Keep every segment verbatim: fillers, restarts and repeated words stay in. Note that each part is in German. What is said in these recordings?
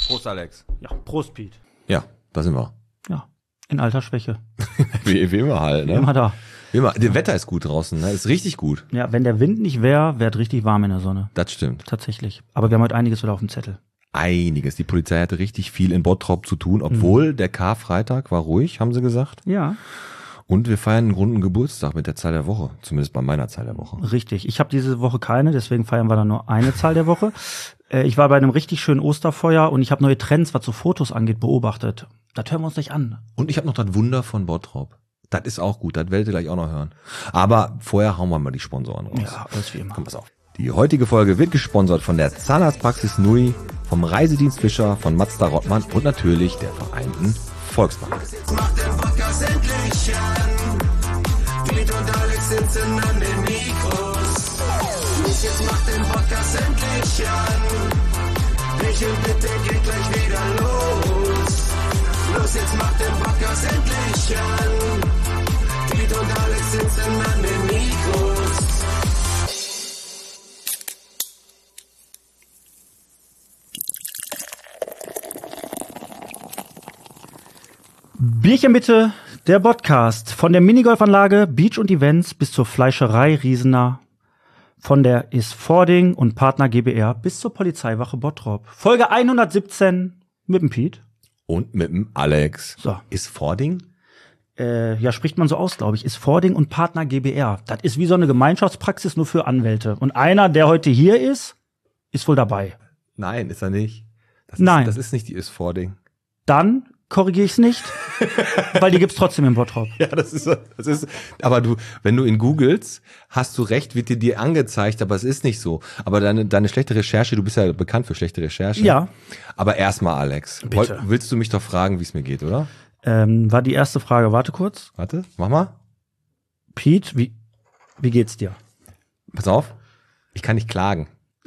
Prost, Alex. Ja, Prost, Piet. Ja, da sind wir. Ja, in alter Schwäche. wie, wie immer halt, ne? Immer da. Wie immer. Das Wetter ist gut draußen, ne? Ist richtig gut. Ja, wenn der Wind nicht wäre, wäre es richtig warm in der Sonne. Das stimmt. Tatsächlich. Aber wir haben heute einiges wieder auf dem Zettel. Einiges. Die Polizei hatte richtig viel in Bottrop zu tun, obwohl mhm. der Karfreitag war ruhig, haben sie gesagt. Ja. Und wir feiern einen runden Geburtstag mit der Zahl der Woche. Zumindest bei meiner Zahl der Woche. Richtig. Ich habe diese Woche keine, deswegen feiern wir dann nur eine Zahl der Woche. Äh, ich war bei einem richtig schönen Osterfeuer und ich habe neue Trends, was so Fotos angeht, beobachtet. Das hören wir uns gleich an. Und ich habe noch das Wunder von Bottrop. Das ist auch gut, das werdet ihr gleich auch noch hören. Aber vorher hauen wir mal die Sponsoren raus. Ja, alles wie immer. Komm, pass auf. Die heutige Folge wird gesponsert von der Zahnarztpraxis Nui, vom Reisedienst Fischer, von Mazda Rottmann und natürlich der Vereinten Volksbank. Jetzt macht der Podcast endlich an. Piet und Alex sitzen an den Mikros. Los, jetzt macht den Podcast endlich an. Michel, bitte geht gleich wieder los. Los, jetzt macht den Podcast endlich an. Piet und Alex sitzen an den Mikros. Bierchen bitte, der Podcast. Von der Minigolfanlage, Beach und Events bis zur Fleischerei Riesener. Von der Isfording und Partner G B R bis zur Polizeiwache Bottrop. Folge hundertsiebzehn mit dem Piet. Und mit dem Alex. So. Isfording? Äh, ja, spricht man so aus, glaube ich. Isfording und Partner G B R. Das ist wie so eine Gemeinschaftspraxis nur für Anwälte. Und einer, der heute hier ist, ist wohl dabei. Nein, ist er nicht. Das Nein. Ist, das ist nicht die Isfording. Dann korrigiere ich es nicht, weil die gibt's trotzdem im Bottrop. Ja, das ist, das ist, aber du, wenn du ihn googelst, hast du recht, wird dir die angezeigt, aber es ist nicht so. Aber deine, deine schlechte Recherche, du bist ja bekannt für schlechte Recherche. Ja. Aber erstmal, Alex, Bitte. Woll, willst du mich doch fragen, wie es mir geht, oder? Ähm, war die erste Frage. Warte kurz. Warte, mach mal. Piet, wie, wie geht's dir? Pass auf, ich kann nicht klagen.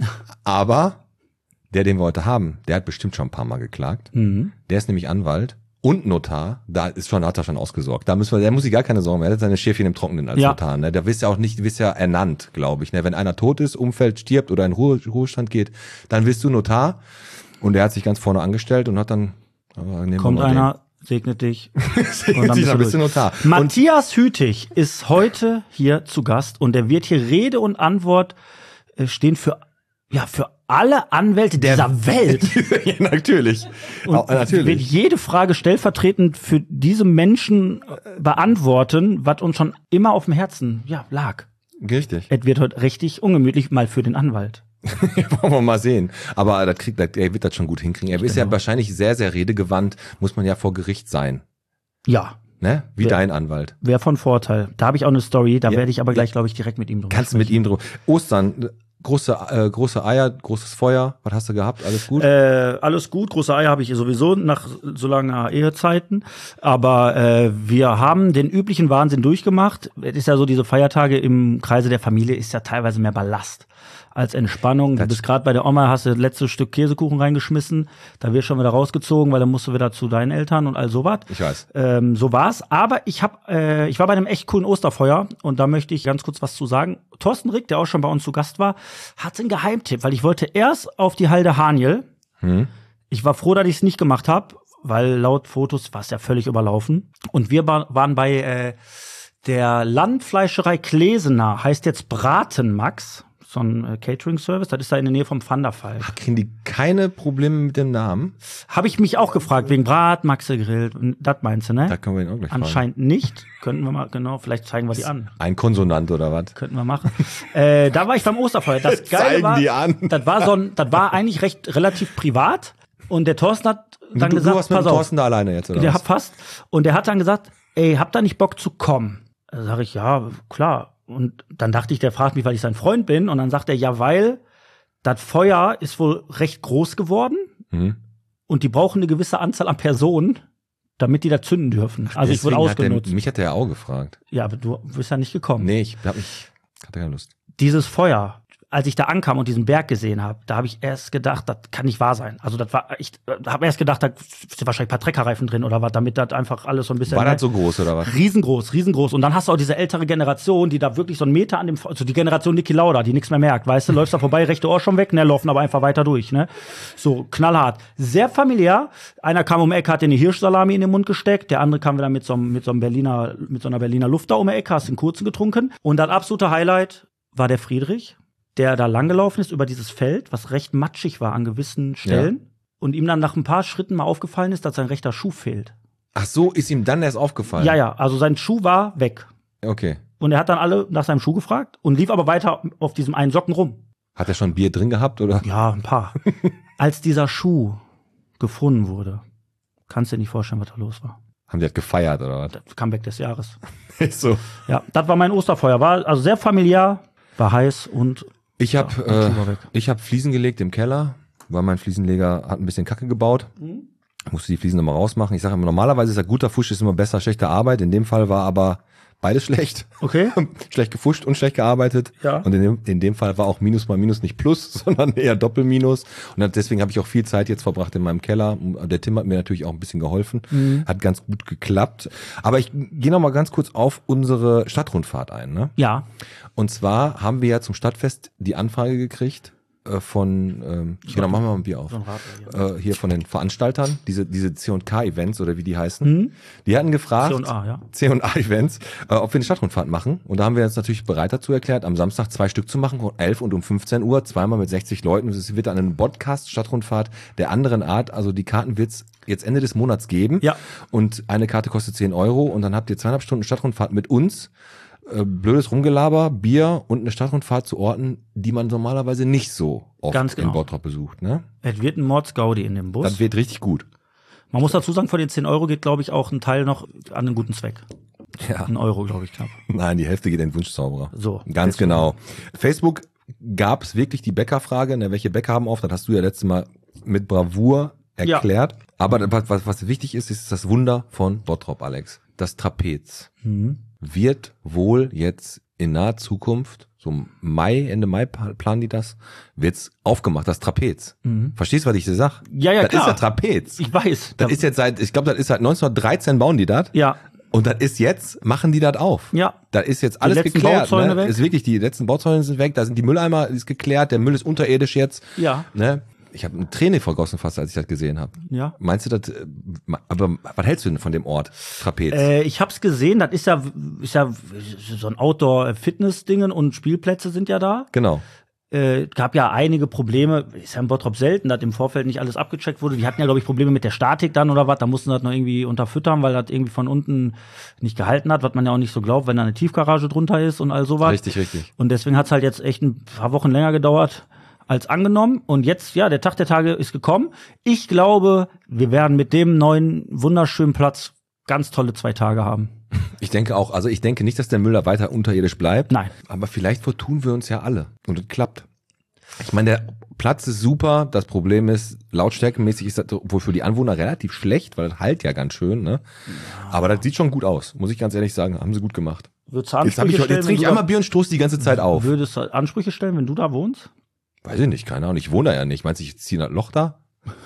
Aber der, den wir heute haben, der hat bestimmt schon ein paar Mal geklagt. Mhm. Der ist nämlich Anwalt und Notar. Da ist schon, hat er schon ausgesorgt. Da müssen wir, der muss sich gar keine Sorgen mehr. Er hat seine Schäfchen im Trockenen als Ja. Notar. Ne? Der wirst ja auch nicht, du wirst ja ernannt, glaube ich. Ne? Wenn einer tot ist, umfällt, stirbt oder in Ruhe, Ruhestand geht, dann wirst du Notar. Und der hat sich ganz vorne angestellt und hat dann, aber nehmen Kommt wir mal einer, segnet dich. den. und dann bist dann du bist du durch. Notar. Matthias Hütig ist heute hier zu Gast und er wird hier Rede und Antwort äh, stehen für, ja, für alle Anwälte dieser Welt. Ja, natürlich. Und Auch, natürlich. wird jede Frage stellvertretend für diese Menschen äh, beantworten, was uns schon immer auf dem Herzen, ja, lag. Richtig. Es wird heute richtig ungemütlich, mal für den Anwalt. Wollen wir mal sehen. Aber das kriegt, er wird das schon gut hinkriegen. Er ist ja wahrscheinlich sehr, sehr redegewandt, muss man ja vor Gericht sein. Ja, Ne? Wie Ja. dein Anwalt. wäre von Vorteil. Da habe ich auch eine Story, da Ja. werde ich aber gleich, glaube ich, direkt mit ihm drüber Kannst du mit sprechen. ihm drüber. Ostern, große, äh, große Eier, großes Feuer. Was hast du gehabt? Alles gut? Äh, alles gut, große Eier habe ich sowieso nach so langer Ehezeiten. Aber äh, wir haben den üblichen Wahnsinn durchgemacht. Es ist ja so, diese Feiertage im Kreise der Familie ist ja teilweise mehr Ballast als Entspannung. Du Das- bist gerade bei der Oma, hast du das letzte Stück Käsekuchen reingeschmissen. Da wirst du schon wieder rausgezogen, weil dann musst du wieder zu deinen Eltern und all sowas. Ich weiß. Ähm, so war's. Aber ich hab, äh, ich war bei einem echt coolen Osterfeuer und da möchte ich ganz kurz was zu sagen. Thorsten Rick, der auch schon bei uns zu Gast war, hat einen Geheimtipp, weil ich wollte erst auf die Halde Haniel. Hm? Ich war froh, dass ich es nicht gemacht habe, weil laut Fotos war es ja völlig überlaufen. Und wir ba- waren bei äh, der Landfleischerei Klesener, heißt jetzt Bratenmax, so ein äh, Catering-Service. Das ist da in der Nähe vom Pfandafall. Kriegen die keine Probleme mit dem Namen? Habe ich mich auch gefragt, wegen Bratmaxe gegrillt. Das meinst du, ne? Da können wir ihn auch gleich fragen. Anscheinend nicht. Könnten wir mal, genau, vielleicht zeigen wir die an. Ein Konsonant oder was? Könnten wir machen. äh, da war ich beim Osterfeuer. Das Geile Zeigen war, die an. das war so ein, das war eigentlich recht relativ privat. Und der Thorsten hat dann du, gesagt, du warst mit pass dem auf. Thorsten da alleine jetzt, oder Der was? hat fast. Und der hat dann gesagt, ey, habt ihr nicht Bock zu kommen? Da sag ich, ja, klar. Und dann dachte ich, der fragt mich, weil ich sein Freund bin. Und dann sagt er, ja, weil das Feuer ist wohl recht groß geworden. Mhm. Und die brauchen eine gewisse Anzahl an Personen, damit die da zünden dürfen. Also ich wurde Deswegen hat der- ausgenutzt. Mich hat er ja auch gefragt. Ja, aber du bist ja nicht gekommen. Nee, ich hab mich, hatte keine Lust. Dieses Feuer, als ich da ankam und diesen Berg gesehen habe, da habe ich erst gedacht, das kann nicht wahr sein. Also das war, ich habe erst gedacht, da sind wahrscheinlich ein paar Treckerreifen drin oder was, damit das einfach alles so ein bisschen. War das so groß oder was? Riesengroß, riesengroß. Und dann hast du auch diese ältere Generation, die da wirklich so einen Meter an dem, also die Generation Niki Lauda, die nichts mehr merkt, weißt du, läufst da vorbei, rechte Ohr schon weg, ne, laufen aber einfach weiter durch, ne. So, knallhart. Sehr familiär. Einer kam um die Ecke, hat dir eine Hirschsalami in den Mund gesteckt, der andere kam wieder mit so einem, mit so einem Berliner, mit so einer Berliner Luft da um die Ecke, hast den kurzen getrunken. Und das absolute Highlight war der Friedrich, der da langgelaufen ist über dieses Feld, was recht matschig war an gewissen Stellen. Ja. Und ihm dann nach ein paar Schritten mal aufgefallen ist, dass sein rechter Schuh fehlt. Ach so, ist ihm dann erst aufgefallen? Ja, ja, also sein Schuh war weg. Okay. Und er hat dann alle nach seinem Schuh gefragt und lief aber weiter auf diesem einen Socken rum. Hat er schon Bier drin gehabt, oder? Ja, ein paar. Als dieser Schuh gefunden wurde, kannst du dir nicht vorstellen, was da los war. Haben die das gefeiert, oder was? Das Comeback des Jahres. Ist so. Ja, das war mein Osterfeuer. War also sehr familiär, war heiß und Ich habe ja, äh, ich hab Fliesen gelegt im Keller, weil mein Fliesenleger hat ein bisschen Kacke gebaut. Mhm. Ich musste die Fliesen nochmal rausmachen. Ich sage immer, normalerweise ist ja guter Fusch ist immer besser, schlechte Arbeit. In dem Fall war aber beides schlecht. Okay. Schlecht gefuscht und schlecht gearbeitet. Ja. Und in dem, in dem Fall war auch Minus mal Minus nicht Plus, sondern eher Doppelminus. Und deswegen habe ich auch viel Zeit jetzt verbracht in meinem Keller. Der Tim hat mir natürlich auch ein bisschen geholfen. Mhm. Hat ganz gut geklappt. Aber ich gehe noch mal ganz kurz auf unsere Stadtrundfahrt ein. Ne? Ja. Und zwar haben wir ja zum Stadtfest die Anfrage gekriegt äh, von, ähm, genau, machen wir mal ein Bier auf, So ein Radler, äh, hier von den Veranstaltern, diese diese C und K-Events oder wie die heißen. Mhm. Die hatten gefragt, C und A, ja. C und A-Events, äh, ob wir eine Stadtrundfahrt machen. Und da haben wir uns natürlich bereit dazu erklärt, am Samstag zwei Stück zu machen, um elf und um fünfzehn Uhr, zweimal mit sechzig Leuten. Es wird eine Podcast-Stadtrundfahrt der anderen Art. Also die Karten wird's jetzt Ende des Monats geben. Ja. Und eine Karte kostet zehn Euro und dann habt ihr zweieinhalb Stunden Stadtrundfahrt mit uns. Äh, blödes Rumgelaber, Bier und eine Stadtrundfahrt zu Orten, die man normalerweise nicht so oft Ganz genau. in Bottrop besucht. Ne? Es wird ein Mordsgaudi in dem Bus. Das wird richtig gut. Man muss dazu sagen, von den zehn Euro geht, glaube ich, auch ein Teil noch an einen guten Zweck. Ja. Ein Euro, glaube ich, knapp. Nein, die Hälfte geht in den Wunschzauberer. So. Ganz genau. Facebook gab es wirklich die Bäckerfrage, ne, welche Bäcker haben auf, das hast du ja letztes Mal mit Bravour erklärt. Ja. Aber was, was, was wichtig ist, ist das Wunder von Bottrop, Alex. Das Trapez Mhm. wird wohl jetzt in naher Zukunft, so Mai, Ende Mai planen die das, wird's aufgemacht, das Trapez. Mhm. Verstehst du, was ich dir sag? Ja, ja, das klar. ist ja Trapez. Ich weiß. Das ist jetzt seit, ich glaube, das ist seit neunzehnhundertdreizehn bauen die das. Ja. Und das ist jetzt, machen die das auf. Ja. Da ist jetzt alles Die letzten geklärt. Bauzäune Ne? weg. Ist wirklich, die letzten Bauzäune sind weg, da sind die Mülleimer, ist geklärt, der Müll ist unterirdisch jetzt. Ja. Ne? Ich habe eine Träne vergossen fast, als ich das gesehen habe. Ja. Meinst du das, äh, aber was hältst du denn von dem Ort, Trapez? Äh, ich hab's gesehen, das ist ja, ist ja so ein Outdoor-Fitness-Dingen und Spielplätze sind ja da. Genau. Äh, gab ja einige Probleme, ist ja in Bottrop selten, dass im Vorfeld nicht alles abgecheckt wurde. Die hatten ja, glaube ich, Probleme mit der Statik dann oder was, da mussten sie das noch irgendwie unterfüttern, weil das irgendwie von unten nicht gehalten hat, was man ja auch nicht so glaubt, wenn da eine Tiefgarage drunter ist und all sowas. Richtig, richtig. Und deswegen hat's halt jetzt echt ein paar Wochen länger gedauert als angenommen. Und jetzt, ja, der Tag der Tage ist gekommen. Ich glaube, wir werden mit dem neuen, wunderschönen Platz ganz tolle zwei Tage haben. Ich denke auch, also ich denke nicht, dass der Müll da weiter unterirdisch bleibt. Nein. Aber vielleicht vertun wir uns ja alle. Und es klappt. Ich meine, der Platz ist super. Das Problem ist, lautstärkemäßig ist das wohl für die Anwohner relativ schlecht, weil das halt ja ganz schön, ne? Ja. Aber das sieht schon gut aus, muss ich ganz ehrlich sagen. Haben sie gut gemacht. Würdest du Jetzt, hab ich, Ansprüche jetzt stellen, trinke ich wenn du einmal Bier und stoße die ganze Zeit da, auf. Würdest du Ansprüche stellen, wenn du da wohnst? Weiß ich nicht, keine Ahnung. Ich wohne da ja nicht. Meinst du, ich ziehe ein Loch da?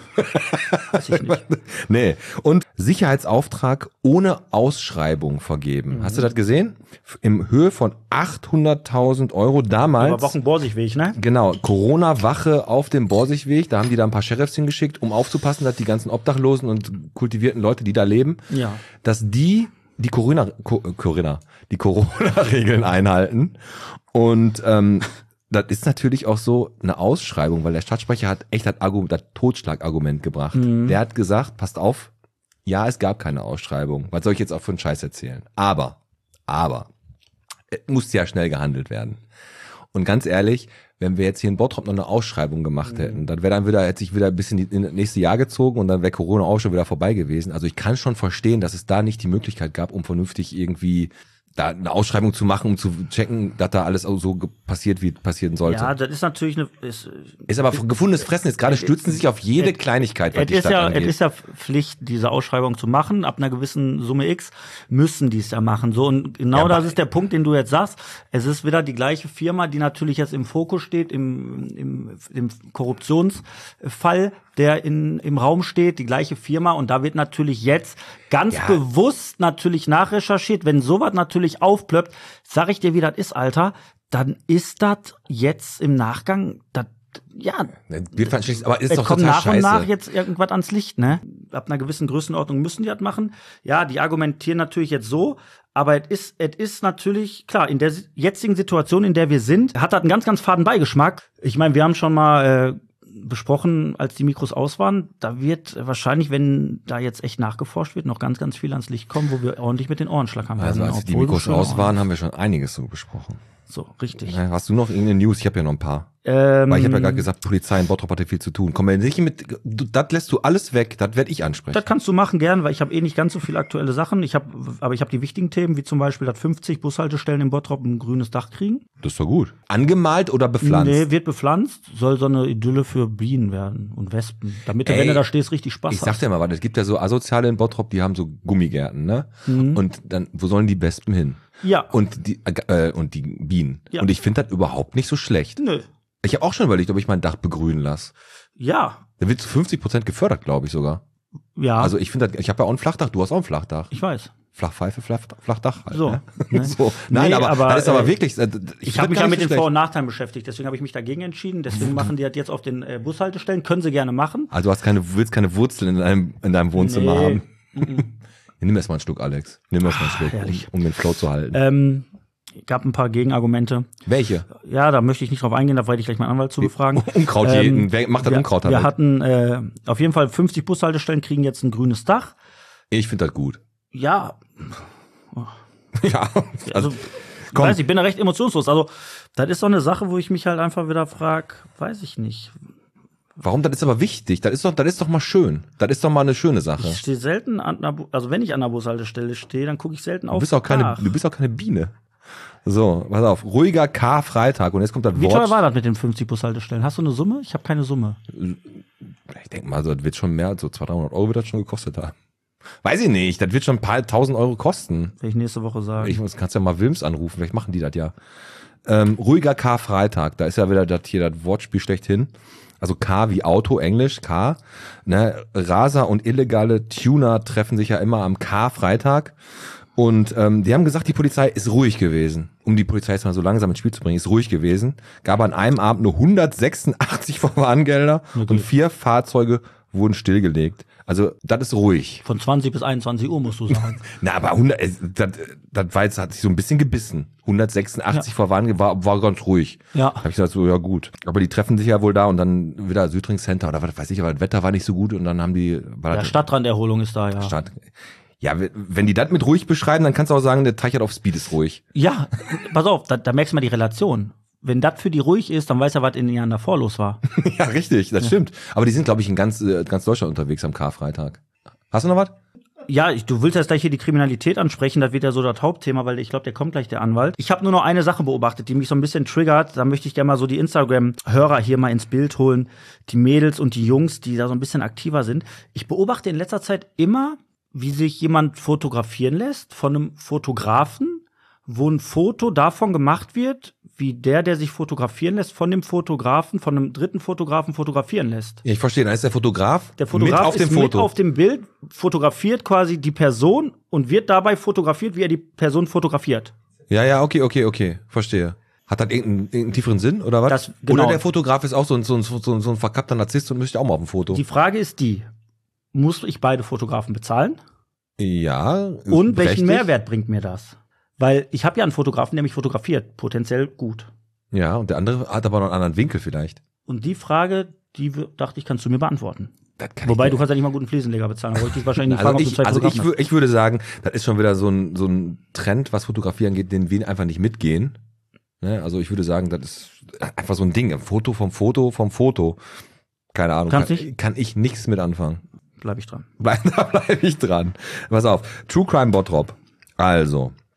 Weiß ich nicht. Nee. Und Sicherheitsauftrag ohne Ausschreibung vergeben. Mhm. Hast du das gesehen? Im Höhe von achthunderttausend Euro damals. Aber Wochen-Borsigweg, ne? Genau. Corona-Wache auf dem Borsigweg. Da haben die da ein paar Sheriffs hingeschickt, um aufzupassen, dass die ganzen Obdachlosen und kultivierten Leute, die da leben, Ja. dass die die Corona, Co Corinna, die Corona-Regeln einhalten. Und ähm, das ist natürlich auch so eine Ausschreibung, weil der Stadtsprecher hat echt das, Argument, das Totschlagargument gebracht. Mhm. Der hat gesagt, passt auf, ja, es gab keine Ausschreibung. Was soll ich jetzt auch für einen Scheiß erzählen? Aber, aber, es muss ja schnell gehandelt werden. Und ganz ehrlich, wenn wir jetzt hier in Bottrop noch eine Ausschreibung gemacht mhm. hätten, dann wäre dann wieder, hätte sich wieder ein bisschen in das nächste Jahr gezogen und dann wäre Corona auch schon wieder vorbei gewesen. Also ich kann schon verstehen, dass es da nicht die Möglichkeit gab, um vernünftig irgendwie da eine Ausschreibung zu machen, um zu checken, dass da alles auch so ge- passiert, wie passieren sollte. Ja, das ist natürlich eine. Ist, ist aber gefundenes Fressen. Jetzt gerade stürzen sie sich auf jede Kleinigkeit, was Es die ist Stadt ja, angeht. es ist ja Pflicht, diese Ausschreibung zu machen. Ab einer gewissen Summe X müssen die es ja machen. So, und genau Ja, das aber- ist der Punkt, den du jetzt sagst. Es ist wieder die gleiche Firma, die natürlich jetzt im Fokus steht, im, im, im Korruptionsfall, der in, im Raum steht, die gleiche Firma. Und da wird natürlich jetzt ganz Ja. bewusst natürlich nachrecherchiert. Wenn sowas natürlich aufplöppt, sag ich dir, wie das ist, Alter, dann ist das jetzt im Nachgang, das, ja, Wir fanden schlecht, aber ist es doch kommt total nach scheiße. und nach jetzt irgendwas ans Licht, ne? Ab einer gewissen Größenordnung müssen die das machen. Ja, die argumentieren natürlich jetzt so, aber es ist, es ist natürlich, klar, in der si- jetzigen Situation, in der wir sind, hat das einen ganz, ganz faden Beigeschmack. Ich meine, wir haben schon mal äh, besprochen, als die Mikros aus waren, da wird wahrscheinlich, wenn da jetzt echt nachgeforscht wird, noch ganz, ganz viel ans Licht kommen, wo wir ordentlich mit den Ohren schlackern werden. Also als die obwohl wir Mikros schöne aus Ohren waren, haben wir schon einiges so besprochen. So, richtig. Ja, hast du noch irgendeine News? Ich habe ja noch ein paar. Ähm, Weil ich habe ja gerade gesagt, Polizei in Bottrop hatte viel zu tun. Komm, wenn nicht mit, du, das lässt du alles weg, das werde ich ansprechen. Das kannst du machen gern, weil ich habe eh nicht ganz so viele aktuelle Sachen. Ich habe, aber ich habe die wichtigen Themen, wie zum Beispiel, dass fünfzig Bushaltestellen in Bottrop ein grünes Dach kriegen. Das ist doch gut. Angemalt oder bepflanzt? Nee, wird bepflanzt, soll so eine Idylle für Bienen werden und Wespen. Damit du, Ey, wenn du da stehst, richtig Spaß Ich hast. sag dir mal was, es gibt ja so Asoziale in Bottrop, die haben so Gummigärten, ne? Mhm. Und dann, wo sollen die Wespen hin? Ja. Und die, äh, und die Bienen. Ja. Und ich finde das überhaupt nicht so schlecht. Nö. Ich habe auch schon überlegt, ob ich mein Dach begrünen lasse. Ja. Da wird zu fünfzig Prozent gefördert, glaube ich sogar. Ja. Also ich finde, das- ich habe ja auch ein Flachdach, du hast auch ein Flachdach. ich weiß. Flachpfeife, Flach, Flachdach halt. So, Ne? ne? so. Nein, Nee, aber, aber, das ist aber äh, wirklich. äh, Ich find habe mich gar ja nicht mit so den Vor- und schlecht. Nachteilen beschäftigt, deswegen habe ich mich dagegen entschieden. Deswegen machen die das jetzt auf den äh, Bushaltestellen. Können sie gerne machen. Also du hast keine, willst keine Wurzeln in deinem, in deinem Wohnzimmer Nee. haben. Ja, nimm erst mal einen Schluck, Alex. Nimm erst mal einen Schluck, herrlich. um, um den Flow zu halten. Ähm, gab ein paar Gegenargumente. Welche? Ja, da möchte ich nicht drauf eingehen, da werde ich gleich meinen Anwalt zu befragen. Unkraut Ähm, jeden. Wer macht das wir, Unkraut Wir damit? hatten äh, auf jeden Fall fünfzig Bushaltestellen kriegen jetzt ein grünes Dach. Ich finde das gut. Ja, Ja. also, Also, ich komm. weiß, ich bin da recht emotionslos. Also, das ist so eine Sache, wo ich mich halt einfach wieder frage, weiß ich nicht. warum? Das ist aber wichtig. Das ist doch, das ist doch mal schön. Das ist doch mal eine schöne Sache. Ich stehe selten an einer, Bu- also wenn ich an der Bushaltestelle stehe, dann gucke ich selten Du auf bist auch keine, Dach. du bist auch keine Biene. So, pass auf. Ruhiger Karfreitag. Und jetzt kommt das Wie Wort. teuer war das mit den fünfzig Bushaltestellen? Hast du eine Summe? Ich habe keine Summe. Ich denke mal, so, das wird schon mehr, so zweihundert, dreihundert Euro wird das schon gekostet haben. Weiß ich nicht. Das wird schon ein paar tausend Euro kosten. Will ich nächste Woche sagen. Ich muss, kannst ja mal Wilms anrufen, vielleicht machen die das ja. Ähm, ruhiger Karfreitag, da ist ja wieder das hier das Wortspiel schlechthin. Also K wie Auto, Englisch, K. Ne? Raser und illegale Tuner treffen sich ja immer am Karfreitag. Und ähm, die haben gesagt, die Polizei ist ruhig gewesen. Um die Polizei jetzt mal so langsam ins Spiel zu bringen, ist ruhig gewesen. Gab an einem Abend nur hundertsechsundachtzig Verwarngelder und vier Fahrzeuge wurden stillgelegt. Also das ist ruhig. Von zwanzig bis einundzwanzig Uhr musst du sagen. Na, aber hundert, äh, das, das war jetzt, hat sich so ein bisschen gebissen. hundertsechsundachtzig Ja. Verwarngelder war, war ganz ruhig. Ja. Hab ich gesagt, so, ja gut. Aber die treffen sich ja wohl da und dann wieder Südring Center oder was weiß ich, aber das Wetter war nicht so gut und dann haben die, war Ja, das Stadtranderholung ist da, ja. Stadt. Ja, w- wenn die das mit ruhig beschreiben, dann kannst du auch sagen, der Teichert auf Speed ist ruhig. Ja, pass auf, da, da merkst du mal die Relation. Wenn das für die ruhig ist, dann weiß er, was in den Jahren davor los war. Ja, richtig, das stimmt. Aber die sind, glaube ich, in ganz, äh, ganz Deutschland unterwegs am Karfreitag. Hast du noch was? Ja, ich, du willst jetzt gleich hier die Kriminalität ansprechen, das wird ja so das Hauptthema, weil ich glaube, der kommt gleich, der Anwalt. Ich habe nur noch eine Sache beobachtet, die mich so ein bisschen triggert. Da möchte ich gerne mal so die Instagram-Hörer hier mal ins Bild holen. Die Mädels und die Jungs, die da so ein bisschen aktiver sind. Ich beobachte in letzter Zeit immer, wie sich jemand fotografieren lässt von einem Fotografen, wo ein Foto davon gemacht wird, wie der, der sich fotografieren lässt, von dem Fotografen, von einem dritten Fotografen fotografieren lässt. Ja, ich verstehe, da ist der Fotograf, Der Fotograf mit auf dem ist Foto. mit auf dem Bild, fotografiert quasi die Person und wird dabei fotografiert, wie er die Person fotografiert. Ja, ja, okay, okay, okay, verstehe. Hat das irgendeinen, irgendeinen tieferen Sinn oder was? Das- genau. Oder der Fotograf ist auch so ein, so ein, so ein, so ein verkappter Narzisst und möchte auch mal auf dem Foto. Die Frage ist die, muss ich beide Fotografen bezahlen? Ja. Und welchen berechtigt. Mehrwert bringt mir das? Weil ich habe ja einen Fotografen, der mich fotografiert, potenziell gut. Ja, und der andere hat aber noch einen anderen Winkel vielleicht. Und die Frage, die w- dachte ich, kannst du mir beantworten. Das kann Wobei, ich du kannst ja nicht mal einen guten Fliesenleger bezahlen. Da wollte ich dich wahrscheinlich nicht Also fragen, ob ich, du zwei also ich, Fotografen wür- ich würde sagen, das ist schon wieder so ein, so ein Trend, was Fotografie angeht, den wir einfach nicht mitgehen. Ne? Also ich würde sagen, das ist einfach so ein Ding. Ein Foto vom Foto vom Foto. Keine Ahnung. Kannst kann, nicht? kann ich nichts mit anfangen. hast. Bleib ich dran. Bleib, da bleibe ich dran. Pass auf. True Crime Bottrop. Also.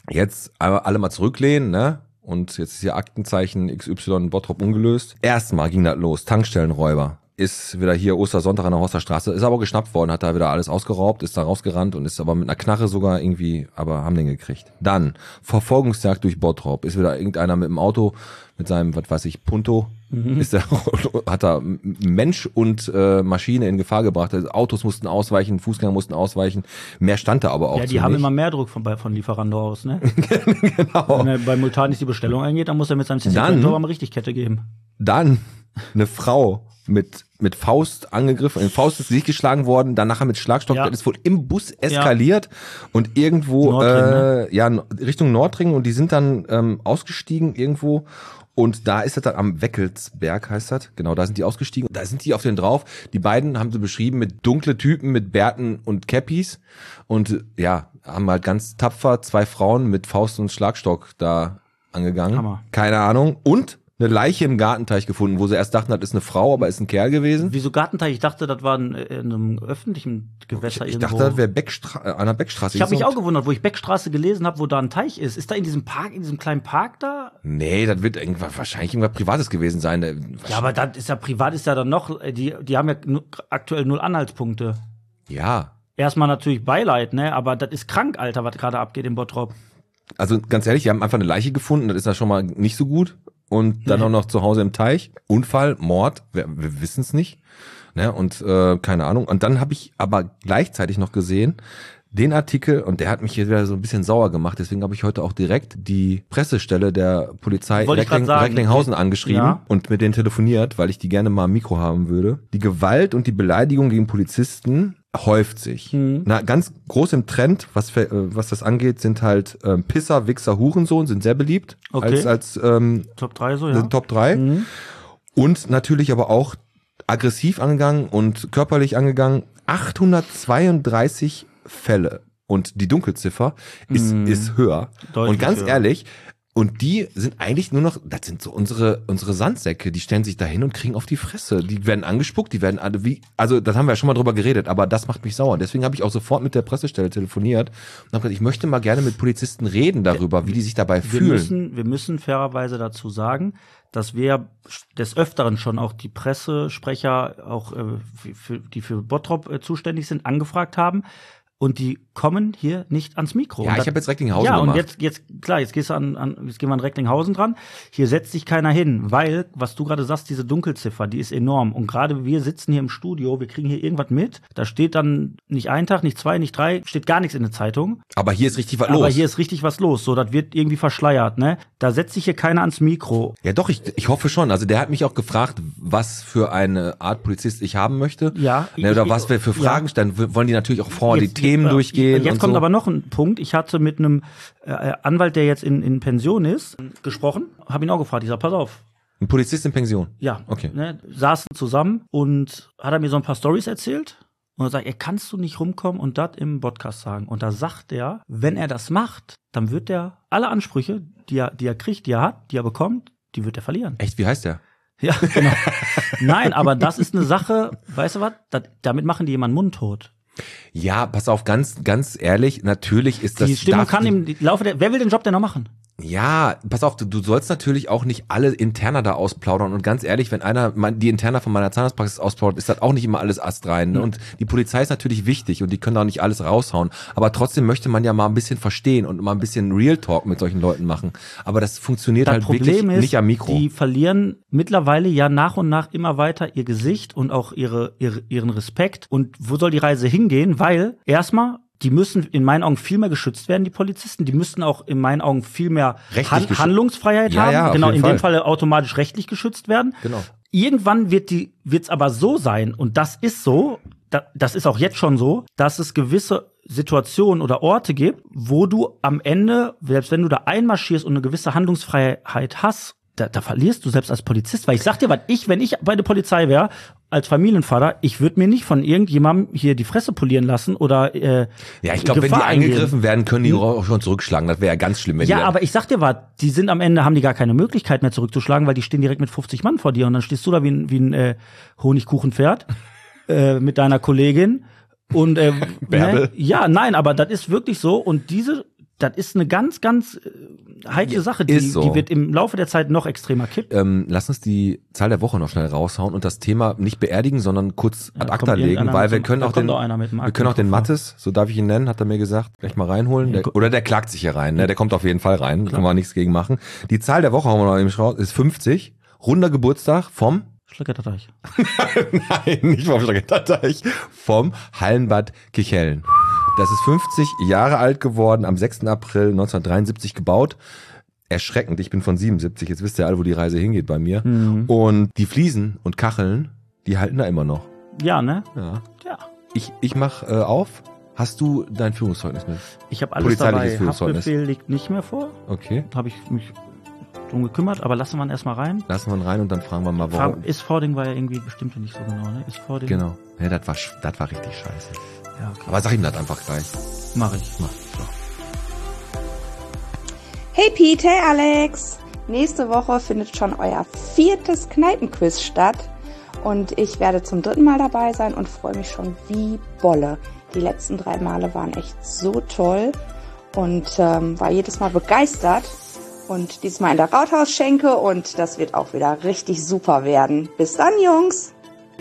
Jetzt alle mal zurücklehnen, ne? Und jetzt ist hier Aktenzeichen X Y Bottrop ungelöst. Erstmal ging das los, Tankstellenräuber. Ist wieder hier Ostersonntag an der Horsterstraße, ist aber geschnappt worden, hat da wieder alles ausgeraubt, ist da rausgerannt und ist aber mit einer Knarre sogar irgendwie, aber haben den gekriegt. Dann Verfolgungsjagd durch Bottrop, ist wieder irgendeiner mit dem Auto, mit seinem, was weiß ich, Punto, mhm. ist der, hat da Mensch und äh, Maschine in Gefahr gebracht. Also Autos mussten ausweichen, Fußgänger mussten ausweichen, mehr stand da aber auch. Ja, die haben nicht. Immer mehr Druck von, von Lieferando aus, ne? Genau. Wenn er bei Multanis die Bestellung eingeht, dann muss er mit seinem C C-Konto mal richtig Kette geben. Dann eine Frau mit mit Faust angegriffen, in Faust ins Gesicht geschlagen worden, dann nachher mit Schlagstock, ja. Das ist wohl im Bus eskaliert ja. Und irgendwo Nordring, äh, ne? ja Richtung Nordring und die sind dann ähm, ausgestiegen irgendwo und da ist das dann am Weckelsberg, heißt das, genau, da sind die ausgestiegen, da sind die auf den drauf, die beiden haben sie beschrieben mit dunkle Typen mit Bärten und Cappies und ja, haben halt ganz tapfer zwei Frauen mit Faust und Schlagstock da angegangen, Hammer. Keine Ahnung und eine Leiche im Gartenteich gefunden, wo sie erst dachten, das ist eine Frau, aber ist ein Kerl gewesen. Wieso Gartenteich? Ich dachte, das war in, in einem öffentlichen Gewässer ich, ich irgendwo. Ich dachte, das wäre Beckstra- an der Beckstraße. Ich habe mich auch gewundert, wo ich Beckstraße gelesen habe, wo da ein Teich ist. Ist da in diesem Park, in diesem kleinen Park da? Nee, das wird irgendwas, wahrscheinlich irgendwas Privates gewesen sein. Ja, aber das ist ja privat, ist ja dann noch, die, die haben ja nu- aktuell null Anhaltspunkte. Ja. Erstmal natürlich Beileid, ne, aber das ist krank, Alter, was gerade abgeht in Bottrop. Also ganz ehrlich, die haben einfach eine Leiche gefunden, das ist ja schon mal nicht so gut. Und dann nee. auch noch zu Hause im Teich. Unfall, Mord, wir, wir wissen es nicht. Ne? Und äh, keine Ahnung. Und dann habe ich aber gleichzeitig noch gesehen, den Artikel, und der hat mich hier wieder so ein bisschen sauer gemacht, deswegen habe ich heute auch direkt die Pressestelle der Polizei Reckling, Recklinghausen angeschrieben ja. und mit denen telefoniert, weil ich die gerne mal am Mikro haben würde. Die Gewalt und die Beleidigung gegen Polizisten häuft sich. Mhm. Na, ganz groß im Trend, was äh, was das angeht, sind halt ähm, Pisser, Wichser, Hurensohn, sind sehr beliebt. Okay. Als, als ähm, Top drei so, ja. Top drei. Mhm. Und natürlich aber auch aggressiv angegangen und körperlich angegangen. achthundertzweiunddreißig Fälle. Und die Dunkelziffer ist, mhm. ist höher. Deutlich und ganz höher. Ehrlich, und die sind eigentlich nur noch, das sind so unsere unsere Sandsäcke, die stellen sich da hin und kriegen auf die Fresse. Die werden angespuckt, die werden alle wie, also das haben wir ja schon mal drüber geredet, aber das macht mich sauer. Deswegen habe ich auch sofort mit der Pressestelle telefoniert und habe gesagt, ich möchte mal gerne mit Polizisten reden darüber, wie die sich dabei wir fühlen. Müssen, wir müssen fairerweise dazu sagen, dass wir des Öfteren schon auch die Pressesprecher, auch äh, für, die für Bottrop äh, zuständig sind, angefragt haben. Und die kommen hier nicht ans Mikro. Ja, und ich habe jetzt Recklinghausen ja, gemacht. Ja, und jetzt, jetzt, klar, jetzt gehst du an, an, jetzt gehen wir an Recklinghausen dran. Hier setzt sich keiner hin, weil, was du gerade sagst, diese Dunkelziffer, die ist enorm. Und gerade wir sitzen hier im Studio, wir kriegen hier irgendwas mit. Da steht dann nicht ein Tag, nicht zwei, nicht drei, steht gar nichts in der Zeitung. Aber hier ist richtig was Aber los. Aber hier ist richtig was los. So, das wird irgendwie verschleiert, ne? Da setzt sich hier keiner ans Mikro. Ja, doch, ich, ich hoffe schon. Also der hat mich auch gefragt, was für eine Art Polizist ich haben möchte. Ja. Ne, oder ich, was wir für Fragen ja. stellen. Wollen die natürlich auch vorher die Themen äh, durchgehen. Jetzt kommt so. aber noch ein Punkt. Ich hatte mit einem äh, Anwalt, der jetzt in, in Pension ist, gesprochen. Habe ihn auch gefragt. Ich sag, pass auf. Ein Polizist in Pension? Ja. Okay. Ne, saßen zusammen und hat er mir so ein paar Storys erzählt. Und er sagt, ey, kannst du nicht rumkommen und das im Podcast sagen? Und da sagt er, wenn er das macht, dann wird er alle Ansprüche, die er, die er kriegt, die er hat, die er bekommt, die wird er verlieren. Echt? Wie heißt der? Ja, genau. Nein, aber das ist eine Sache, weißt du was? Das, damit machen die jemanden mundtot. Ja, pass auf, ganz, ganz ehrlich, natürlich ist das. Die Stimmung kann im Laufe der, wer will den Job denn noch machen? Ja, pass auf, du, du sollst natürlich auch nicht alle Interna da ausplaudern und ganz ehrlich, wenn einer mein, die Interna von meiner Zahnarztpraxis ausplaudert, ist das auch nicht immer alles astrein. Ne? Mhm. Und die Polizei ist natürlich wichtig und die können auch nicht alles raushauen, aber trotzdem möchte man ja mal ein bisschen verstehen und mal ein bisschen Real Talk mit solchen Leuten machen. Aber das funktioniert das halt Problem wirklich ist, nicht am Mikro. Die verlieren mittlerweile ja nach und nach immer weiter ihr Gesicht und auch ihre, ihre ihren Respekt. Und wo soll die Reise hingehen? Weil erstmal die müssen in meinen Augen viel mehr geschützt werden, die Polizisten. Die müssten auch in meinen Augen viel mehr Han- Handlungsfreiheit ja, haben. Ja, genau, in Fall. dem Fall automatisch rechtlich geschützt werden. Genau. Irgendwann wird die, wird's aber so sein, und das ist so, da, das ist auch jetzt schon so, dass es gewisse Situationen oder Orte gibt, wo du am Ende, selbst wenn du da einmarschierst und eine gewisse Handlungsfreiheit hast, Da, da verlierst du selbst als Polizist, weil ich sag dir was, ich, wenn ich bei der Polizei wäre, als Familienvater, ich würde mir nicht von irgendjemandem hier die Fresse polieren lassen oder äh, ja, ich glaube, wenn die angegriffen werden, können die auch schon zurückschlagen. Das wäre ja ganz schlimm. Wenn ja, die aber ich sag dir was, die sind am Ende, haben die gar keine Möglichkeit mehr zurückzuschlagen, weil die stehen direkt mit fünfzig Mann vor dir und dann stehst du da wie ein, wie ein äh, Honigkuchenpferd äh, mit deiner Kollegin und äh, Bärbel. Ne? Ja, nein, aber das ist wirklich so und diese das ist eine ganz, ganz äh, heikle Sache. Die, ist so. die wird im Laufe der Zeit noch extremer kippen. Ähm, lass uns die Zahl der Woche noch schnell raushauen und das Thema nicht beerdigen, sondern kurz ad Ja, acta kommt legen, irgendeiner weil mit wir so- können da auch kommt den, doch einer mit einem wir können auch den Aktenkoffer. Mattes, so darf ich ihn nennen, hat er mir gesagt, gleich mal reinholen. Der, oder der klagt sich hier rein, ne? Der kommt auf jeden Fall rein, können wir nichts gegen machen. Die Zahl der Woche haben wir noch eben raus, ist fünfzig. Runder Geburtstag vom Schleckerteich. Nein, nicht vom Streckenteich, vom Hallenbad Kirchhellen. Das ist fünfzig Jahre alt geworden, am sechsten April neunzehnhundertdreiundsiebzig gebaut. Erschreckend, ich bin von siebenundsiebzig, jetzt wisst ihr alle, wo die Reise hingeht bei mir. Mhm. Und die Fliesen und Kacheln, die halten da immer noch. Ja, ne? Ja. Ja. Ich, ich mach äh, auf. Hast du dein Führungszeugnis mit? Ich habe alles Polizeiliches dabei. Führungszeugnis. Haftbefehl liegt nicht mehr vor. Okay. Da habe ich mich drum gekümmert, aber lassen wir ihn erstmal rein. Lassen wir ihn rein und dann fragen wir mal, warum. Farb- Is-Fording war ja irgendwie bestimmt nicht so genau, ne? Is-Fording. Genau. Ja, das war, sch- das war richtig scheiße. Ja, okay. Aber sag ihm das einfach gleich. Mach ich. Mach. So. Hey Pete, hey Alex! Nächste Woche findet schon euer viertes Kneipenquiz statt und ich werde zum dritten Mal dabei sein und freue mich schon wie Bolle. Die letzten drei Male waren echt so toll und ähm, war jedes Mal begeistert und dieses Mal in der Rathausschenke und das wird auch wieder richtig super werden. Bis dann, Jungs!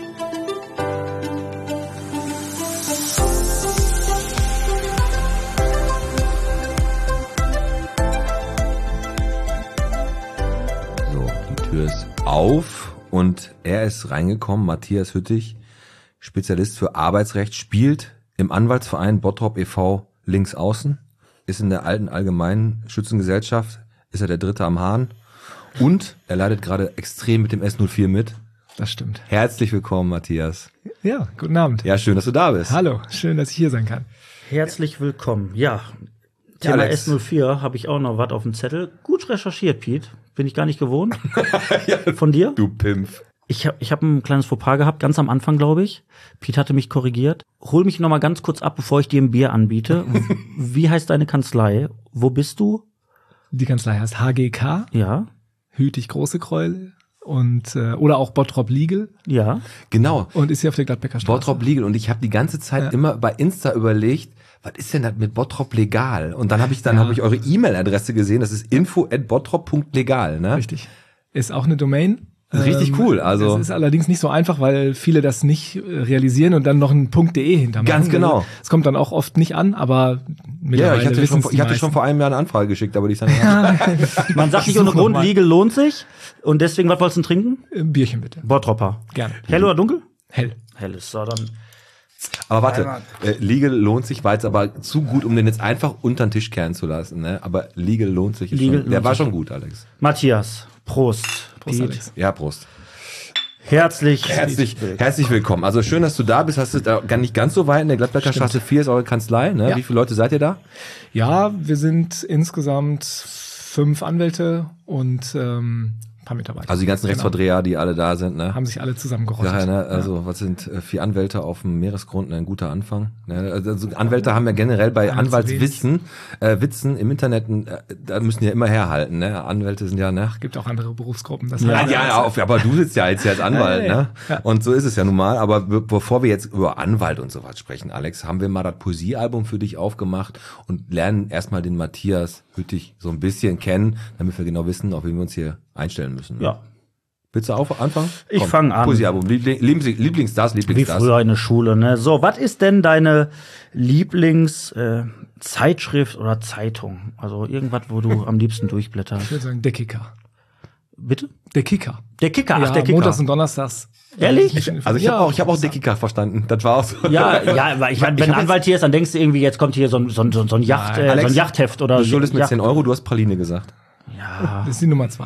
Tür ist auf und er ist reingekommen, Matthias Hüttich, Spezialist für Arbeitsrecht, spielt im Anwaltsverein Bottrop e V links außen, ist in der alten Allgemeinen Schützengesellschaft, ist er der Dritte am Hahn und er leidet gerade extrem mit dem S null vier mit. Das stimmt. Herzlich willkommen, Matthias. Ja, guten Abend. Ja, schön, dass du da bist. Hallo, schön, dass ich hier sein kann. Herzlich willkommen. Ja, Thema Alex. S null vier habe ich auch noch was auf dem Zettel. Gut recherchiert, Pete. Bin ich gar nicht gewohnt. Von dir? Du Pimpf. Ich habe ich hab ein kleines Fauxpas gehabt, ganz am Anfang, glaube ich. Pete hatte mich korrigiert. Hol mich noch mal ganz kurz ab, bevor ich dir ein Bier anbiete. Wie heißt deine Kanzlei? Wo bist du? Die Kanzlei heißt H G K, Ja, Hütig Große Keule und äh, oder auch Bottrop Legal ja. Genau. und ist hier auf der Gladbecker Straße. Bottrop Legal und ich habe die ganze Zeit Ja. immer bei Insta überlegt, was ist denn das mit Bottrop legal? Und dann habe ich dann Ja. habe ich eure E-Mail-Adresse gesehen, das ist info at bottrop punkt legal, ne? Richtig. Ist auch eine Domain. Richtig cool, also- Es ist allerdings nicht so einfach, weil viele das nicht äh, realisieren und dann noch ein .de hintermachen. Ganz genau. Es kommt dann auch oft nicht an, aber Ja, mittlerweile ich hatte, schon, wissen's vor- die ich hatte schon meisten. vor einem Jahr eine Anfrage geschickt, aber die ist dann Man sagt nicht Ich ohne such Grund, noch mal. Legal lohnt sich. Und deswegen, was wolltest du denn trinken? Ein Bierchen bitte. Bottropper. Gerne. Hell oder dunkel? Hell. Hell ist so, dann. Aber warte, äh, Legal lohnt sich, war jetzt aber zu gut, um den jetzt einfach unter den Tisch kehren zu lassen, ne? Aber Legal lohnt sich. Ist Legal schon, der lohnt war sich. schon gut, Alex. Matthias, Prost. Prost, Pete. Alex. Ja, Prost. Herzlich. Herzlich, herzlich willkommen. Also schön, dass du da bist. Hast du da gar nicht ganz so weit in der Gladbecker Straße vier ist eure Kanzlei, ne? Ja. Wie viele Leute seid ihr da? Ja, wir sind insgesamt fünf Anwälte und ähm, ein paar Mitarbeiter. Also die ganzen Genau. Rechtsverdreher, die alle da sind, ne? Haben sich alle zusammengerottet. Ja, ne, also was sind äh, vier Anwälte auf dem Meeresgrund? Ne, ein guter Anfang. Ne, also Anwälte haben ja generell bei Einer zu Anwaltswissen, äh, Witzen im Internet, äh, da müssen ja immer herhalten. Ne? Anwälte sind ja, ne? Gibt auch andere Berufsgruppen. Das Ja, heißt, ja, ja, auf, aber du sitzt ja jetzt hier als Anwalt, Ja, ja, ja. ne? Ja. Und so ist es ja nun mal. Aber be bevor wir jetzt über Anwalt und sowas sprechen, Alex, haben wir mal das Poesiealbum für dich aufgemacht und lernen erstmal den Matthias Hüttich so ein bisschen kennen, damit wir genau wissen, auf wen wir uns hier einstellen müssen. Ne? Ja. Willst du auf, anfangen? Ich Komm, fang an. Poesiealbum, Liebling, Lieblings, Lieblingsstars, Wie Lieblingsstars. früher in der Schule, ne? So, was ist denn deine Lieblingszeitschrift äh, Zeitschrift oder Zeitung? Also irgendwas, wo du am liebsten durchblätterst. ich würde sagen, der Kicker. Bitte? Der Kicker. Der Kicker, ach, ja, der Kicker. Montags und Donnerstags. Ehrlich? Also ich ja, habe auch, ich hab auch Dickika verstanden. Das war auch so. Ja, ja, weil ich meine, wenn ein Anwalt hier ist, dann denkst du irgendwie, jetzt kommt hier so ein, so ein, so ein, Yacht, Nein, äh, so Alex, ein Yachtheft oder Du schuldest mir Yacht- zehn Euro, du hast Praline gesagt. Ja. Das ist die Nummer zwei.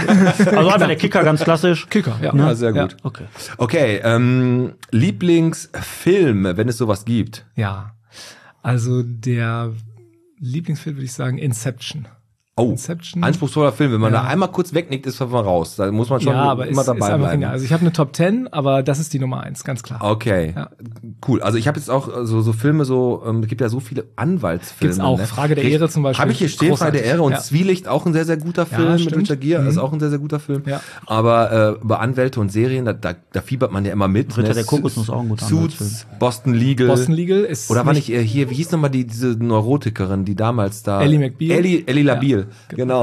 Also einfach der Kicker, ganz klassisch. Kicker, ja. Ja, sehr gut. Okay. Okay, ähm, Lieblingsfilm, wenn es sowas gibt. Ja. Also der Lieblingsfilm würde ich sagen Inception. Oh, Inception. anspruchsvoller Film. Wenn man Ja. da einmal kurz wegnickt, ist man raus. Da muss man schon Ja, aber immer ist, dabei ist einfach bleiben. genial. Also ich habe eine Top Ten, aber das ist die Nummer eins, ganz klar. Okay, Ja. cool. Also ich habe jetzt auch so, so Filme, so ähm, es gibt ja so viele Anwaltsfilme. Gibt's auch. Ne? Frage der Ehre zum Beispiel. Habe ich hier stehen, Frage der Großartig. Ehre und Ja. Zwielicht, auch ein sehr, sehr guter Film mit stimmt. Richard Gere, Mhm. ist auch ein sehr, sehr guter Film. Ja. Aber äh, über Anwälte und Serien, da, da, da fiebert man ja immer mit. Ritter ne? der Kokosnuss ist auch ein guter Suits, Anwaltsfilm. Boston Legal. Boston Legal ist Oder war nicht äh, hier, wie hieß nochmal die, diese Neurotikerin, die damals da... Ellie McBeal. Ellie, Ellie Labil, genau.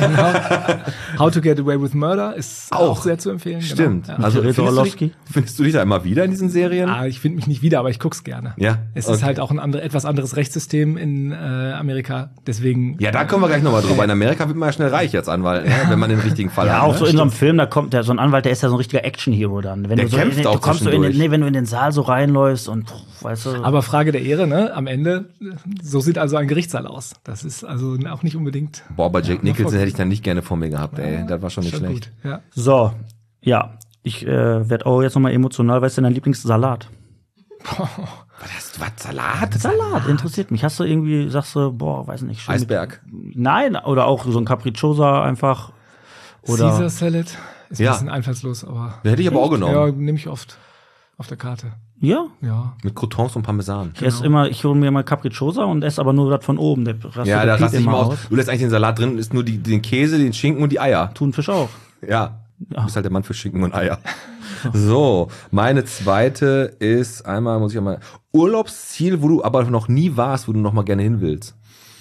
How to Get Away with Murder ist auch, Auch. sehr zu empfehlen. Stimmt. Genau. Ja. Also Theresa findest du, Orlowski? dich, findest du dich da immer wieder in diesen Serien? Ah, ich finde mich nicht wieder, aber ich guck's gerne. Ja, Es okay. ist halt auch ein andere, etwas anderes Rechtssystem in äh, Amerika, deswegen. Ja, da kommen wir gleich nochmal drüber. In Amerika wird man ja schnell reich als Anwalt, ne? wenn man den richtigen Fall Ja, hat. auch ne? so in so einem Film, da kommt der, so ein Anwalt, der ist ja so ein richtiger Action-Hero dann. Wenn Der du so kämpft in, den- auch du kommst so in den, zwischendurch. nee, wenn du in den Saal so reinläufst und, pff, weißt du. Aber Frage der Ehre, ne? Am Ende, so sieht also ein Gerichtssaal aus. Das ist also auch nicht unbedingt. Boah, bei Jack Nicholson voll. hätte ich dann nicht gerne vor mir gehabt, ey. Das war schon nicht schon schlecht. gut. Ja. So, ja. Ich äh, werde auch jetzt nochmal emotional. Was ist denn dein Lieblingssalat? Was, was, Salat? Salat, interessiert mich. Hast du irgendwie, sagst du, boah, weiß nicht. schön mit- Eisberg. Nein, oder auch so ein Capricciosa einfach. Oder Caesar Salad ist Ja. ein bisschen einfallslos, aber. Den hätte ich aber auch genommen. Ja, nehme ich oft auf der Karte. ja, Ja. Mit Croutons und Parmesan. ich esse immer, ich hole mir mal Capricciosa und esse aber nur das von oben. Der rastet Ja, der da Piet raste ich mal aus. Du lässt eigentlich den Salat drin, ist nur die, den Käse, den Schinken und die Eier. Thunfisch auch. Ja. Du bist halt der Mann für Schinken und Eier. So, meine zweite ist einmal, muss ich einmal, Urlaubsziel, wo du aber noch nie warst, wo du noch mal gerne hin willst.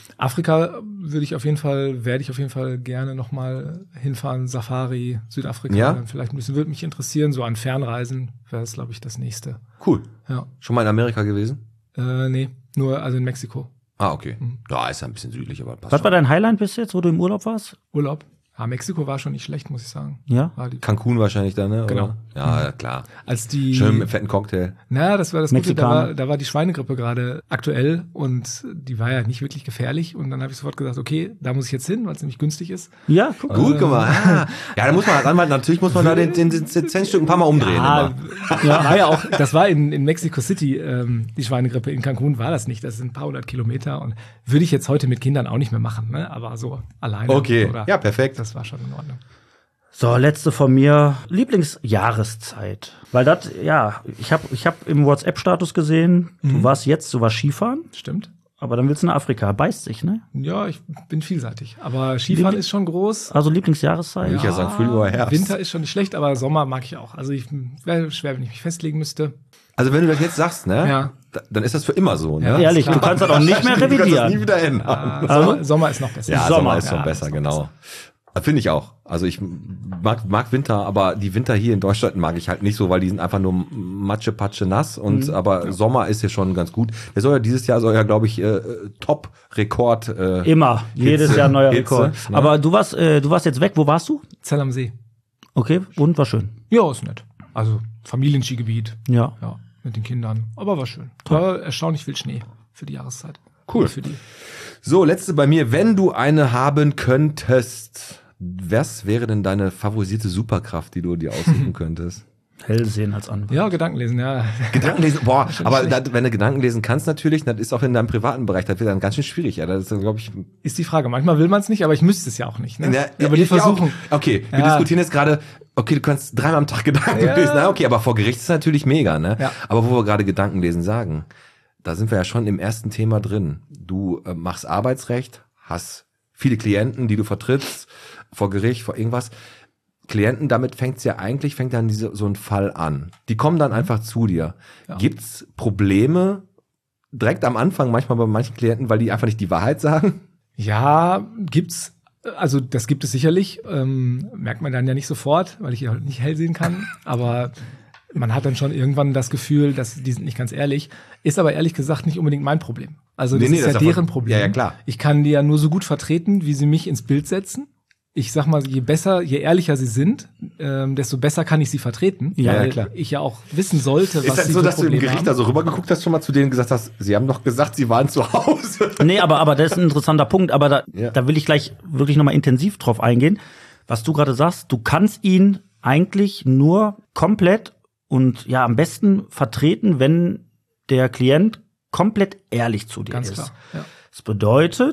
Afrika würde ich auf jeden Fall, werde ich auf jeden Fall gerne nochmal hinfahren. Safari, Südafrika. Ja? Dann vielleicht ein bisschen, würde mich interessieren. So an Fernreisen wäre das, glaube ich, das nächste. Cool. Ja. Schon mal in Amerika gewesen? Äh, nee, nur also in Mexiko. Ah, okay. Ja, ist ja ein bisschen südlich, aber passt Was war schon. dein Highlight bis jetzt, wo du im Urlaub warst? Urlaub. Ja, Mexiko war schon nicht schlecht, muss ich sagen. Ja. War die, Cancun wahrscheinlich dann, ne? Genau. Oder? Ja, klar. als die, Schön mit fetten Cocktail. na, das war das Gute, da Mexikaner. war, da war die Schweinegrippe gerade aktuell und die war ja nicht wirklich gefährlich und dann habe ich sofort gesagt, okay, da muss ich jetzt hin, weil es nämlich günstig ist. Ja, guck. Gut gemacht. Ah. Ja, da muss man als Anwalt, natürlich muss man da den, den, den Centstück ein paar Mal umdrehen. Ja, immer. ja, war ja auch, das war in, in Mexico City, ähm, die Schweinegrippe. In Cancun war das nicht. Das sind ein paar hundert Kilometer und würde ich jetzt heute mit Kindern auch nicht mehr machen, ne? Aber so alleine. Okay. Oder, Ja, perfekt. Das war schon in Ordnung. So, letzte von mir. Lieblingsjahreszeit. Weil das, ja, ich habe ich hab im WhatsApp-Status gesehen, du warst jetzt, du warst Skifahren, Stimmt. aber dann willst du nach Afrika. Beißt sich, ne? Ja, ich bin vielseitig. Aber Skifahren Liebl- ist schon groß. Also Lieblingsjahreszeit. Ich ja sagen, Frühling oder Herbst. Winter ist schon nicht schlecht, aber Sommer mag ich auch. Also ich wäre schwer, wenn ich mich festlegen müsste. Also wenn du das jetzt sagst, ne? Ja. da- Dann ist das für immer so, ne? Ja. Ehrlich, klar. du kannst das auch nicht mehr Du kannst das nie revidieren. wieder ändern. Ah, Sommer, Sommer ist noch besser. Ja, Sommer, Sommer, ist schon ja, besser, ist noch genau. Finde ich auch. Also ich mag, mag Winter, aber die Winter hier in Deutschland mag ich halt nicht so, weil die sind einfach nur Matsche, Patsche, nass. Und aber Sommer ist hier schon ganz gut. Der soll ja dieses Jahr soll ja, glaube ich, äh, Top-Rekord. Äh, Immer, jedes Jahr neuer Hitze, Rekord. ne? Aber du warst, äh, du warst jetzt weg. Wo warst du? Zell am See. Okay, und war schön. Ja, ist nett. Also Familienskigebiet. Ja. Ja, mit den Kindern. Aber war schön. War erstaunlich viel Schnee für die Jahreszeit. Cool. Oder Für die. So, letzte bei mir. Wenn du eine haben könntest, was wäre denn deine favorisierte Superkraft, die du dir aussuchen könntest? Hellsehen als Anwalt. Ja, Gedanken lesen, ja. Gedanken lesen, boah, aber schlecht. da, wenn du Gedanken lesen kannst natürlich, das ist auch in deinem privaten Bereich, das wird dann ganz schön schwierig. Ja, das ist, glaube ich, Ist die Frage. Manchmal will man es nicht, aber ich müsste es ja auch nicht. Ne? Ja, aber die ich auch. versuchen. Okay, wir Ja. diskutieren jetzt gerade, okay, du kannst dreimal am Tag Gedanken Ja. lesen. Na, okay, aber vor Gericht ist natürlich mega, ne? Ja. Aber wo wir gerade Gedanken lesen sagen, da sind wir ja schon im ersten Thema drin. Du äh, machst Arbeitsrecht, hast viele Klienten, die du vertrittst, vor Gericht, vor irgendwas. Klienten, damit fängt's ja eigentlich, fängt dann diese, so ein Fall an. Die kommen dann einfach zu dir. Ja. Gibt's Probleme direkt am Anfang manchmal bei manchen Klienten, weil die einfach nicht die Wahrheit sagen? Ja, gibt's. Also das gibt es sicherlich. Ähm, merkt man dann ja nicht sofort, weil ich ja nicht hell sehen kann. Aber man hat dann schon irgendwann das Gefühl, dass die sind nicht ganz ehrlich. Ist aber ehrlich gesagt nicht unbedingt mein Problem. Also das Nee, nee, ist das ja ist ja deren voll- Problem. Ja, ja, klar. Ich kann die ja nur so gut vertreten, wie sie mich ins Bild setzen. Ich sag mal, je besser, je ehrlicher sie sind, ähm, desto besser kann ich sie vertreten. Ja, weil ja, klar. ich ja auch wissen sollte, was Ist das sie so, für dass du im Probleme Gericht haben. da so rübergeguckt hast, schon mal zu denen gesagt hast, sie haben doch gesagt, sie waren zu Hause? Nee, aber, aber das ist ein interessanter Punkt, aber da, Ja. da will ich gleich wirklich nochmal intensiv drauf eingehen. Was du gerade sagst, du kannst ihn eigentlich nur komplett und ja am besten vertreten, wenn der Klient komplett ehrlich zu dir Ganz ist. klar. Ja. Das bedeutet,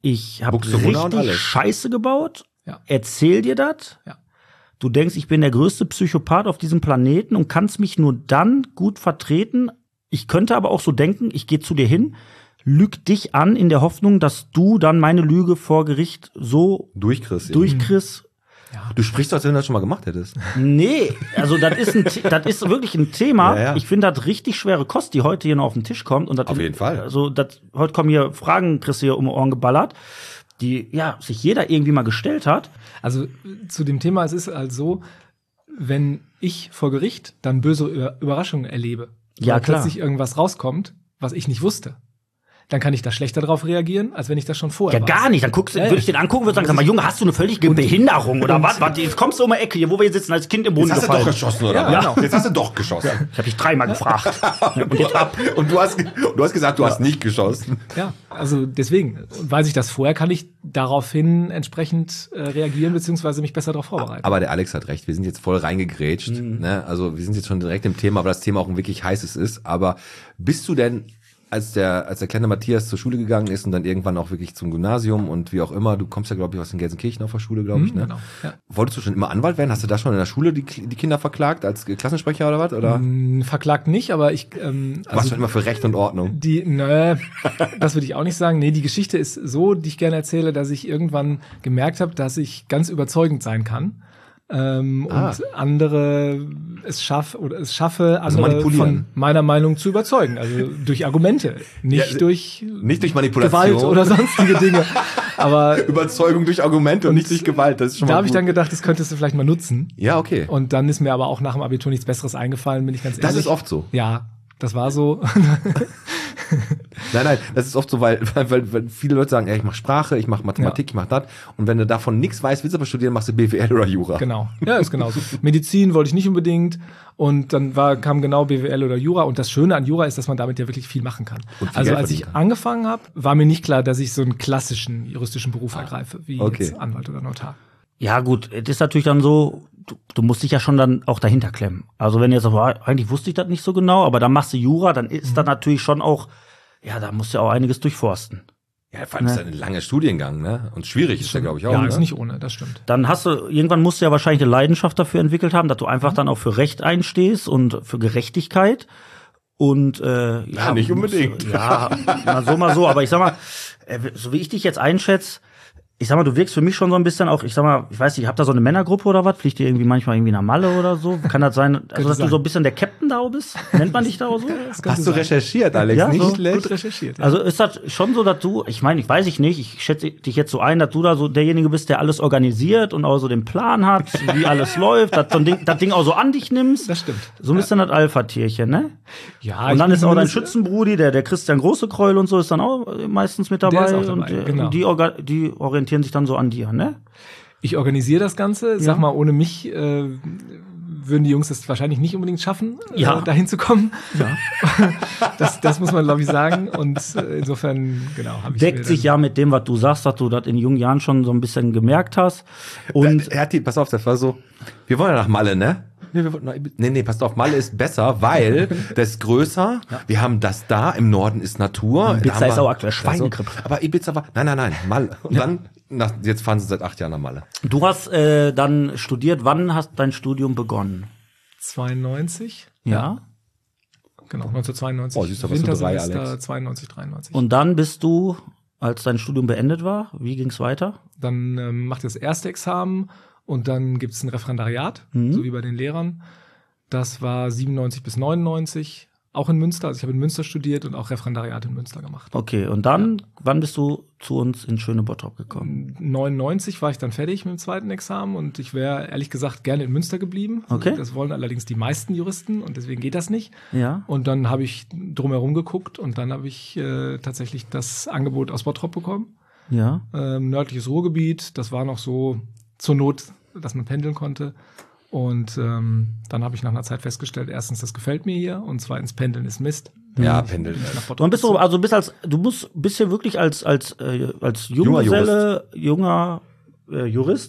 ich habe Buxtehude und richtig alles. Scheiße gebaut, Ja. erzähl dir das. Ja. Du denkst, ich bin der größte Psychopath auf diesem Planeten und kannst mich nur dann gut vertreten. Ich könnte aber auch so denken, ich gehe zu dir hin, lüg dich an in der Hoffnung, dass du dann meine Lüge vor Gericht so Durchkriegst. durchkriegst. Du sprichst, als wenn du das schon mal gemacht hättest. Nee, also das ist ein, The- das ist wirklich ein Thema. Ja, ja. Ich finde das richtig schwere Kost, die heute hier noch auf den Tisch kommt. Und das Auf jeden Fall. Also das, heute kommen hier Fragen, kriegst du hier um die Ohren geballert, die ja sich jeder irgendwie mal gestellt hat. Also zu dem Thema, es ist halt so, wenn ich vor Gericht dann böse Über- Überraschungen erlebe, Ja, weil klar. plötzlich irgendwas rauskommt, was ich nicht wusste, dann kann ich da schlechter drauf reagieren, als wenn ich das schon vorher Ja, weiß. gar nicht. Dann guckst du, Ja, würde ich den angucken und sagen, sag mal, Junge, hast du eine völlige Behinderung oder was? Was? Jetzt kommst du um die Ecke hier, wo wir hier sitzen, als Kind im Boden Jetzt hast du doch gefallen. geschossen, oder? Ja, was? genau. Jetzt hast du doch geschossen. Ich habe dich dreimal gefragt. Und jetzt ab. Und du hast, du hast gesagt, du hast nicht geschossen. Ja, also deswegen, und weiß ich das vorher, kann ich daraufhin entsprechend äh, reagieren, beziehungsweise mich besser darauf vorbereiten. Aber der Alex hat recht, wir sind jetzt voll reingegrätscht. Ne? Also wir sind jetzt schon direkt im Thema, weil das Thema auch ein wirklich heißes ist. Aber bist du denn, als der, als der kleine Matthias zur Schule gegangen ist und dann irgendwann auch wirklich zum Gymnasium und wie auch immer, du kommst ja, glaube ich, aus den Gelsenkirchen auf der Schule, glaube ich, Mhm, ne? genau, ja. Wolltest du schon immer Anwalt werden? Hast du da schon in der Schule die, die Kinder verklagt als Klassensprecher oder was? Oder Mm, Verklagt nicht, aber ich ähm, warst du immer für Recht und Ordnung? Die, nö, das würde ich auch nicht sagen. Nee, die Geschichte ist so, die ich gerne erzähle, dass ich irgendwann gemerkt habe, dass ich ganz überzeugend sein kann. Ähm, Ah. Und andere es schaffe oder es schaffe, andere manipulieren. von meiner Meinung zu überzeugen. Also durch Argumente, nicht Ja, durch Nicht durch Manipulation. Gewalt oder sonstige Dinge. Aber Überzeugung durch Argumente und, Und nicht durch Gewalt. Das ist schon da mal habe ich gut. dann gedacht, das könntest du vielleicht mal nutzen. Ja, okay. Und dann ist mir aber auch nach dem Abitur nichts Besseres eingefallen, bin ich ganz Das ehrlich. ist oft so. Ja, das war so. Nein, nein, das ist oft so, weil, weil, weil viele Leute sagen, ja, ich mache Sprache, ich mache Mathematik, ich mache das. Und wenn du davon nichts weißt, willst du aber studieren, machst du B W L oder Jura. Genau. Ja, ist genauso. Medizin wollte ich nicht unbedingt. Und dann war, kam genau B W L oder Jura. Und das Schöne an Jura ist, dass man damit ja wirklich viel machen kann. Und viel Also Geld als ich verdienen kann. angefangen habe, war mir nicht klar, dass ich so einen klassischen juristischen Beruf ergreife, wie okay. jetzt Anwalt oder Notar. Ja, gut, es ist natürlich dann so, du, du musst dich ja schon dann auch dahinter klemmen. Also wenn du jetzt sagst, oh, eigentlich wusste ich das nicht so genau, aber dann machst du Jura, dann ist das natürlich schon auch, ja, da musst du auch einiges durchforsten. Ja, vor allem ist das ein langer Studiengang, ne? Und schwierig ist der, glaube ich, auch. Ja, ne? ist nicht ohne, das stimmt. Dann hast du, irgendwann musst du ja wahrscheinlich eine Leidenschaft dafür entwickelt haben, dass du einfach dann auch für Recht einstehst und für Gerechtigkeit. Und äh, ja, nicht musst- unbedingt. Ja, mal so, mal so. Aber ich sag mal, äh, so wie ich dich jetzt einschätze, ich sag mal, du wirkst für mich schon so ein bisschen auch, ich sag mal, ich weiß nicht, habt ihr so eine Männergruppe oder was? Fliegt ihr irgendwie manchmal irgendwie nach Malle oder so? Kann das sein, also dass du sein. so ein bisschen der Captain da bist? Nennt man dich da auch so? Hast du recherchiert, Alex? Ja, nicht so schlecht. Gut recherchiert. Ja. Also ist das schon so, dass du, ich meine, ich weiß ich nicht, ich schätze dich jetzt so ein, dass du da so derjenige bist, der alles organisiert und auch so den Plan hat, wie alles läuft, dass so ein Ding, das Ding auch so an dich nimmst. Das stimmt. So ein bisschen das Alpha-Tierchen, ne? Ja, Und ich dann bin ist auch dein zumindest- Schützenbrudi, der, der Christian Großekreul und so, ist dann auch meistens mit dabei. ist auch dabei, und äh, genau. die, orga die orientieren sich dann so an dir, ne? Ich organisiere das Ganze. Sag Ja. mal, ohne mich äh, würden die Jungs es wahrscheinlich nicht unbedingt schaffen, Ja. äh, dahin zu kommen. Ja. Das, das muss man, glaube ich, sagen. Und äh, insofern, genau, habe ich mir Deckt sich dann- ja mit dem, was du sagst, dass du das in jungen Jahren schon so ein bisschen gemerkt hast. Und Er hat die, pass auf, das war so, wir wollen ja nach Malle, ne? Nee, wir wollten nach Ibiza. nee, nee, pass auf, Malle ist besser, weil das ist größer. Wir haben das da, im Norden ist Natur. Ibiza Da haben ist wir auch aktuell Schweinegrippe. Aber Ibiza war, nein, nein, nein, Malle. Und dann, nach, jetzt fahren sie seit acht Jahren nach Malle. du hast äh, dann studiert, wann hast dein Studium begonnen? zweiundneunzig. Ja. Genau, neunzehnhundertzweiundneunzig. Oh, siehst du, was für drei, Wintersemester Alex. zweiundneunzig, dreiundneunzig. Und dann bist du, als dein Studium beendet war, wie ging's weiter? Dann ähm, macht ihr das erste Examen und dann gibt es ein Referendariat, Mhm. so wie bei den Lehrern. Das war siebenundneunzig bis neunundneunzig, auch in Münster. Also ich habe in Münster studiert und auch Referendariat in Münster gemacht. Okay, und dann, wann bist du zu uns in Schöne Bottrop gekommen? neunundneunzig war ich dann fertig mit dem zweiten Examen und ich wäre ehrlich gesagt gerne in Münster geblieben. Okay. Das wollen allerdings die meisten Juristen und deswegen geht das nicht. Ja. Und dann habe ich drumherum geguckt und dann habe ich äh, tatsächlich das Angebot aus Bottrop bekommen. Ja. Ähm, nördliches Ruhrgebiet, das war noch so zur Not, dass man pendeln konnte. Und ähm, dann habe ich nach einer Zeit festgestellt, erstens, das gefällt mir hier und zweitens, pendeln ist Mist. Ja, Pendel. Nach Bottrop Und bist du, gezogen. also bist als, du musst, bist hier wirklich als, als, äh, als Junggeselle, junger äh, Jurist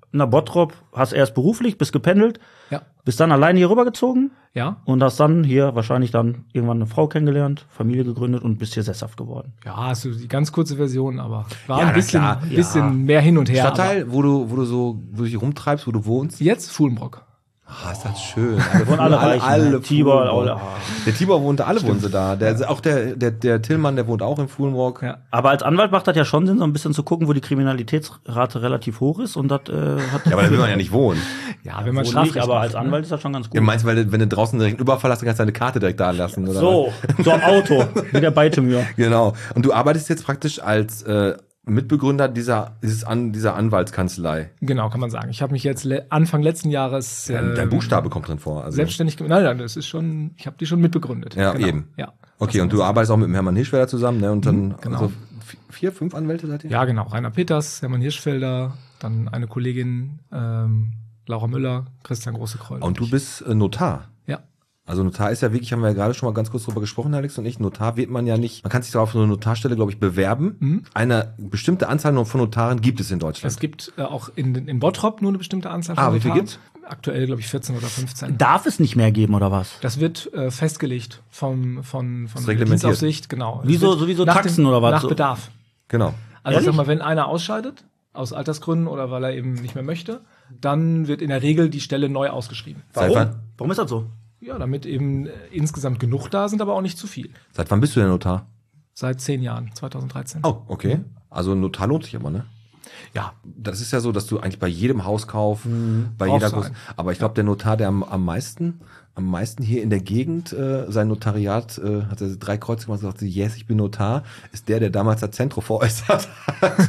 Na, Bottrop, hast erst beruflich, bist gependelt, Ja. bist dann alleine hier rübergezogen Ja. und hast dann hier wahrscheinlich dann irgendwann eine Frau kennengelernt, Familie gegründet und bist hier sesshaft geworden. Ja, also die ganz kurze Version, aber war Ja, ein na bisschen, klar. bisschen Ja. mehr hin und her. Stadtteil, wo du, wo du so, wo du dich rumtreibst, wo du wohnst? Aber jetzt Fuhlenbrock. Ah, ist das schön. Alle Wohnen alle reich, ne? alle Tibor, Fuhlenbrock. alle- ah. Der Tibor wohnte, alle wohnen sie da. Der, auch der, der, der Tillmann, der wohnt auch in Fuhlenbrock. Ja. Aber als Anwalt macht das ja schon Sinn, so ein bisschen zu gucken, wo die Kriminalitätsrate relativ hoch ist und das äh, hat Ja, aber da will man ja nicht wohnen. Ja, wenn man wohl Strafrecht nicht, aber macht, als Anwalt ist das schon ganz gut. Ja, meinst du, weil du, wenn du draußen direkt einen Überfall hast, dann kannst du deine Karte direkt da lassen, oder? So, so am Auto, wie der Beitemür. Genau. Und du arbeitest jetzt praktisch als äh, Mitbegründer dieser, dieses An, dieser Anwaltskanzlei. Genau, kann man sagen. Ich habe mich jetzt le Anfang letzten Jahres Dein, dein ähm, Buchstabe kommt drin vor. Also. selbstständig gemacht. Nein, nein, das ist schon, ich habe die schon mitbegründet. Ja, genau. eben. Ja. Okay, und du arbeitest auch mit dem Hermann Hirschfelder zusammen, ne? Und dann genau. also vi- vier, fünf Anwälte seid ihr? Ja, genau. Rainer Peters, Hermann Hirschfelder, dann eine Kollegin, ähm, Laura Müller, Christian Großekreuz. Und du bist äh, Notar. Ja. Also Notar ist ja wirklich, haben wir ja gerade schon mal ganz kurz drüber gesprochen, Alex und ich, Notar wird man ja nicht, man kann sich da auf so eine Notarstelle, glaube ich, bewerben. Mhm. Eine bestimmte Anzahl von Notaren gibt es in Deutschland. Es gibt äh, auch in, in Bottrop nur eine bestimmte Anzahl von Ah, wie viel Notaren. gibt's? Aktuell, glaube ich, vierzehn oder fünfzehn. Darf es nicht mehr geben, oder was? Das wird äh, festgelegt vom, von, von Ist der reglementiert. Dienstaufsicht, genau. Es Wieso- wird sowieso nach Taxen dem, oder was? Nach So- Bedarf. Genau. Also ich Ehrlich? sag mal, wenn einer ausscheidet, aus Altersgründen oder weil er eben nicht mehr möchte, dann wird in der Regel die Stelle neu ausgeschrieben. Seit wann, Warum ist das so? Ja, damit eben äh, insgesamt genug da sind, aber auch nicht zu viel. seit wann bist du denn Notar? Seit zehn Jahren, zweitausenddreizehn. Oh, okay. Also Notar lohnt sich aber, ne? Ja, Das ist ja so, dass du eigentlich bei jedem Hauskauf, bei brauchst jeder du großen, einen. aber ich glaube, der Notar, der am, am meisten, am meisten hier in der Gegend äh, sein Notariat, äh, hat er drei Kreuze gemacht und sagte, yes, ich bin Notar, ist der, der damals das Zentrum veräußert hat.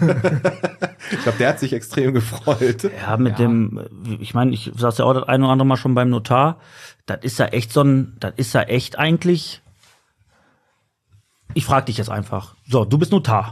Ich glaube, der hat sich extrem gefreut. Ja, mit Ja. dem, ich meine, ich saß ja auch das ein oder andere Mal schon beim Notar. Das ist ja echt so ein, das ist ja echt eigentlich. Ich frage dich jetzt einfach. So, du bist Notar.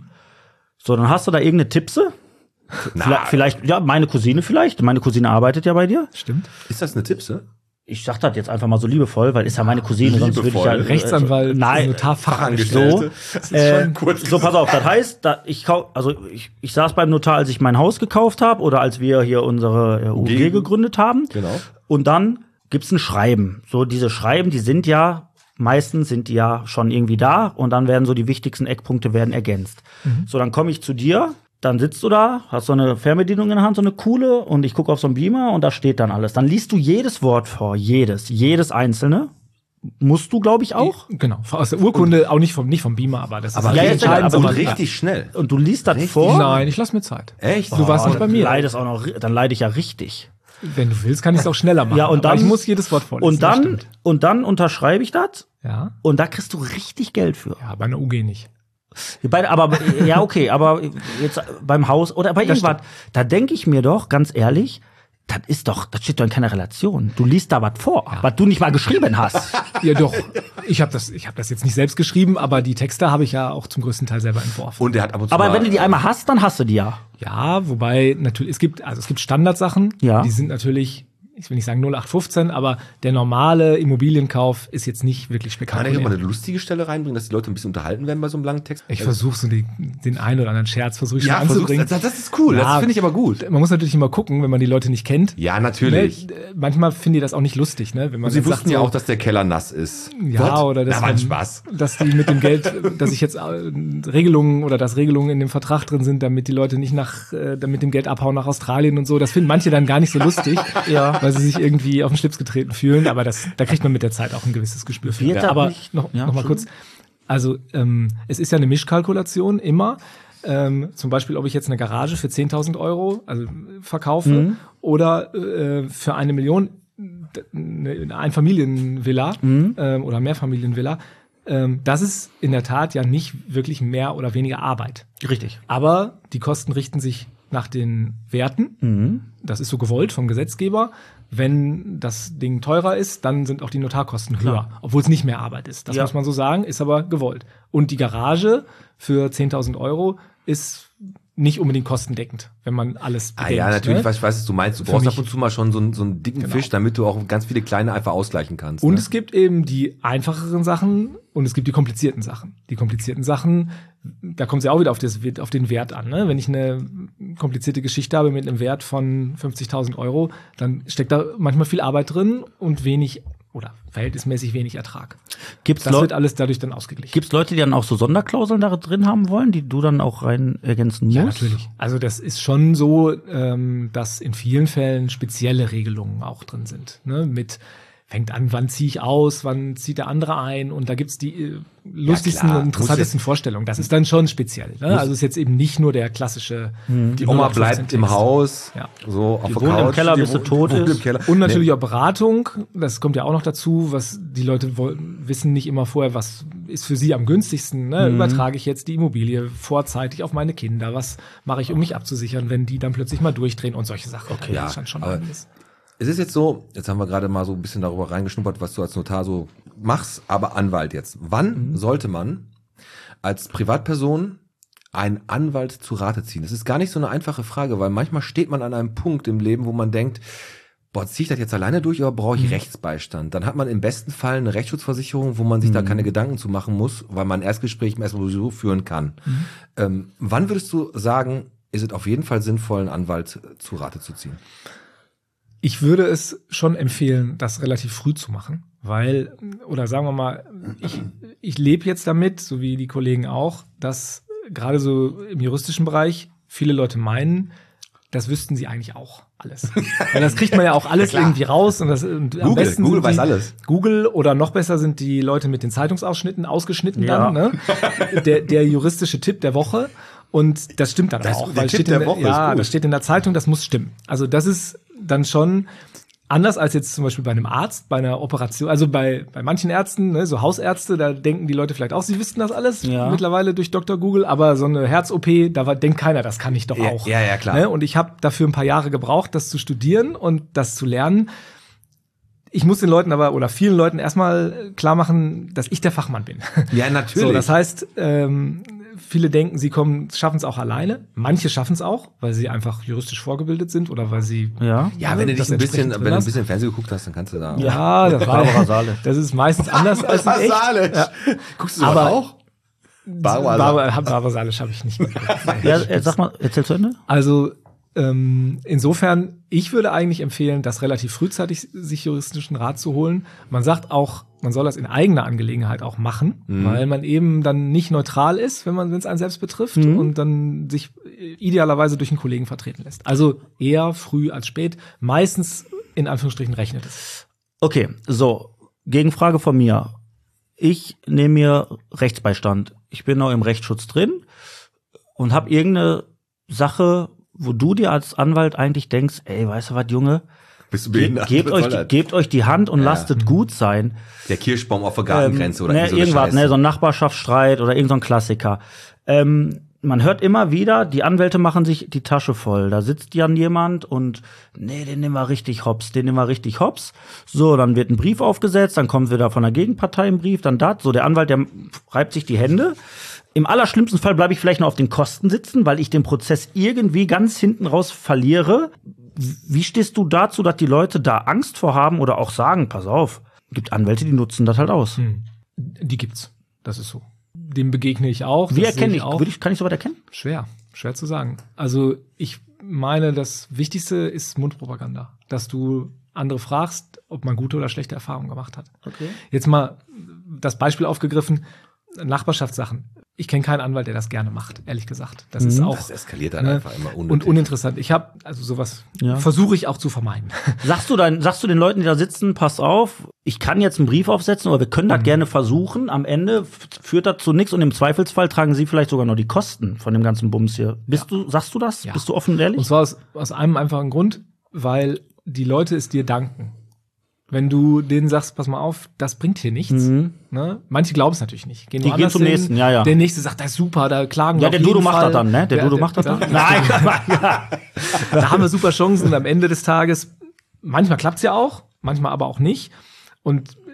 So, dann hast du da irgendeine Tippse? Vielleicht, vielleicht, ja, meine Cousine vielleicht. Meine Cousine arbeitet ja bei dir. stimmt. Ist das eine Tippse? Ich sag das jetzt einfach mal so liebevoll, weil ist ja meine Cousine, sonst würde ich ja. Liebevoll. Rechtsanwalt, äh, nein, Notarfachangestellte. so. Äh, so, pass auf, das heißt, da ich kau also ich, ich saß beim Notar, als ich mein Haus gekauft habe oder als wir hier unsere äh, U G gegründet haben. Genau. Und dann gibt's ein Schreiben. So, diese Schreiben, die sind ja, meistens sind die ja schon irgendwie da und dann werden so die wichtigsten Eckpunkte werden ergänzt. So, dann komme ich zu dir, dann sitzt du da, hast so eine Fernbedienung in der Hand, so eine coole, und ich gucke auf so einen Beamer und da steht dann alles. Dann liest du jedes Wort vor, jedes, jedes einzelne. Musst du, glaube ich, auch. Genau, aus der Urkunde, auch nicht vom, nicht vom Beamer, aber das ist Aber Ja, nicht jetzt entscheidend. aber und sondern- richtig schnell. Und du liest das Richtig? vor. Nein, ich lass mir Zeit. Echt? Du warst Oh, nicht bei dann mir. leidest auch noch, dann leide ich ja richtig. Wenn du willst, kann ich es auch schneller machen. Ja, und aber dann- ich muss jedes Wort vorlesen. Und das dann, stimmt. und dann unterschreibe ich das Ja, und da kriegst du richtig Geld für. ja, bei einer U G nicht. Bei, aber ja, okay, aber jetzt beim Haus oder bei Das irgendwas, da denke ich mir doch, ganz ehrlich, das ist doch, das steht doch in keiner Relation. Du liest da was vor, was du nicht mal geschrieben hast. Ja, doch. Ich habe das, ich habe das jetzt nicht selbst geschrieben, aber die Texte habe ich ja auch zum größten Teil selber entworfen. Und der hat ab und zu Aber mal, wenn du die einmal hast, dann hast du die ja. Ja, wobei natürlich, es gibt, also es gibt Standardsachen, Ja. die sind natürlich, ich will nicht sagen null acht fünfzehn, aber der normale Immobilienkauf ist jetzt nicht wirklich kann man nicht spektakulär. mal eine lustige Stelle reinbringen, dass die Leute ein bisschen unterhalten werden bei so einem langen Text? Ich versuche so die, den einen oder anderen Scherz versuche ich ja, schon versuch's, anzubringen. das, das ist cool, Ja. das finde ich aber gut. Man muss natürlich immer gucken, wenn man die Leute nicht kennt. Ja, natürlich. Ne? Manchmal finden die das auch nicht lustig, ne? Wenn man Und sie dann wussten sagt, ja so, auch, dass der Keller nass ist. ja, What? oder dass, Da war ein man, Spaß. dass die mit dem Geld, dass ich jetzt äh, Regelungen oder dass Regelungen in dem Vertrag drin sind, damit die Leute nicht nach, äh, damit dem Geld abhauen nach Australien und so. Das finden manche dann gar nicht so lustig, Ja. weil sie sich irgendwie auf den Schlips getreten fühlen. Aber das, da kriegt man mit der Zeit auch ein gewisses Gespür für. Wird das Aber nicht- noch, Ja, noch mal kurz. Also ähm, es ist ja eine Mischkalkulation immer. Ähm, zum Beispiel, ob ich jetzt eine Garage für zehntausend Euro also, äh, verkaufe Mhm. oder äh, für eine Million d- eine Einfamilienvilla Mhm. ähm, oder Mehrfamilienvilla. Ähm, das ist in der Tat ja nicht wirklich mehr oder weniger Arbeit. Richtig. Aber die Kosten richten sich nach den Werten. Mhm. Das ist so gewollt vom Gesetzgeber. Wenn das Ding teurer ist, dann sind auch die Notarkosten höher, obwohl es nicht mehr Arbeit ist. Das Ja. muss man so sagen, ist aber gewollt. Und die Garage für zehntausend Euro ist nicht unbedingt kostendeckend, wenn man alles Ah bedenkt. ja, natürlich, ne? weiß, ich weiß, was du meinst. Du Für brauchst mich- ab und zu mal schon so einen, so einen dicken Genau. Fisch, damit du auch ganz viele kleine einfach ausgleichen kannst. Und ne? es gibt eben die einfacheren Sachen und es gibt die komplizierten Sachen. Die komplizierten Sachen, da kommt es ja auch wieder auf, das, auf den Wert an. Ne? Wenn ich eine komplizierte Geschichte habe mit einem Wert von fünfzigtausend Euro, dann steckt da manchmal viel Arbeit drin und wenig oder verhältnismäßig wenig Ertrag. Gibt's, Das Leu wird alles dadurch dann ausgeglichen. gibt's Leute, die dann auch so Sonderklauseln da drin haben wollen, die du dann auch rein ergänzen musst? Ja, natürlich. Also das ist schon so, ähm, dass in vielen Fällen spezielle Regelungen auch drin sind. Ne? Mit fängt an, wann ziehe ich aus, wann zieht der andere ein und da gibt's die äh, lustigsten klar, und interessantesten muss Vorstellungen. Das ist dann schon speziell. Ne? Also ist jetzt eben nicht nur der klassische Die Oma bleibt im Haus, Ja. so auf Die der wohnt im Couch. Keller, die bis sie wo- tot wohnt ist. im Keller. Und natürlich Nee. auch Beratung, das kommt ja auch noch dazu, was die Leute wollen, wissen nicht immer vorher, was ist für sie am günstigsten. Ne? Übertrage ich jetzt die Immobilie vorzeitig auf meine Kinder? Was mache ich, um mich abzusichern, wenn die dann plötzlich mal durchdrehen und solche Sachen. Okay, Ja, das ist dann schon aber- einiges. Es ist jetzt so, jetzt haben wir gerade mal so ein bisschen darüber reingeschnuppert, was du als Notar so machst, aber Anwalt jetzt. Wann sollte man als Privatperson einen Anwalt zu Rate ziehen? Das ist gar nicht so eine einfache Frage, weil manchmal steht man an einem Punkt im Leben, wo man denkt, boah, ziehe ich das jetzt alleine durch oder brauche ich Rechtsbeistand? Dann hat man im besten Fall eine Rechtsschutzversicherung, wo man sich da keine Gedanken zu machen muss, weil man ein Erstgespräch erstmal sowieso führen kann. Ähm, wann würdest du sagen, ist es auf jeden Fall sinnvoll, einen Anwalt zu Rate zu ziehen? Ich würde es schon empfehlen, das relativ früh zu machen, weil, oder sagen wir mal, ich, ich lebe jetzt damit, so wie die Kollegen auch, dass gerade so im juristischen Bereich viele Leute meinen, das wüssten sie eigentlich auch alles. Weil das kriegt man ja auch alles irgendwie raus. Und das, und am Google, besten Google sind die, weiß alles. Google oder noch besser sind die Leute mit den Zeitungsausschnitten ausgeschnitten Ja. dann. Ne? Der, der juristische Tipp der Woche. Und das stimmt dann Das- auch. der Weil Tipp steht der in der, Woche ist ja, gut. das steht in der Zeitung, das muss stimmen. Also das ist dann schon anders als jetzt zum Beispiel bei einem Arzt, bei einer Operation, also bei, bei manchen Ärzten, ne, so Hausärzte, da denken die Leute vielleicht auch, sie wüssten das alles Ja. mittlerweile durch Doktor Google, aber so eine Herz-O P, da war, denkt keiner, das kann ich doch Ja, auch. ja, ja, klar. Ne? Und ich habe dafür ein paar Jahre gebraucht, das zu studieren und das zu lernen. Ich muss den Leuten aber oder vielen Leuten erstmal klar machen, dass ich der Fachmann bin. Ja, natürlich. So, das heißt, ähm, viele denken, sie kommen, schaffen es auch alleine. Manche schaffen es auch, weil sie einfach juristisch vorgebildet sind oder weil sie Ja. Ja, wenn du dich das ein bisschen, entsprechend wenn drin du ein hast. bisschen Fernsehen geguckt hast, dann kannst du da. Ja, das war Barbara Salisch. Das ist meistens anders als in echt. Ja. Guckst du sowas Aber- auch? Barbara Barbara, Barbara Salisch habe ich nicht geguckt. Ja, äh, sag mal, erzähl zu Ende. Also ähm, insofern, ich würde eigentlich empfehlen, das relativ frühzeitig sich juristischen Rat zu holen. Man sagt auch, man soll das in eigener Angelegenheit auch machen, weil man eben dann nicht neutral ist, wenn man, wenn es einen selbst betrifft und dann sich idealerweise durch einen Kollegen vertreten lässt. Also eher früh als spät. Meistens in Anführungsstrichen rechnet es. Okay, so, Gegenfrage von mir. Ich nehme mir Rechtsbeistand. Ich bin noch im Rechtsschutz drin und habe irgendeine Sache, wo du dir als Anwalt eigentlich denkst, ey, weißt du was, Junge, Bist du ge behindert? gebt, Was euch soll die, das? gebt euch die Hand und Ja. lasst es gut sein. Der Kirschbaum auf der Gartengrenze oder ne, irgendwie so eine irgendwas, Scheiße. ne, so ein Nachbarschaftsstreit oder irgend so ein Klassiker. Ähm, man hört immer wieder, die Anwälte machen sich die Tasche voll. Da sitzt dann jemand und nee, den nehmen wir richtig hops, den nehmen wir richtig hops. So, dann wird ein Brief aufgesetzt, dann kommt wieder von der Gegenpartei ein Brief, dann das. So, der Anwalt, der reibt sich die Hände. Im allerschlimmsten Fall bleibe ich vielleicht noch auf den Kosten sitzen, weil ich den Prozess irgendwie ganz hinten raus verliere. Wie stehst du dazu, dass die Leute da Angst vor haben oder auch sagen, pass auf, gibt Anwälte, die nutzen das halt aus. Die gibt's. Das ist so. Dem begegne ich auch. Wie das sehe erkenne ich, auch. würde ich, kann ich so weit erkennen? Schwer, schwer zu sagen. Also ich meine, das Wichtigste ist Mundpropaganda, dass du andere fragst, ob man gute oder schlechte Erfahrungen gemacht hat. Okay. Jetzt mal das Beispiel aufgegriffen, Nachbarschaftssachen. Ich kenne keinen Anwalt, der das gerne macht, ehrlich gesagt. Das ist auch Das eskaliert dann ne, einfach immer unnötig. und uninteressant. Ich habe also sowas Ja. versuche ich auch zu vermeiden. Sagst du dann, sagst du den Leuten, die da sitzen, pass auf, ich kann jetzt einen Brief aufsetzen, aber wir können das gerne versuchen. Am Ende f- führt das zu nichts und im Zweifelsfall tragen sie vielleicht sogar noch die Kosten von dem ganzen Bums hier. Bist du, sagst du das? Ja. Bist du offen und ehrlich? Und zwar aus, aus einem einfachen Grund, weil die Leute es dir danken. Wenn du denen sagst, pass mal auf, das bringt hier nichts. Ne? Manche glauben es natürlich nicht. Gehen Die woanders gehen zum hin. nächsten, ja, ja. Der nächste sagt, das ist super, da klagen wir Ja, auf der jeden Dudo macht Fall. das dann, ne? Der Ja, Dudo macht das dann? da- Nein, ja. Da haben wir super Chancen am Ende des Tages. Manchmal klappt's ja auch, manchmal aber auch nicht. Und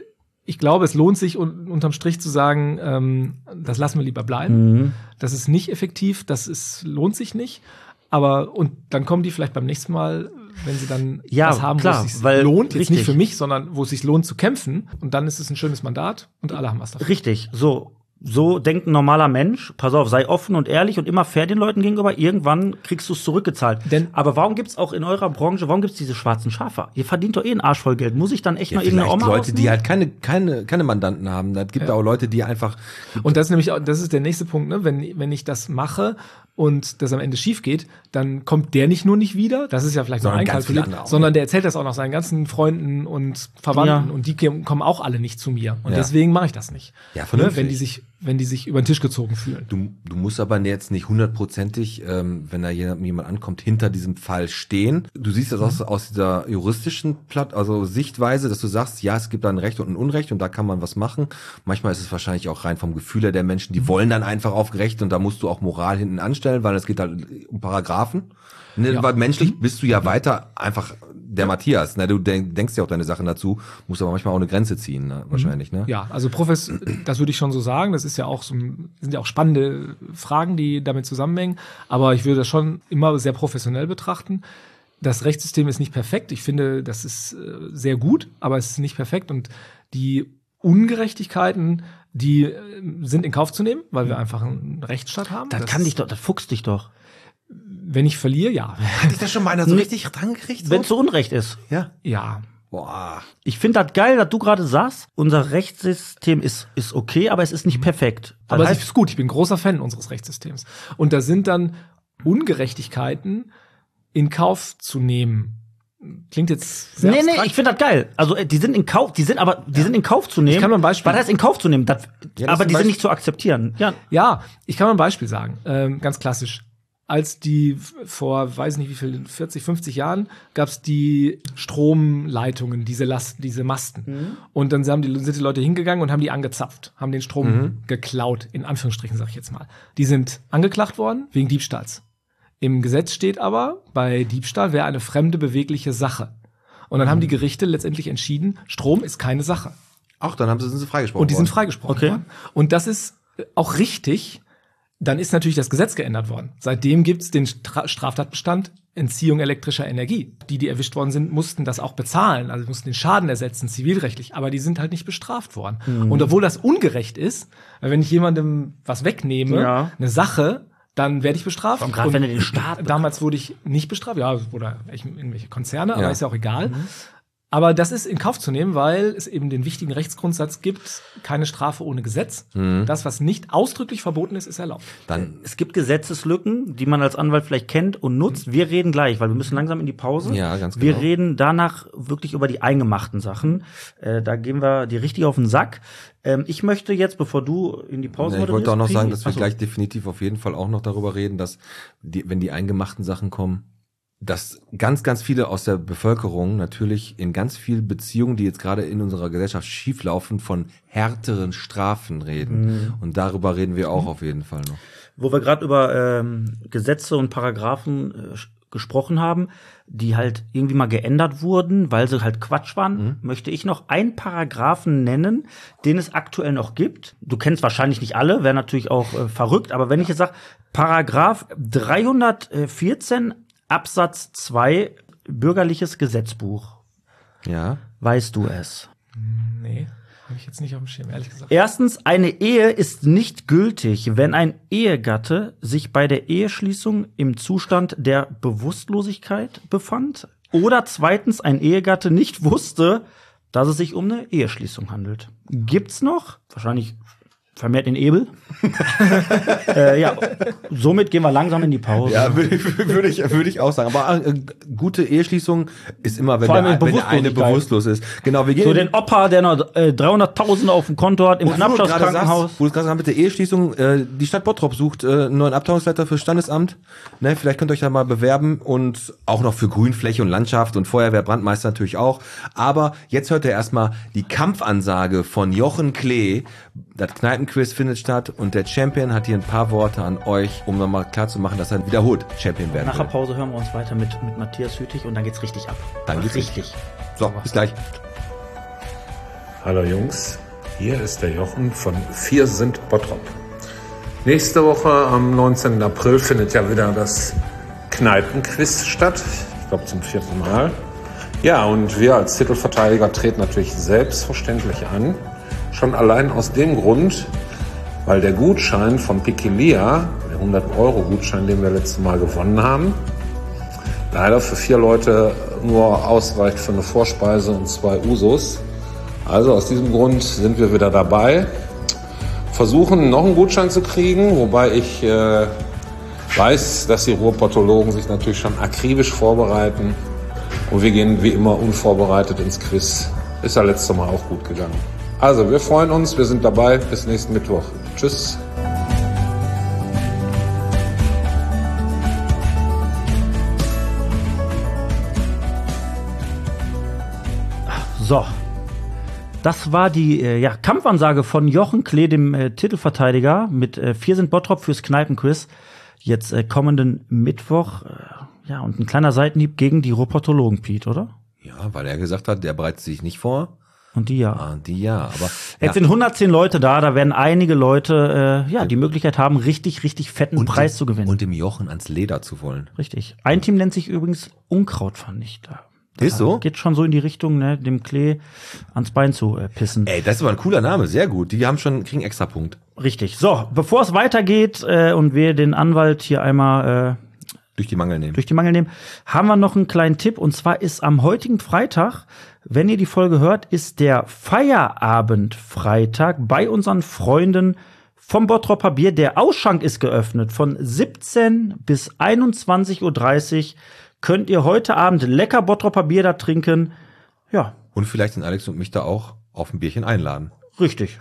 ich glaube, es lohnt sich un- unterm Strich zu sagen, ähm, das lassen wir lieber bleiben. Mhm. Das ist nicht effektiv, das ist, lohnt sich nicht. Aber, und dann kommen die vielleicht beim nächsten Mal, wenn sie dann Ja, was haben, klar, wo es sich weil- lohnt, jetzt richtig. nicht für mich, sondern wo es sich lohnt zu kämpfen. Und dann ist es ein schönes Mandat und alle haben was davon. Richtig, so. So denkt ein normaler Mensch. Pass auf, sei offen und ehrlich und immer fair den Leuten gegenüber. Irgendwann kriegst du es zurückgezahlt. Denn- Aber warum gibt's auch in eurer Branche, warum gibt's diese schwarzen Schafe? Ihr verdient doch eh einen Arsch voll Geld. Muss ich dann echt Ja, noch irgendeine vielleicht Oma Leute, die rausnehmen? halt keine, keine, keine Mandanten haben. Es gibt Ja. auch Leute, die einfach. Und das ist nämlich auch, das ist der nächste Punkt, ne? Wenn, wenn ich das mache und das am Ende schief geht, dann kommt der nicht nur nicht wieder, das ist ja vielleicht noch Sondern ganz viele einkalkuliert, andere auch, sondern der erzählt das auch noch seinen ganzen Freunden und Verwandten Ja. und die ke- kommen auch alle nicht zu mir. Und Ja. deswegen mache ich das nicht. Ja, Ne? vernünftig. Wenn die sich, wenn die sich über den Tisch gezogen fühlen. Du, du musst aber jetzt nicht hundertprozentig, ähm, wenn da jemand, jemand ankommt, hinter diesem Fall stehen. Du siehst das aus, aus dieser juristischen Platt, also Sichtweise, dass du sagst, ja, es gibt da ein Recht und ein Unrecht und da kann man was machen. Manchmal ist es wahrscheinlich auch rein vom Gefühl her der Menschen, die wollen dann einfach auf Recht und da musst du auch Moral hinten anstellen, weil es geht halt um Paragraphen. Ne, Ja. Weil menschlich bist du ja weiter einfach der Matthias. Ne? Du denk, denkst ja auch deine Sachen dazu, musst aber manchmal auch eine Grenze ziehen, ne? wahrscheinlich. Ne? Ja, also Profes, das würde ich schon so sagen. Das ist ja auch so, sind ja auch spannende Fragen, die damit zusammenhängen. Aber ich würde das schon immer sehr professionell betrachten. Das Rechtssystem ist nicht perfekt. Ich finde, das ist äh, sehr gut, aber es ist nicht perfekt. Und die Ungerechtigkeiten, die äh, sind in Kauf zu nehmen, weil wir einfach einen Rechtsstaat haben. Das, Das- kann dich doch, das fuchst dich doch. Wenn ich verliere, ja. Hat dich da schon mal einer so Nee. richtig dran gekriegt? Wenn es so Unrecht ist. Ja. Ja. Boah. Ich finde das geil, dass du gerade sagst, unser Rechtssystem ist, ist okay, aber es ist nicht perfekt. Das Aber es heißt, ist gut, ich bin großer Fan unseres Rechtssystems. Und da sind dann Ungerechtigkeiten in Kauf zu nehmen. Klingt jetzt sehr nee, nee, abstrakt. ich finde das geil. Also äh, die sind in Kauf, die sind aber, die sind in Kauf zu nehmen. Ich kann mal ein Beispiel- Was heißt in Kauf zu nehmen? Das, Ja, das aber ist die ein sind nicht zu akzeptieren. Ja, Ja, ich kann mal ein Beispiel sagen, ähm, ganz klassisch. Als die f- vor, weiß nicht wie viel, vierzig, fünfzig Jahren, gab es die Stromleitungen, diese Lasten, diese Masten. Und dann haben die, sind die Leute hingegangen und haben die angezapft, haben den Strom geklaut, in Anführungsstrichen sage ich jetzt mal. Die sind angeklagt worden wegen Diebstahls. Im Gesetz steht aber, bei Diebstahl wäre eine fremde bewegliche Sache. Und dann haben die Gerichte letztendlich entschieden, Strom ist keine Sache. Ach, dann haben sie, sind sie freigesprochen Und die sind worden. freigesprochen Okay. worden. Und das ist auch richtig. Dann ist natürlich das Gesetz geändert worden. Seitdem gibt es den Stra- Straftatbestand Entziehung elektrischer Energie. Die, die erwischt worden sind, mussten das auch bezahlen, also mussten den Schaden ersetzen, zivilrechtlich. Aber die sind halt nicht bestraft worden. Mhm. Und obwohl das ungerecht ist, weil wenn ich jemandem was wegnehme, Ja. eine Sache, dann werde ich bestraft. Gerade Und wenn du den Staat damals wurde ich nicht bestraft, ja, oder irgendwelche Konzerne, aber Ja. ist ja auch egal. Mhm. Aber das ist in Kauf zu nehmen, weil es eben den wichtigen Rechtsgrundsatz gibt, keine Strafe ohne Gesetz. Mhm. Das, was nicht ausdrücklich verboten ist, ist erlaubt. Dann, es gibt Gesetzeslücken, die man als Anwalt vielleicht kennt und nutzt. Wir reden gleich, weil wir müssen langsam in die Pause. Ja, ganz Wir genau. reden danach wirklich über die eingemachten Sachen. Äh, da gehen wir die richtig auf den Sack. Ähm, ich möchte jetzt, bevor du in die Pause ja, ich wollte auch noch moderierst, sagen, kriegen- dass wir Achso. gleich definitiv auf jeden Fall auch noch darüber reden, dass die, wenn die eingemachten Sachen kommen, dass ganz, ganz viele aus der Bevölkerung natürlich in ganz vielen Beziehungen, die jetzt gerade in unserer Gesellschaft schieflaufen, von härteren Strafen reden. Und darüber reden wir auch auf jeden Fall noch. Wo wir gerade über ähm, Gesetze und Paragraphen äh, sch- gesprochen haben, die halt irgendwie mal geändert wurden, weil sie halt Quatsch waren, möchte ich noch einen Paragraphen nennen, den es aktuell noch gibt. Du kennst wahrscheinlich nicht alle, wäre natürlich auch äh, verrückt, aber wenn ich jetzt sage, Paragraph dreihundertvierzehn Absatz zwei Bürgerliches Gesetzbuch, Ja. weißt du es? Nee, habe ich jetzt nicht auf dem Schirm, ehrlich gesagt. Erstens, eine Ehe ist nicht gültig, wenn ein Ehegatte sich bei der Eheschließung im Zustand der Bewusstlosigkeit befand. Oder zweitens, ein Ehegatte nicht wusste, dass es sich um eine Eheschließung handelt. Gibt's noch? Wahrscheinlich vermehrt in Ebel. äh, ja, somit gehen wir langsam in die Pause. Ja, würde ich, würde ich, würde ich auch sagen. Aber äh, gute Eheschließung ist immer, wenn, Vor allem der, in wenn der eine Bewusstlosigkeit. bewusstlos ist. Genau, wir gehen So den Opa, der noch äh, dreihunderttausend auf dem Konto hat, im Wo du gerade Knappschaftskrankenhaus. sagst, wo du gerade sagst, mit der Eheschließung, äh, die Stadt Bottrop sucht äh, einen neuen Abteilungsleiter fürs Standesamt. Ne, vielleicht könnt ihr euch da mal bewerben und auch noch für Grünfläche und Landschaft und Feuerwehr, Brandmeister natürlich auch. Aber jetzt hört ihr erstmal die Kampfansage von Jochen Klee. Das Kneipenquiz findet statt und der Champion hat hier ein paar Worte an euch, um nochmal klarzumachen, dass er wiederholt Champion werden Nach der will. Pause hören wir uns weiter mit, mit Matthias Hütig und dann geht's richtig ab. Dann geht's richtig. So, bis gleich. Hallo Jungs, hier ist der Jochen von Wir sind Bottrop. Nächste Woche am neunzehnten April findet ja wieder das Kneipenquiz statt. Ich glaube zum vierten Mal. Ja, und wir als Titelverteidiger treten natürlich selbstverständlich an. Schon allein aus dem Grund, weil der Gutschein von Pikilia, der hundert-Euro-Gutschein, den wir letztes Mal gewonnen haben, leider für vier Leute nur ausreicht für eine Vorspeise und zwei Usos. Also aus diesem Grund sind wir wieder dabei. Versuchen noch einen Gutschein zu kriegen, wobei ich äh, weiß, dass die Ruhrpottologen sich natürlich schon akribisch vorbereiten. Und wir gehen wie immer unvorbereitet ins Quiz. Ist ja letztes Mal auch gut gegangen. Also, wir freuen uns, wir sind dabei. Bis nächsten Mittwoch. Tschüss. So. Das war die äh, ja, Kampfansage von Jochen Klee, dem äh, Titelverteidiger, mit äh, Wir sind Bottrop fürs Kneipenquiz. Jetzt äh, kommenden Mittwoch. Äh, ja, und ein kleiner Seitenhieb gegen die Ruhrpottologen, Piet, oder? Ja, weil er gesagt hat, der bereitet sich nicht vor. Und die ja. Ah, die ja, aber. Jetzt ja. sind hundertzehn Leute da, da werden einige Leute äh, ja die Möglichkeit haben, richtig, richtig fetten und Preis dem, zu gewinnen. Und dem Jochen ans Leder zu wollen. Richtig. Ein Team nennt sich übrigens Unkrautvernichter. Ist so? Geht schon so in die Richtung, ne, dem Klee ans Bein zu äh, pissen. Ey, das ist aber ein cooler Name, sehr gut. Die haben schon, kriegen extra Punkt. Richtig. So, bevor es weitergeht äh, und wir den Anwalt hier einmal äh, Durch die Mangel nehmen. durch die Mangel nehmen, haben wir noch einen kleinen Tipp. Und zwar ist am heutigen Freitag, wenn ihr die Folge hört, ist der Feierabend-Freitag bei unseren Freunden vom Bottropper Bier. Der Ausschank ist geöffnet. Von siebzehn bis einundzwanzig Uhr dreißig könnt ihr heute Abend lecker Bottropper Bier da trinken. Ja, Und vielleicht den Alex und mich da auch auf ein Bierchen einladen. richtig.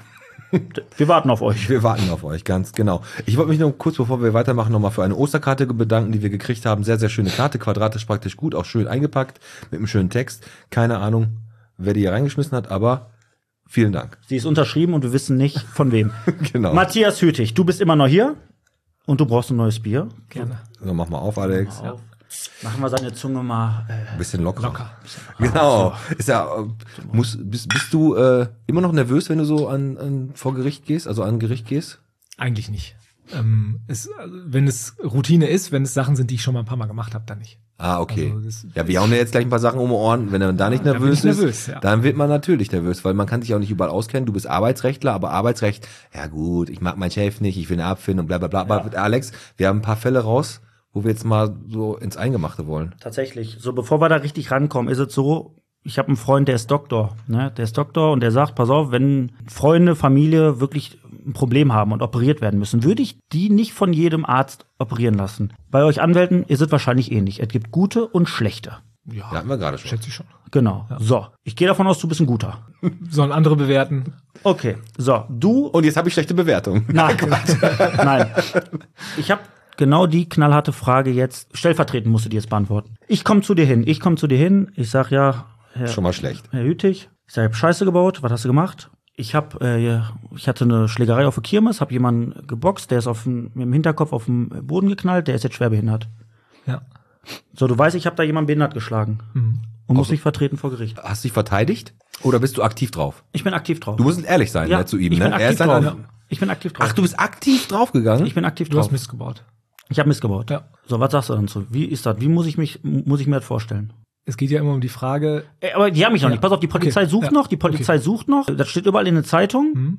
Wir warten auf euch. Wir warten auf euch, ganz genau. Ich wollte mich noch kurz, bevor wir weitermachen, nochmal für eine Osterkarte bedanken, die wir gekriegt haben. Sehr, sehr schöne Karte, quadratisch praktisch gut, auch schön eingepackt, mit einem schönen Text. Keine Ahnung, wer die hier reingeschmissen hat, aber vielen Dank. Sie ist unterschrieben und wir wissen nicht von wem. Genau. Matthias Hütig, du bist immer noch hier und du brauchst ein neues Bier. Gerne. So, mach mal auf, Alex. Auf. Machen wir seine Zunge mal. Äh, Ein bisschen locker. Locker. Genau. Ist ja, äh, muss, bist, bist du äh, immer noch nervös, wenn du so an, an vor Gericht gehst, also an Gericht gehst? Eigentlich nicht. Ähm, es, also, wenn es Routine ist, wenn es Sachen sind, die ich schon mal ein paar Mal gemacht habe, dann nicht. Ah, okay. Also das- ja, wir hauen ja jetzt gleich ein paar Sachen um die Ohren. Wenn er da nicht Ja, da bin nervös ich ist, nervös, ja. dann wird man natürlich nervös, weil man kann sich auch nicht überall auskennen. Du bist Arbeitsrechtler, aber Arbeitsrecht, ja gut, ich mag meinen Chef nicht, ich will ihn abfinden und bla bla bla. Aber mit Alex, wir haben ein paar Fälle raus, wo wir jetzt mal so ins Eingemachte wollen. Tatsächlich. So, bevor wir da richtig rankommen, ist es so, ich habe einen Freund, der ist Doktor. Ne? Der ist Doktor und der sagt, pass auf, wenn Freunde, Familie wirklich ein Problem haben und operiert werden müssen, würde ich die nicht von jedem Arzt operieren lassen. Bei euch Anwälten ist es wahrscheinlich ähnlich. Es gibt gute und schlechte. Ja, Ja, hatten wir gerade schon. schätze ich schon. Genau. So, ich gehe davon aus, du bist ein guter. Sollen andere bewerten? Okay, so, du. Und jetzt habe ich schlechte Bewertung. Nein, nein. Ich habe genau die knallharte Frage jetzt. Stellvertretend musst du die jetzt beantworten. Ich komme zu dir hin. Ich komme zu dir hin. Ich sag ja, Herr, Schon mal schlecht. Herr Hütig, ich sag, ich hab Scheiße gebaut. Was hast du gemacht? Ich hab, äh, ich hatte eine Schlägerei auf der Kirmes, habe jemanden geboxt, der ist auf dem, mit dem Hinterkopf auf den Boden geknallt, der ist jetzt schwer behindert. Ja. So, du weißt, ich habe da jemanden behindert geschlagen Mhm. und muss mich vertreten vor Gericht. Hast du dich verteidigt? Oder bist du aktiv drauf? Ich bin aktiv drauf. Du musst ehrlich sein, ja, ne, zu ihm, ich ne? bin aktiv Er ist dann drauf. ein- Ich bin aktiv drauf. Ach, du bist aktiv draufgegangen? Ich bin aktiv Du drauf. hast Mist gebaut. Ich habe Mist gebaut. Ja. So, was sagst du dann zu? Wie ist das? Wie muss ich mich, muss ich mir das vorstellen? Es geht ja immer um die Frage, Ey, aber die haben mich noch Ja. nicht. Pass auf, die Polizei Okay. sucht Ja. noch, die Polizei sucht noch. Das steht überall in der Zeitung. hm?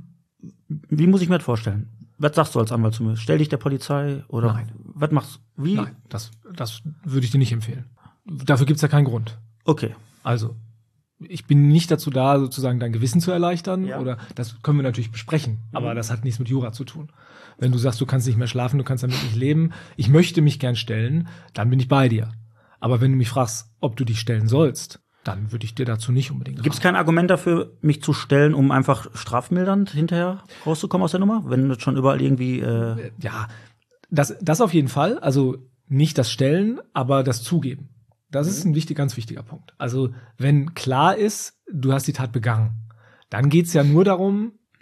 Wie muss ich mir das vorstellen? Was sagst du als Anwalt zu mir? Stell dich der Polizei oder Nein. was machst du? Wie? Nein, das, das würde ich dir nicht empfehlen. Dafür gibt's ja keinen Grund. Okay. Also, ich bin nicht dazu da, sozusagen dein Gewissen zu erleichtern. Ja. Oder das können wir natürlich besprechen, aber das hat nichts mit Jura zu tun. Wenn du sagst, du kannst nicht mehr schlafen, du kannst damit nicht leben, ich möchte mich gern stellen, dann bin ich bei dir. Aber wenn du mich fragst, ob du dich stellen sollst, dann würde ich dir dazu nicht unbedingt Gibt es raten. kein Argument dafür, mich zu stellen, um einfach strafmildernd hinterher rauszukommen aus der Nummer? Wenn das schon überall irgendwie. Äh Ja, das, das auf jeden Fall. Also nicht das Stellen, aber das Zugeben. Das ist ein wichtig, ganz wichtiger Punkt. Also wenn klar ist, du hast die Tat begangen, dann geht's ja nur darum,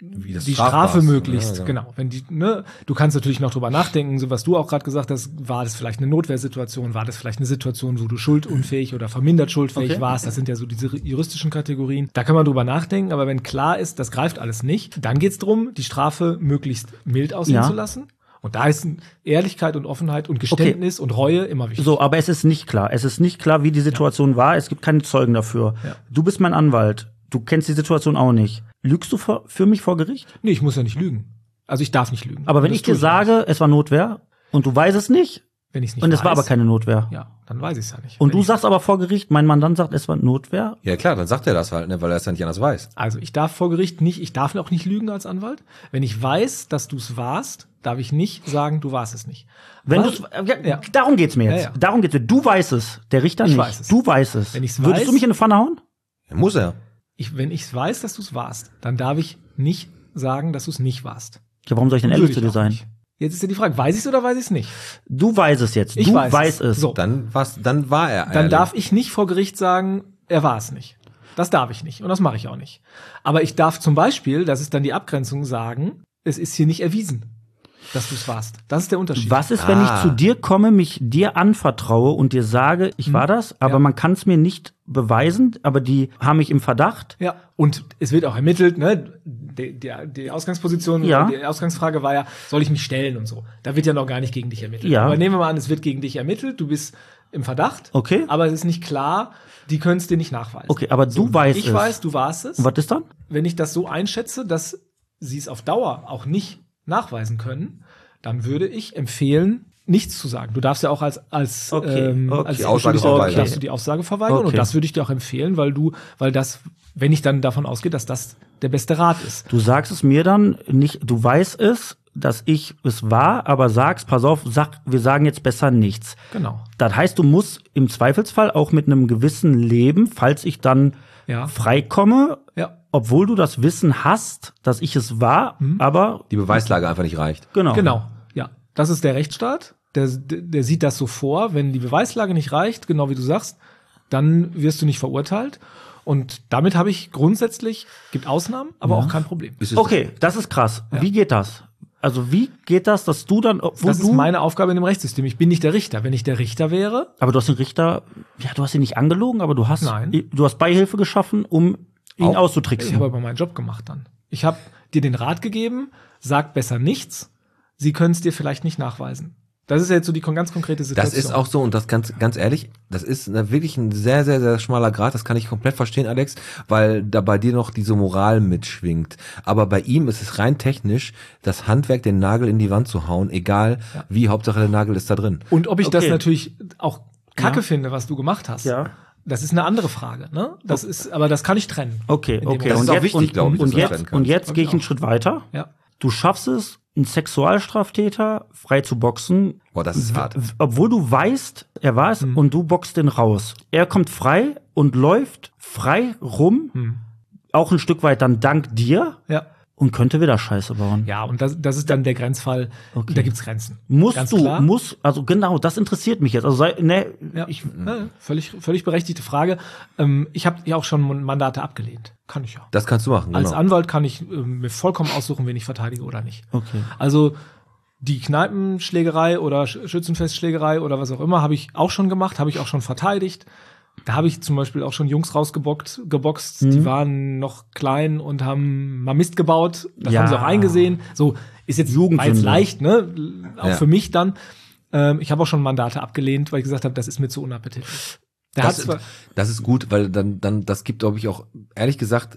Wie das die strafbar Strafe ist. möglichst, Ja, genau. Wenn die, ne, du kannst natürlich noch drüber nachdenken, so was du auch gerade gesagt hast, war das vielleicht eine Notwehrsituation, war das vielleicht eine Situation, wo du schuldunfähig oder vermindert schuldfähig Okay. warst, das sind ja so diese juristischen Kategorien. Da kann man drüber nachdenken, aber wenn klar ist, das greift alles nicht, dann geht's drum, die Strafe möglichst mild aussehen Ja. zu lassen. Und da ist Ehrlichkeit und Offenheit und Geständnis und Reue immer wichtig. So, aber es ist nicht klar. Es ist nicht klar, wie die Situation war. Es gibt keine Zeugen dafür. Ja. Du bist mein Anwalt. Du kennst die Situation auch nicht. Lügst du für, für mich vor Gericht? Nee, ich muss ja nicht lügen. Also ich darf nicht lügen. Aber wenn Und das ich dir tue sage, nicht. es war Notwehr und du weißt es nicht wenn ich's nicht und es weiß, war aber keine Notwehr. ja, dann weiß ich es ja nicht. Und Wenn du ich, sagst aber vor Gericht, mein Mandant sagt, es war Notwehr. Ja klar, dann sagt er das halt, ne, weil er es ja nicht anders weiß. Also ich darf vor Gericht nicht, ich darf auch nicht lügen als Anwalt. Wenn ich weiß, dass du es warst, darf ich nicht sagen, du warst es nicht. Wenn Was? du's, ja, Ja. Darum geht's mir jetzt. Ja, ja. Darum geht's mir. Du weißt es. Der Richter Ich nicht. weiß es. Du weißt es. Wenn ich's Würdest weiß- du mich in eine Pfanne hauen? Ja, muss er. Ich, wenn ich weiß, dass du es warst, dann darf ich nicht sagen, dass du es nicht warst. Ja, warum soll ich denn Und ehrlich würde zu ich dir auch sein? nicht. Jetzt ist ja die Frage, weiß ich es oder weiß ich es nicht? Du weißt es jetzt. Ich du weiß weißt es. es. So. Dann was, dann war er. Dann ehrlich. darf ich nicht vor Gericht sagen, er war es nicht. Das darf ich nicht und das mache ich auch nicht. Aber ich darf zum Beispiel, das ist dann die Abgrenzung, sagen, es ist hier nicht erwiesen, dass du es warst. Das ist der Unterschied. Was ist, wenn Ah. ich zu dir komme, mich dir anvertraue und dir sage, ich war das, aber Ja. man kann es mir nicht beweisen, aber die haben mich im Verdacht? Ja, und es wird auch ermittelt, ne? Die, die, die Ausgangsposition, Ja. die Ausgangsfrage war ja, soll ich mich stellen und so. Da wird ja noch gar nicht gegen dich ermittelt. Ja. Aber nehmen wir mal an, es wird gegen dich ermittelt, du bist im Verdacht, Okay. aber es ist nicht klar, die können es dir nicht nachweisen. Okay, aber du weißt ich es. weiß, du warst es. Und was ist dann? Wenn ich das so einschätze, dass sie es auf Dauer auch nicht nachweisen können, dann würde ich empfehlen, nichts zu sagen. Du darfst ja auch als als Okay, ähm, okay. als Die Aussage Beschuldigter verweigern. darfst du die Aussage verweigern Okay. und das würde ich dir auch empfehlen, weil du, weil das, wenn ich dann davon ausgehe, dass das der beste Rat ist. Du sagst es mir dann nicht, du weißt es, dass ich es war, aber sagst, pass auf, sag, wir sagen jetzt besser nichts. Genau. Das heißt, du musst im Zweifelsfall auch mit einem gewissen Leben, falls ich dann Ja. freikomme, Ja. obwohl du das Wissen hast, dass ich es war, aber Die Beweislage einfach nicht reicht. genau. Genau. Ja. Das ist der Rechtsstaat. Der, der sieht das so vor. Wenn die Beweislage nicht reicht, genau wie du sagst, dann wirst du nicht verurteilt. Und damit habe ich grundsätzlich, gibt Ausnahmen, aber auch kein Problem. Ist es- Okay, das ist krass. Wie geht das? Also wie geht das, dass du dann, obwohl Das du, ist meine Aufgabe in dem Rechtssystem. Ich bin nicht der Richter. Wenn ich der Richter wäre, aber du hast den Richter, ja, du hast ihn nicht angelogen, aber du hast, Nein. du hast Beihilfe geschaffen, um ihn Auch- ich auszutricksen. habe aber meinen Job gemacht dann. Ich habe dir den Rat gegeben, sag besser nichts. Sie können es dir vielleicht nicht nachweisen. Das ist ja jetzt so die kon- ganz konkrete Situation. Das ist auch so und das ganz, ganz ehrlich, das ist eine, wirklich ein sehr, sehr, sehr schmaler Grad. Das kann ich komplett verstehen, Alex, weil da bei dir noch diese Moral mitschwingt. Aber bei ihm ist es rein technisch das Handwerk, den Nagel in die Wand zu hauen, egal wie, Hauptsache der Nagel ist da drin. Und ob ich das Okay. natürlich auch kacke Ja. finde, was du gemacht hast. Ja. Das ist eine andere Frage, ne? Das ist, aber das kann ich trennen. Okay, In dem okay. Moment. Das und ist auch jetzt, wichtig, und, glaube ich, und dass du das jetzt, trennen kannst. und jetzt Glaub gehe ich ich einen auch. Schritt weiter. Ja. Du schaffst es, einen Sexualstraftäter frei zu boxen, Boah, das ist hart. w- obwohl du weißt, er war es und du boxst den raus. Er kommt frei und läuft frei rum, auch ein Stück weit dann dank dir Ja. und könnte wieder Scheiße bauen. Ja, und das, das ist dann der Grenzfall. Okay. Da gibt's Grenzen. Musst Ganz du, klar. muss, also genau, das interessiert mich jetzt. Also sei, ne, Ja, ich, ja, völlig, völlig berechtigte Frage. Ähm, ich habe ja auch schon Mandate abgelehnt. Kann ich ja. Das kannst du machen, Als genau. Anwalt kann ich ähm, mir vollkommen aussuchen, wen ich verteidige oder nicht. okay. Also die Kneipenschlägerei oder Sch- Schützenfestschlägerei oder was auch immer habe ich auch schon gemacht, habe ich auch schon verteidigt. Da habe ich zum Beispiel auch schon Jungs rausgeboxt, geboxt, Mhm. die waren noch klein und haben mal Mist gebaut. Das Ja. haben sie auch eingesehen. So ist jetzt war jetzt Jugendsünde. leicht, ne? Auch Ja. für mich dann. Ähm, ich habe auch schon Mandate abgelehnt, weil ich gesagt habe, das ist mir zu unappetitlich. Der hat Das, zwar, das ist gut, weil dann, dann, das gibt, glaube ich, auch, ehrlich gesagt,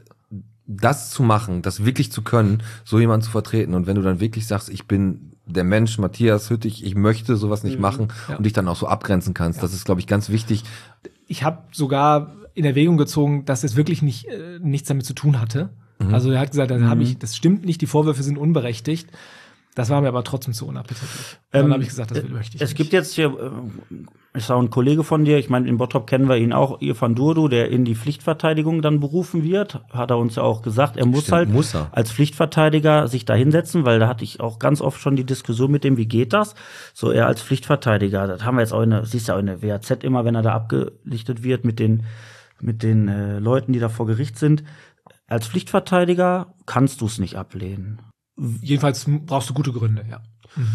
das zu machen, das wirklich zu können, so jemanden zu vertreten. Und wenn du dann wirklich sagst, ich bin der Mensch, Matthias Hüttich, ich möchte sowas nicht machen Ja. und dich dann auch so abgrenzen kannst, das ist, glaube ich, ganz wichtig. ich habe sogar in Erwägung gezogen, dass es wirklich nicht äh, nichts damit zu tun hatte. Mhm. Also er hat gesagt, das habe ich, das stimmt nicht, die Vorwürfe sind unberechtigt. Das war mir aber trotzdem zu unappetitlich. Ähm, Dann habe ich gesagt, das möchte ich Es nicht. gibt jetzt hier, äh, ist auch ein Kollege von dir, ich meine, in Bottrop kennen wir ihn auch, Irfan Durdu, der in die Pflichtverteidigung dann berufen wird, hat er uns ja auch gesagt, er muss Stimmt, halt muss er. als Pflichtverteidiger sich da hinsetzen, weil da hatte ich auch ganz oft schon die Diskussion mit dem, wie geht das? So, er als Pflichtverteidiger, das haben wir jetzt auch in der, siehst du ja auch in der W A Z immer, wenn er da abgelichtet wird mit den, mit den äh, Leuten, die da vor Gericht sind. Als Pflichtverteidiger kannst du es nicht ablehnen. Jedenfalls brauchst du gute Gründe, ja.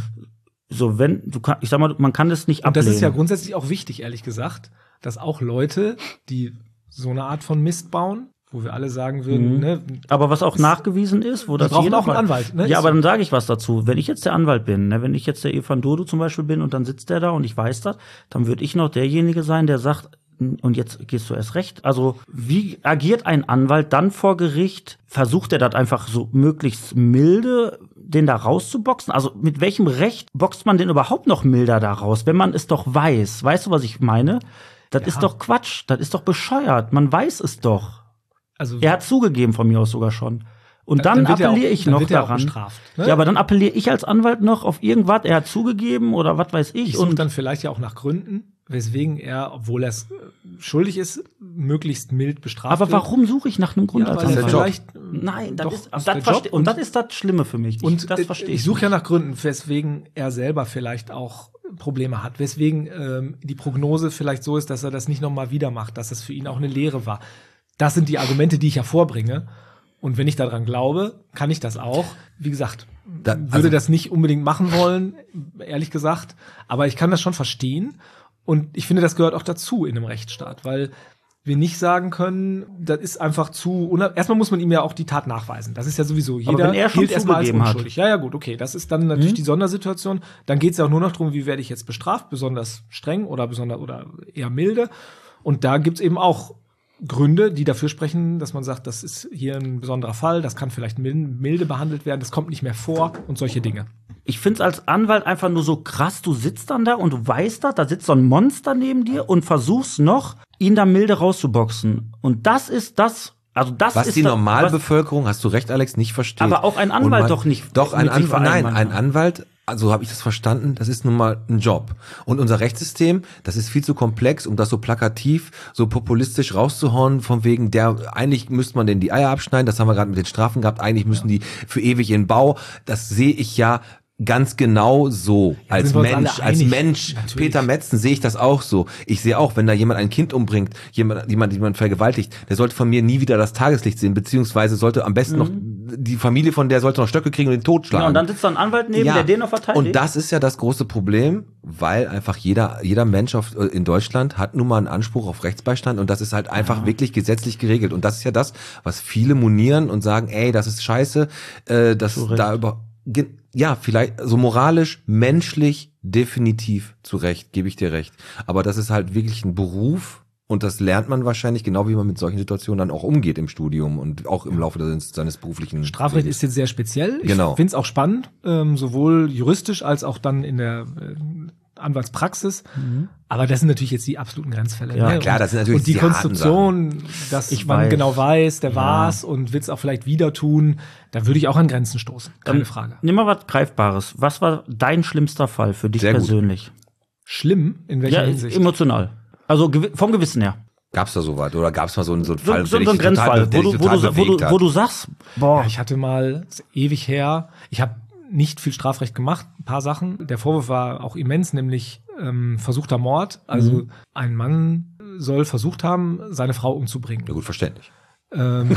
So, wenn, du kann, ich sag mal, man kann das nicht Und ablehnen. das ist ja grundsätzlich auch wichtig, ehrlich gesagt, dass auch Leute, die so eine Art von Mist bauen, wo wir alle sagen würden, Mhm. ne, Aber was auch nachgewiesen ist, wo Die das brauchen jeder auch einen weiß. Anwalt, ne? Ja, Ist aber so. dann sage ich was dazu. Wenn ich jetzt der Anwalt bin, ne, wenn ich jetzt der Evan Dodo zum Beispiel bin und dann sitzt der da und ich weiß das, dann würde ich noch derjenige sein, der sagt, und jetzt gehst du erst recht. Also wie agiert ein Anwalt dann vor Gericht? Versucht er das einfach so möglichst milde, den da rauszuboxen? Also mit welchem Recht boxt man den überhaupt noch milder da raus, wenn man es doch weiß? Weißt du, was ich meine? Das ist doch Quatsch. Das ist doch bescheuert. Man weiß es doch. also Er hat zugegeben von mir aus sogar schon. Und dann, Dann wird er auch- appelliere ich dann noch wird er auch daran. bestraft, ne? Ja, aber dann appelliere ich als Anwalt noch auf irgendwas. Er hat zugegeben oder was weiß ich. ich suche und dann vielleicht ja auch nach Gründen, weswegen er, obwohl er es äh, schuldig ist, möglichst mild bestraft aber wird. warum suche ich nach einem Grund Ja, als weil er Anwalt? vielleicht Nein, das doch, ist, ist das der verste- Job und das ist das Schlimme für mich. Ich, Und das äh, verstehe ich ich. suche ja nach Gründen, weswegen er selber vielleicht auch Probleme hat, weswegen ähm, die Prognose vielleicht so ist, dass er das nicht nochmal wieder macht, dass es für ihn auch eine Lehre war. Das sind die Argumente, die ich hervorbringe. Und wenn ich daran glaube, kann ich das auch. Wie gesagt, Da- würde also- das nicht unbedingt machen wollen, ehrlich gesagt. Aber ich kann das schon verstehen. Und ich finde, das gehört auch dazu in einem Rechtsstaat, weil wir nicht sagen können, das ist einfach zu unab- erstmal muss man ihm ja auch die Tat nachweisen. Das ist ja sowieso jeder wenn er schon gilt erstmal als zugegeben hat. unschuldig. Ja, ja, gut, okay. Das ist dann natürlich die Sondersituation. Dann geht es ja auch nur noch darum, wie werde ich jetzt bestraft, besonders streng oder besonders oder eher milde. Und da gibt's eben auch Gründe, die dafür sprechen, dass man sagt, das ist hier ein besonderer Fall, das kann vielleicht mil- milde behandelt werden, das kommt nicht mehr vor und solche Dinge. Ich find's als Anwalt einfach nur so krass, du sitzt dann da und du weißt das, da sitzt so ein Monster neben dir und versuchst noch, ihn da milde rauszuboxen. Und das ist das, also das Was ist die das, Normalbevölkerung, hast du recht, Alex, nicht versteht. Aber auch ein Und Anwalt man- doch nicht Doch, ein mit sich Anwalt, nein, vereinbaren ein kann. Anwalt, also habe ich das verstanden, das ist nun mal ein Job. Und unser Rechtssystem, das ist viel zu komplex, um das so plakativ, so populistisch rauszuhauen, von wegen der, eigentlich müsste man denen die Eier abschneiden, das haben wir gerade mit den Strafen gehabt, eigentlich müssen die für ewig in den Bau. Das sehe ich ja ganz genau so, als sind wir uns Mensch, alle als einig. Mensch. Natürlich. Peter Metzen sehe ich das auch so. Ich sehe auch, wenn da jemand ein Kind umbringt, jemand, jemand, jemand vergewaltigt, der sollte von mir nie wieder das Tageslicht sehen, beziehungsweise sollte am besten noch, die Familie von der sollte noch Stöcke kriegen und den Tod schlagen. Ja, und dann sitzt da ein Anwalt neben, der den noch verteidigt. Und das ist ja das große Problem, weil einfach jeder, jeder Mensch auf, in Deutschland hat nun mal einen Anspruch auf Rechtsbeistand und das ist halt einfach wirklich gesetzlich geregelt. Und das ist ja das, was viele monieren und sagen, ey, das ist scheiße, äh, dass Zu Recht. da über, ge- ja, vielleicht so moralisch, menschlich definitiv zu Recht, gebe ich dir recht. Aber das ist halt wirklich ein Beruf und das lernt man wahrscheinlich, genau wie man mit solchen Situationen dann auch umgeht im Studium und auch im Laufe des, seines beruflichen Strafrecht ist jetzt sehr speziell. Ich Genau. finde es auch spannend, ähm, sowohl juristisch als auch dann in der äh, Anwaltspraxis. Aber das sind natürlich jetzt die absoluten Grenzfälle. Ja, ne? klar, Und- das sind natürlich Und die die harten Konstruktion, dass Ich man weiß. genau weiß, der Ja. war's und will es auch vielleicht wieder tun, da würde ich auch an Grenzen stoßen. Keine Dann Frage. Nimm mal was Greifbares. Was war dein schlimmster Fall für dich Sehr gut. persönlich? Schlimm? In welcher Ja, Hinsicht? emotional. Also gewi- vom Gewissen her. Gab's da sowas oder gab's mal so einen, so einen So, Fall, so, der so ein dich total, Grenzfall, der wo du, dich wo, total du, wo, bewegt du, hat? wo du sagst, boah, Ja, ich hatte mal, ist ewig her, ich habe nicht viel Strafrecht gemacht, ein paar Sachen. Der Vorwurf war auch immens, nämlich ähm, versuchter Mord. Also Mhm. ein Mann soll versucht haben, seine Frau umzubringen. Ja gut, verständlich. Ähm,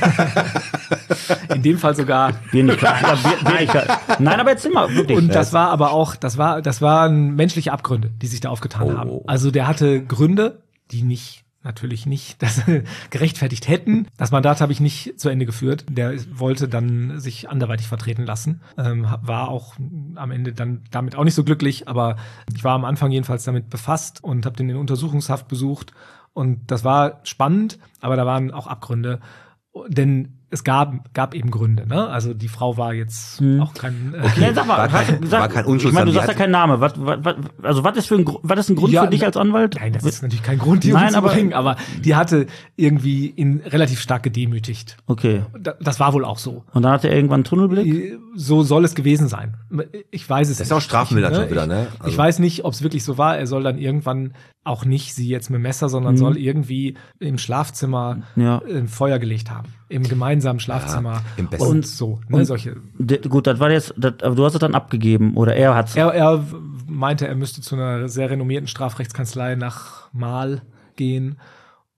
in dem Fall sogar. Wenigkeit. Ja, We- Wenigkeit. Nein, aber erzähl mal, wirklich. Und das war aber auch, das war, das waren menschliche Abgründe, die sich da aufgetan Oh. haben. Also der hatte Gründe, die nicht natürlich nicht das gerechtfertigt hätten. Das Mandat habe ich nicht zu Ende geführt. Der wollte dann sich anderweitig vertreten lassen. Ähm, war auch am Ende dann damit auch nicht so glücklich, aber ich war am Anfang jedenfalls damit befasst und habe den in Untersuchungshaft besucht. Und das war spannend, aber da waren auch Abgründe. Denn es gab, gab eben Gründe, ne? Also die Frau war jetzt auch kein. Äh, Nee, sag mal, War kein- was- sag, war kein ich meine, Unschuldsam, du die sagst ja hat- keinen Namen. Was, was, was, also was ist für ein, Gru- was ist ein Grund Ja, für dich na- als Anwalt? Nein, das ist natürlich kein Grund, die Nein, aber- umzubringen, aber die hatte irgendwie ihn relativ stark gedemütigt. Okay. Da- Das war wohl auch so. Und dann hat er irgendwann einen Tunnelblick? So soll es gewesen sein. Ich weiß es Das ist nicht. auch strafmildernd Ich- schon wieder, ne? Ich, Also- ich weiß nicht, ob es wirklich so war. Er soll dann irgendwann auch nicht sie jetzt mit dem Messer, sondern Mhm. soll irgendwie im Schlafzimmer Ja. ein Feuer gelegt haben. Im gemeinsamen Schlafzimmer. im besten- und so. Ne, und- solche. D- Gut, das war jetzt, das, aber du hast es dann abgegeben oder er hat's. Er, er meinte, er müsste zu einer sehr renommierten Strafrechtskanzlei nach Mahl gehen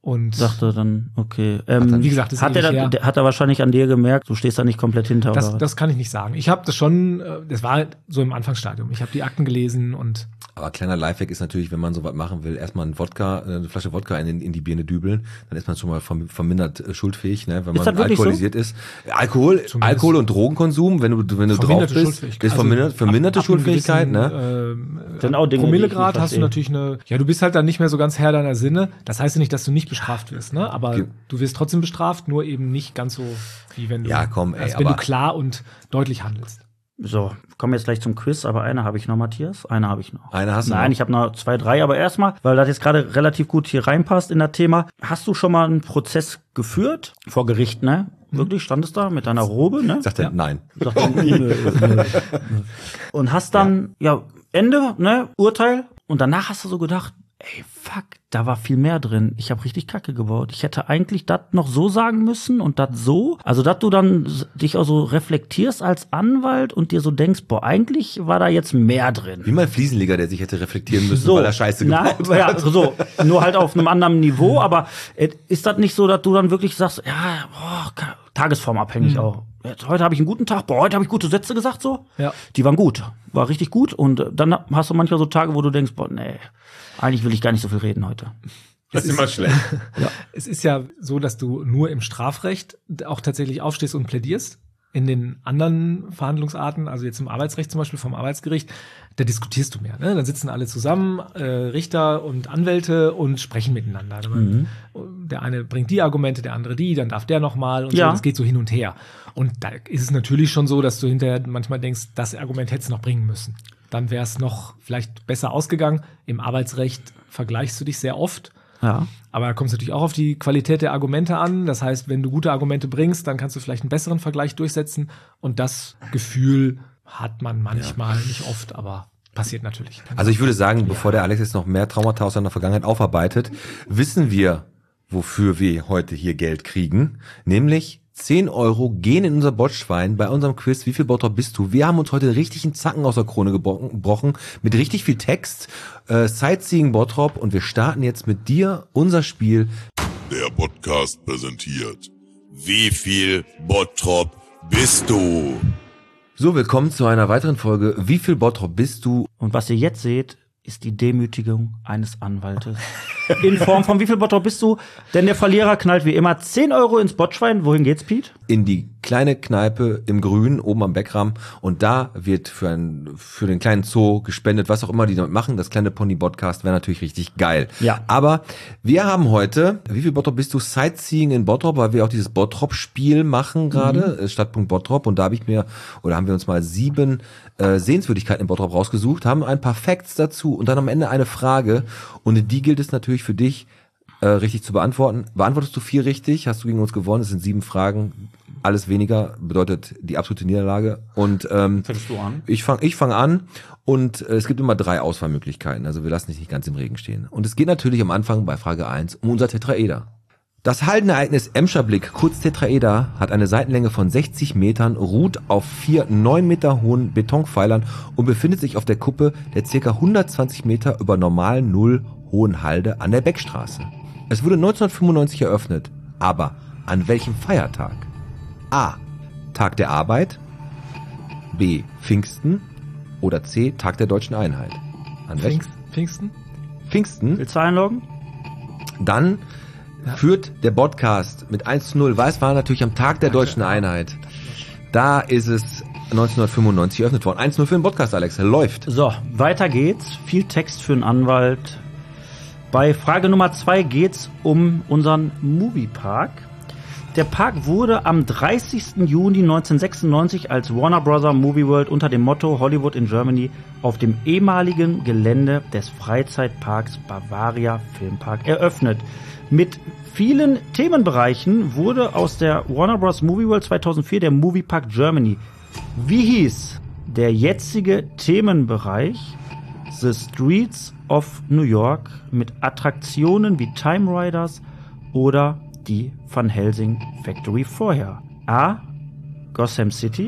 Und Sagte dann, okay. Ähm, wie gesagt, das ist hat, er ewig da, her. der, hat er wahrscheinlich an dir gemerkt, du stehst da nicht komplett hinter. Das, oder? das kann ich nicht sagen. Ich habe das schon, äh, das war halt so im Anfangsstadium. Ich habe die Akten gelesen und Aber kleiner Lifehack ist natürlich, wenn man sowas machen will, erstmal ein Wodka, eine Flasche Wodka in, in die Birne dübeln, dann ist man schon mal verm- vermindert äh, schuldfähig, ne, wenn Ist man das wirklich alkoholisiert ist. Alkohol, Zumindest Alkohol und Drogenkonsum, wenn du wenn du drauf verminderte bist, Schuldfähigkeit. ist vermindert, verminderte ab, ab einem Schuldfähigkeit, gewissen, ne? Äh, Sind auch Dinge, die Promillegrad ich nicht hast du verstehe. natürlich eine, ja, du bist halt dann nicht mehr so ganz Herr deiner Sinne. Das heißt ja nicht, dass du nicht bestraft wirst, ne? Aber Ge- du wirst trotzdem bestraft, nur eben nicht ganz so, wie wenn du, Ja, komm, ey, als wenn du aber- klar und deutlich handelst. So, kommen jetzt gleich zum Quiz, aber eine habe ich noch, Matthias. Eine habe ich noch. Eine hast du Nein, noch? ich habe noch zwei, drei, aber erstmal, weil das jetzt gerade relativ gut hier reinpasst in das Thema. Hast du schon mal einen Prozess geführt? Vor Gericht, ne? Wirklich, standest da mit deiner Robe, ne? Sagt er, nein. Sagt er, nö, nö, nö. Und hast dann, ja. Ende, ne? Urteil. Und danach hast du so gedacht, ey, fuck, da war viel mehr drin. Ich habe richtig Kacke gebaut. Ich hätte eigentlich das noch so sagen müssen und das so. Also, dass du dann s- dich auch so reflektierst als Anwalt und dir so denkst, boah, eigentlich war da jetzt mehr drin. Wie mein Fliesenleger, der sich hätte reflektieren müssen, So, weil er Scheiße na, gebaut ja, hat. so, nur halt auf einem anderen Niveau, aber äh, ist das nicht so, dass du dann wirklich sagst, ja, boah, ka- tagesformabhängig auch. Jetzt, heute habe ich einen guten Tag, boah, heute habe ich gute Sätze gesagt, so. Ja. Die waren gut, war richtig gut und äh, dann hast du manchmal so Tage, wo du denkst, boah, nee, eigentlich will ich gar nicht so viel reden heute. Das ist immer schlecht. Es ist ja so, dass du nur im Strafrecht auch tatsächlich aufstehst und plädierst. In den anderen Verhandlungsarten, also jetzt im Arbeitsrecht zum Beispiel vom Arbeitsgericht, da diskutierst du mehr. Ne? Dann sitzen alle zusammen, äh, Richter und Anwälte und sprechen miteinander. Mhm. Der eine bringt die Argumente, der andere die, dann darf der nochmal und Ja. so. Das geht so hin und her. Und da ist es natürlich schon so, dass du hinterher manchmal denkst, das Argument hättest du noch bringen müssen. Dann wäre es noch vielleicht besser ausgegangen. Im Arbeitsrecht vergleichst du dich sehr oft. Ja. Aber da kommt es natürlich auch auf die Qualität der Argumente an. Das heißt, wenn du gute Argumente bringst, dann kannst du vielleicht einen besseren Vergleich durchsetzen. Und das Gefühl hat man manchmal, nicht oft, aber passiert natürlich. Also ich würde sagen, bevor der Alex jetzt noch mehr Traumata aus seiner Vergangenheit aufarbeitet, wissen wir, wofür wir heute hier Geld kriegen. Nämlich zehn Euro gehen in unser Botschwein bei unserem Quiz. Wie viel Bottrop bist du? Wir haben uns heute richtig einen Zacken aus der Krone gebrochen, gebrochen mit richtig viel Text. Äh, Sightseeing Bottrop. Und wir starten jetzt mit dir unser Spiel. Der Podcast präsentiert. Wie viel Bottrop bist du? So, willkommen zu einer weiteren Folge. Wie viel Bottrop bist du? Und was ihr jetzt seht, ist die Demütigung eines Anwaltes. In Form von wie viel Bottrop bist du? Denn der Verlierer knallt wie immer zehn Euro ins Botschwein. Wohin geht's, Piet? In die kleine Kneipe im Grün, oben am Beckrahm. Und da wird für, ein, für den kleinen Zoo gespendet, was auch immer die damit machen. Das kleine Pony-Podcast wäre natürlich richtig geil. Ja. Aber wir haben heute, wie viel Bottrop bist du? Sightseeing in Bottrop, weil wir auch dieses Bottrop-Spiel machen gerade, mhm. Stadtpunkt Bottrop. Und da habe ich mir, oder haben wir uns mal sieben äh, Sehenswürdigkeiten in Bottrop rausgesucht, haben ein paar Facts dazu und dann am Ende eine Frage. Und die gilt es natürlich für dich äh, richtig zu beantworten. Beantwortest du vier richtig, hast du gegen uns gewonnen. Es sind sieben Fragen. Alles weniger bedeutet die absolute Niederlage. Und ähm, Fängst du an? ich fange ich fang an und äh, es gibt immer drei Auswahlmöglichkeiten. Also wir lassen dich nicht ganz im Regen stehen. Und es geht natürlich am Anfang bei Frage eins um unser Tetraeder. Das Haldenereignis Emscher Blick, kurz Tetraeder, hat eine Seitenlänge von sechzig Metern, ruht auf vier neun Meter hohen Betonpfeilern und befindet sich auf der Kuppe der ca. hundertzwanzig Meter über normalen Null hohen Halde an der Beckstraße. Es wurde neunzehnhundertfünfundneunzig eröffnet, aber an welchem Feiertag? A. Tag der Arbeit, B. Pfingsten oder C. Tag der Deutschen Einheit. An welchem? Pfingst, Pfingsten? Pfingsten. Willst du einloggen? Dann führt der Podcast mit eins zu null, weil es war natürlich am Tag der Deutschen Einheit. Da ist es neunzehnhundertfünfundneunzig eröffnet worden. eins zu null für den Podcast, Alex. Läuft. So, weiter geht's. Viel Text für einen Anwalt. Bei Frage Nummer zwei geht's um unseren Moviepark. Der Park wurde am dreißigsten Juni neunzehnhundertsechsundneunzig als Warner Bros. Movie World unter dem Motto Hollywood in Germany auf dem ehemaligen Gelände des Freizeitparks Bavaria Filmpark eröffnet. Mit vielen Themenbereichen wurde aus der Warner Bros. Movie World zweitausendvier der Moviepark Germany. Wie hieß der jetzige Themenbereich? The Streets of New York mit Attraktionen wie Time Riders oder die Van Helsing Factory vorher. A. Gotham City,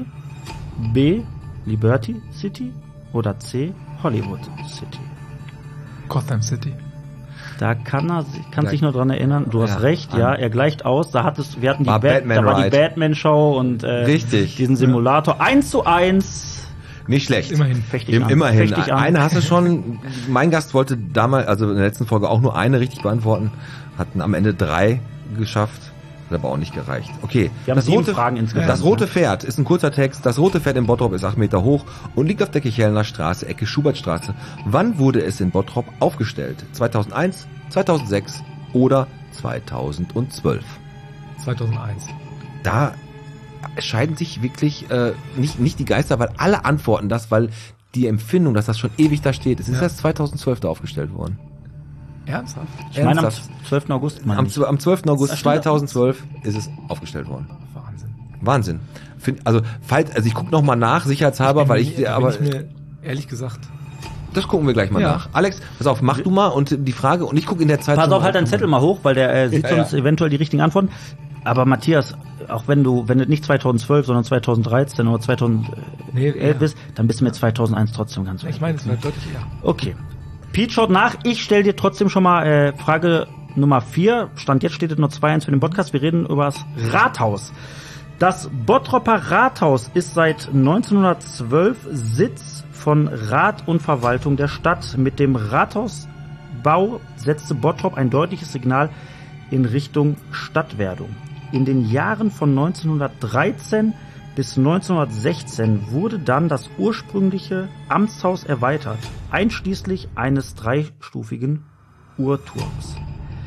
B. Liberty City oder C. Hollywood City. Gotham City. Da kann er kann sich nur dran erinnern. Du hast Ja, recht, ja, er gleicht aus. Da hattest, wir hatten die War Bat- Batman da war die Ride. Batman-Show und äh, Richtig. diesen Simulator. Eins zu eins. Nicht schlecht. Immerhin. Fecht dich Im, an. immerhin. Fecht dich an. Eine hast du schon. Mein Gast wollte damals, also in der letzten Folge auch nur eine richtig beantworten. Hatten am Ende drei geschafft. Hat aber auch nicht gereicht. Okay. Wir haben das sieben rote, Fragen insgesamt. Das rote Pferd ist ein kurzer Text. Das rote Pferd in Bottrop ist acht Meter hoch und liegt auf der Kichelner Straße, Ecke Schubertstraße. Wann wurde es in Bottrop aufgestellt? zweitausendeins, zweitausendsechs oder zweitausendzwölf? zweitausendeins. Da scheiden sich wirklich äh, nicht, nicht die Geister, weil alle antworten das, weil die Empfindung, dass das schon ewig da steht. Es ist Ja. erst zweitausendzwölf da aufgestellt worden. Ernsthaft? Ich meine am Ernsthaft? zwölften August, meine Am, ich. zw- am zwölften August Das stimmt. zweitausendzwölf ist es aufgestellt worden. Wahnsinn. Wahnsinn. Find, also, falls, also ich gucke noch mal nach, sicherheitshalber, weil ich, Da bin aber ich mir ehrlich gesagt. das gucken wir gleich mal Ja. nach. Alex, pass auf, mach du mal und die Frage und ich gucke in der Zeit. Pass schon auf, halt deinen Zettel mal hoch, weil der äh, sieht Ja, uns ja. eventuell die richtigen Antworten. Aber Matthias, auch wenn du, wenn du nicht zweitausendzwölf, sondern zweitausenddreizehn oder zweitausendelf Nee, ja. bist, dann bist du mit zweitausendeins trotzdem ganz weit. Ich meine, es war deutlich eher. Okay. Pete schaut nach. Ich stelle dir trotzdem schon mal äh, Frage Nummer vier. Stand jetzt steht es nur zwei eins für den Podcast. Wir reden über das Rathaus. Das Bottroper Rathaus ist seit neunzehnhundertzwölf Sitz von Rat und Verwaltung der Stadt. Mit dem Rathausbau setzte Bottrop ein deutliches Signal in Richtung Stadtwerdung. In den Jahren von neunzehnhundertdreizehn bis neunzehnhundertsechzehn wurde dann das ursprüngliche Amtshaus erweitert, einschließlich eines dreistufigen Uhrturms.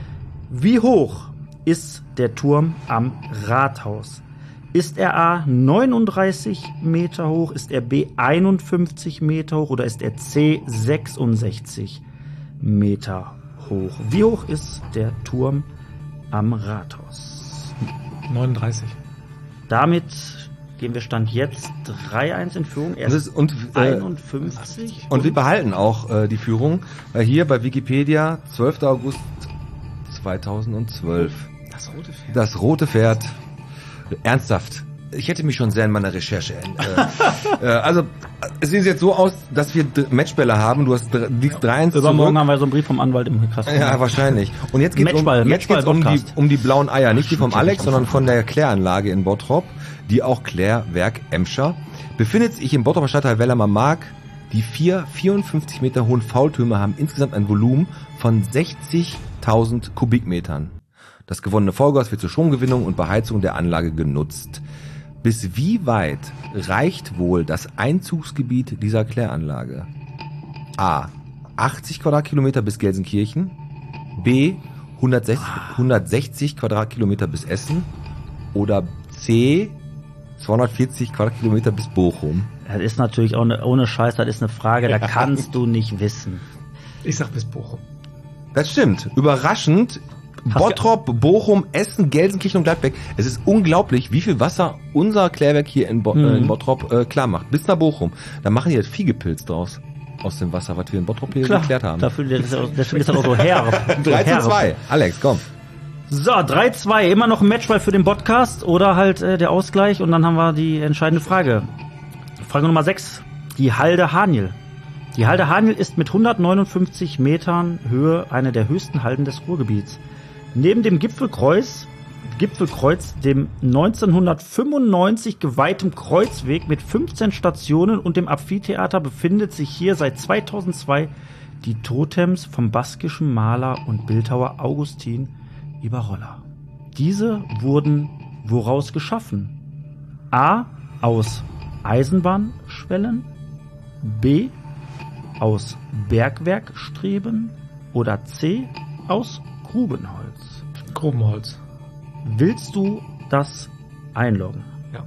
Wie hoch ist der Turm am Rathaus? Ist er A neununddreißig Meter hoch, ist er B einundfünfzig Meter hoch oder ist er C sechsundsechzig Meter hoch? Wie hoch ist der Turm am Rathaus? neununddreißig. Damit gehen wir Stand jetzt drei eins in Führung. Er Und, ist es- und, äh, einundfünfzig. und wir behalten auch äh, die Führung, weil hier bei Wikipedia zwölfter August zweitausendzwölf. Das rote Pferd. Das rote Pferd. Ernsthaft. Ich hätte mich schon sehr in meiner Recherche. Äh, äh, also, es sieht jetzt so aus, dass wir D- Matchbälle haben. Du hast dr- liegst drei eins Übermorgen zurück. haben wir so einen Brief vom Anwalt im Kasten. Ja, wahrscheinlich. Und jetzt geht's um, Matchball, jetzt geht's um, die, Matchball-Podcast. um die blauen Eier. Nicht die vom Alex, sondern von der Kläranlage in Bottrop, die auch Klärwerk Emscher. Befindet sich im Bottroper Stadtteil Wellermer Mark. Die vier vierundfünfzig Meter hohen Faultürme haben insgesamt ein Volumen von sechzigtausend Kubikmetern. Das gewonnene Vollgas wird zur Stromgewinnung und Beheizung der Anlage genutzt. Bis wie weit reicht wohl das Einzugsgebiet dieser Kläranlage? A. achtzig Quadratkilometer bis Gelsenkirchen. B. hundertsechzig, hundertsechzig Quadratkilometer bis Essen. Oder C. zweihundertvierzig Quadratkilometer bis Bochum. Das ist natürlich auch eine, ohne Scheiß, das ist eine Frage, da kannst du nicht wissen. Ich sag bis Bochum. Das stimmt. Überraschend. Hast Bottrop, Bochum, Essen, Gelsenkirchen und Gladbeck. Es ist unglaublich, wie viel Wasser unser Klärwerk hier in, Bo Mhm. äh, in Bottrop äh, klar macht. Bis nach Bochum. Da machen die halt Fiegepilz draus. Aus dem Wasser, was wir in Bottrop hier Klar, geklärt haben. dafür, das ist auch- deswegen ist das auch so her. So drei zu her- zwei. Alex, komm. So, drei zwei, immer noch ein Matchball für den Podcast oder halt äh, der Ausgleich und dann haben wir die entscheidende Frage. Frage Nummer sechs, die Halde Haniel. Die Halde Haniel ist mit hundertneunundfünfzig Metern Höhe eine der höchsten Halden des Ruhrgebiets. Neben dem Gipfelkreuz, Gipfelkreuz, dem neunzehnhundertfünfundneunzig geweihtem Kreuzweg mit fünfzehn Stationen und dem Amphitheater befindet sich hier seit zweitausendzwei die Totems vom baskischen Maler und Bildhauer Augustin Ibarrola. Diese wurden woraus geschaffen? A. Aus Eisenbahnschwellen, B. Aus Bergwerkstreben oder C. Aus Grubenholz. Grubenholz. Willst du das einloggen? Ja.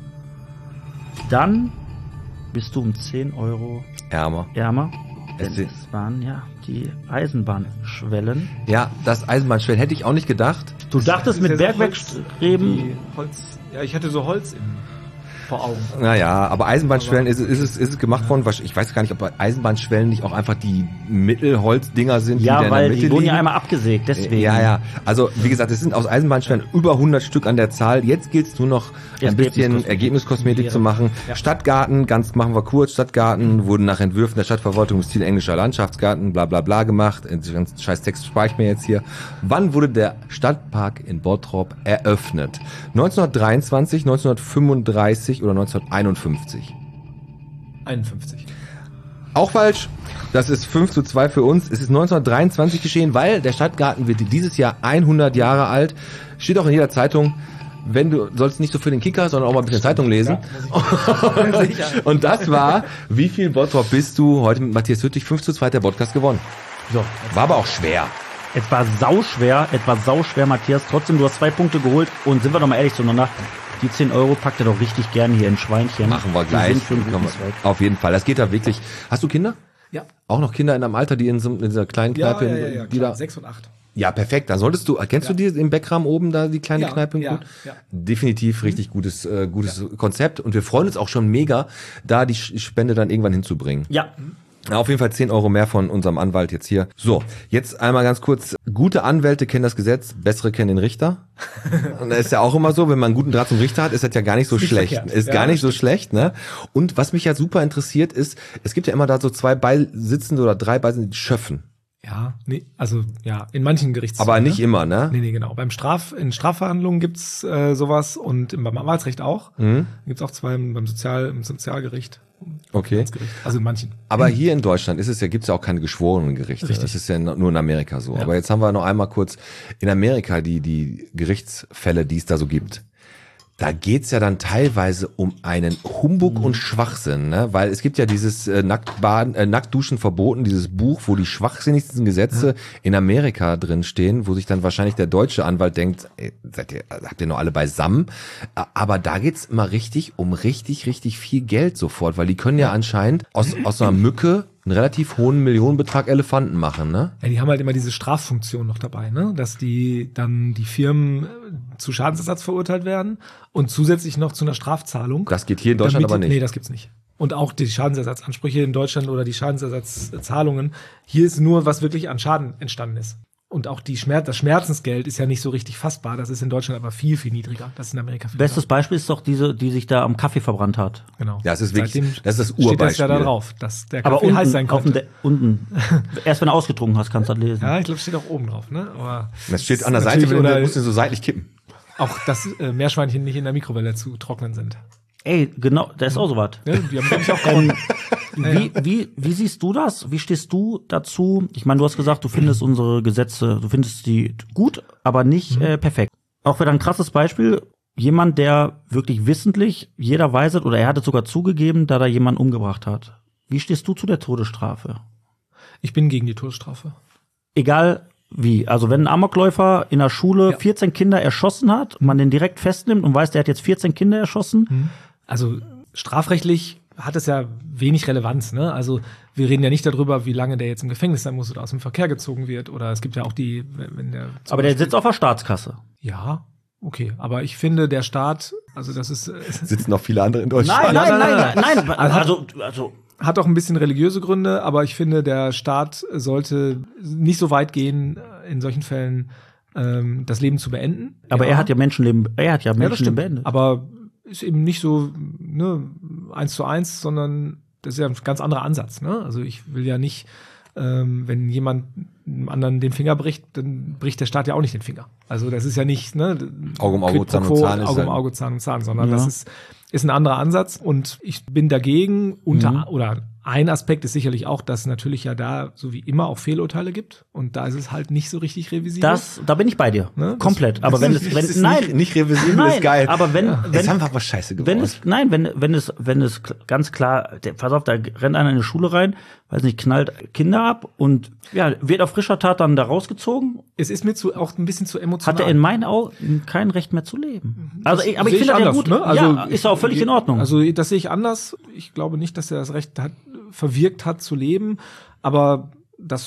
Dann bist du um zehn Euro Ärmer. ärmer. Es Denn sind- es waren ja die Eisenbahnschwellen. Ja, das Eisenbahnschwellen hätte ich auch nicht gedacht. Du dachtest Das mit ist ja so Bergwerkstreben. Die Holz. Ja, ich hatte so Holz im. vor Augen. Naja, aber Eisenbahnschwellen ist, ist, es, ist es gemacht worden. Ich weiß gar nicht, ob Eisenbahnschwellen nicht auch einfach die Mittelholzdinger sind, die Ja, da in weil der Mitte die wurden ja liegen. einmal abgesägt, deswegen. Ja, ja. Also, wie gesagt, es sind aus Eisenbahnschwellen über hundert Stück an der Zahl. Jetzt gilt es nur noch ein bisschen Ergebniskosmetik. Ergebniskosmetik zu machen. Ja. Stadtgarten, ganz machen wir kurz. Stadtgarten wurden nach Entwürfen der Stadtverwaltung im Stil englischer Landschaftsgarten, bla bla bla gemacht. Den ganzen scheiß Text spare ich mir jetzt hier. Wann wurde der Stadtpark in Bottrop eröffnet? neunzehnhundertdreiundzwanzig, neunzehnhundertfünfunddreißig oder neunzehnhunderteinundfünfzig? einundfünfzig. Auch falsch. Das ist fünf zu zwei für uns. Es ist neunzehnhundertdreiundzwanzig geschehen, weil der Stadtgarten wird dieses Jahr hundert Jahre alt. Steht auch in jeder Zeitung. Wenn du sollst nicht so für den Kicker, sondern auch mal ein bisschen Zeitung lesen. Ja, Und das war, wie viel Bottrop bist du? Heute mit Matthias Hüttich, fünf zu zwei hat der Podcast gewonnen. So. War aber auch schwer. Es war sauschwer, es war sauschwer, Matthias. Trotzdem, du hast zwei Punkte geholt. Und sind wir doch mal ehrlich zueinander, die zehn Euro packt ihr doch richtig gerne hier in Schweinchen. Machen wir Die gleich. sind für einen guten Können wir- Zweck. Auf jeden Fall. Das geht da wirklich. Hast du Kinder? Ja. Auch noch Kinder in einem Alter, die in, so, in dieser kleinen Ja, Kneipe, ja, ja, ja, die klar. da. Sechs und acht. Ja, perfekt. Dann solltest du, kennst Ja. du die im Beckrahmen oben da, die kleine Ja, Kneipe? ja, Gut? ja. Definitiv richtig gutes, äh, gutes Konzept. Und wir freuen uns auch schon mega, da die Sch- Spende dann irgendwann hinzubringen. Ja, Ja, auf jeden Fall zehn Euro mehr von unserem Anwalt jetzt hier. So, jetzt einmal ganz kurz. Gute Anwälte kennen das Gesetz, bessere kennen den Richter. Und das ist ja auch immer so, wenn man einen guten Draht zum Richter hat, ist das ja gar nicht so Nicht schlecht. verkehrt. Ist Ja, gar nicht so stimmt. schlecht, ne? Und was mich ja super interessiert ist, es gibt ja immer da so zwei Beisitzende oder drei Beisitzende, die schöffen. Ja, nee, also ja, in manchen Gerichts. Aber nicht immer, ne? Nee, nee, genau. Beim Straf, in Strafverhandlungen gibt's äh, sowas und im- beim Arbeitsrecht auch. Mhm. Gibt's auch zwei im- beim Sozial, im Sozialgericht. Okay. Finanzgericht. Also in manchen. Aber hier in Deutschland ist es ja, gibt's ja auch keine geschworenen Gerichte. Richtig. Das ist ja nur in Amerika so. Ja. Aber jetzt haben wir noch einmal kurz in Amerika die, die Gerichtsfälle, die es da so gibt. Da geht's ja dann teilweise um einen Humbug Mhm. und Schwachsinn, ne? Weil es gibt ja dieses äh, Nacktbaden, äh, Nacktduschen verboten, dieses Buch, wo die schwachsinnigsten Gesetze Ja. in Amerika drin stehen, wo sich dann wahrscheinlich der deutsche Anwalt denkt, ey, seid ihr, habt ihr noch alle beisammen? Ä- Aber da geht's immer richtig um richtig, richtig viel Geld sofort, weil die können ja anscheinend aus, aus einer Mücke einen relativ hohen Millionenbetrag Elefanten machen, ne? Ja, die haben halt immer diese Straffunktion noch dabei, ne? Dass die dann die Firmen äh, zu Schadensersatz verurteilt werden und zusätzlich noch zu einer Strafzahlung. Das geht hier in Deutschland Damit- aber nicht. Nee, das gibt's nicht. Und auch die Schadensersatzansprüche in Deutschland oder die Schadensersatzzahlungen. Hier ist nur, was wirklich an Schaden entstanden ist. Und auch die Schmerz, das Schmerzensgeld ist ja nicht so richtig fassbar. Das ist in Deutschland aber viel, viel niedriger. Das ist in Amerika viel bestes Beispiel ist doch diese, die sich da am Kaffee verbrannt hat. Genau. Ja, es ist wirklich- Seitdem das ist das Steht das ja da Urbeispiel. drauf, dass der Aber Kaffee unten, heiß sein auf dem könnte. De unten. Erst wenn du ausgetrunken hast, kannst du das lesen. Ja, ich glaube, steht auch oben drauf, ne? Aber Das steht an der Seite, natürlich, wenn du oder musst du so seitlich kippen. auch, dass äh, Meerschweinchen nicht in der Mikrowelle zu trocknen sind. Ey, genau, da ist auch sowas. Ja, die haben nämlich auch Ähm, gewonnen. wie, wie, wie siehst du das? Wie stehst du dazu? Ich meine, du hast gesagt, du findest unsere Gesetze, du findest die gut, aber nicht äh, perfekt. Auch wieder ein krasses Beispiel. Jemand, der wirklich wissentlich, jeder weiß es, oder er hat es sogar zugegeben, da er jemanden umgebracht hat. Wie stehst du zu der Todesstrafe? Ich bin gegen die Todesstrafe. Egal wie. Also wenn ein Amokläufer in der Schule Ja. vierzehn Kinder erschossen hat, man den direkt festnimmt und weiß, der hat jetzt vierzehn Kinder erschossen. Also strafrechtlich hat es ja wenig Relevanz, ne? Also wir reden ja nicht darüber, wie lange der jetzt im Gefängnis sein muss oder aus dem Verkehr gezogen wird. Oder es gibt ja auch die, wenn wenn der zum Aber der Beispiel- sitzt auf der Staatskasse. Ja, okay. Aber ich finde, der Staat, also das ist äh, Sitzen noch viele andere in Deutschland. Nein, nein, nein, nein, nein, nein, also, also, hat auch ein bisschen religiöse Gründe, aber ich finde, der Staat sollte nicht so weit gehen, in solchen Fällen ähm, das Leben zu beenden. aber er hat ja Menschenleben, er hat ja Ja, das Menschenleben stimmt. beendet. Aber ist eben nicht so ne, eins zu eins, sondern das ist ja ein ganz anderer Ansatz. Ne? Also ich will ja nicht, ähm, wenn jemand einem anderen den Finger bricht, dann bricht der Staat ja auch nicht den Finger. Also das ist ja nicht ne, Auge um Auge, Quid pro Zahn um quo, Zahn ist Auge um ein- Auge, Zahn um Zahn, sondern Ja. das ist, ist ein anderer Ansatz und ich bin dagegen unter Mhm. oder ein Aspekt ist sicherlich auch, dass es natürlich ja da so wie immer auch Fehlurteile gibt und da ist es halt nicht so richtig revisibel. Das, da bin ich bei dir. Ne? Komplett. Das- aber das wenn ist es, nicht- wenn, Das ist nein, nicht, nicht revisibel, nein, ist geil. aber wenn, es wenn, ist einfach was scheiße geworden. wenn es, nein, wenn, wenn es, wenn es k- ganz klar, der, pass auf, da rennt einer in eine Schule rein, weiß nicht, knallt Kinder ab und, ja, wird auf frischer Tat dann da rausgezogen, Es ist mir zu, auch ein bisschen zu emotional. hat er in meinen Augen kein Recht mehr zu leben. Also, ich, aber Sehe ich finde das ja anders, gut. ne? Also, ja, ist auch völlig in Ordnung. Also das sehe ich anders. Ich glaube nicht, dass er das Recht hat, verwirkt hat zu leben, aber das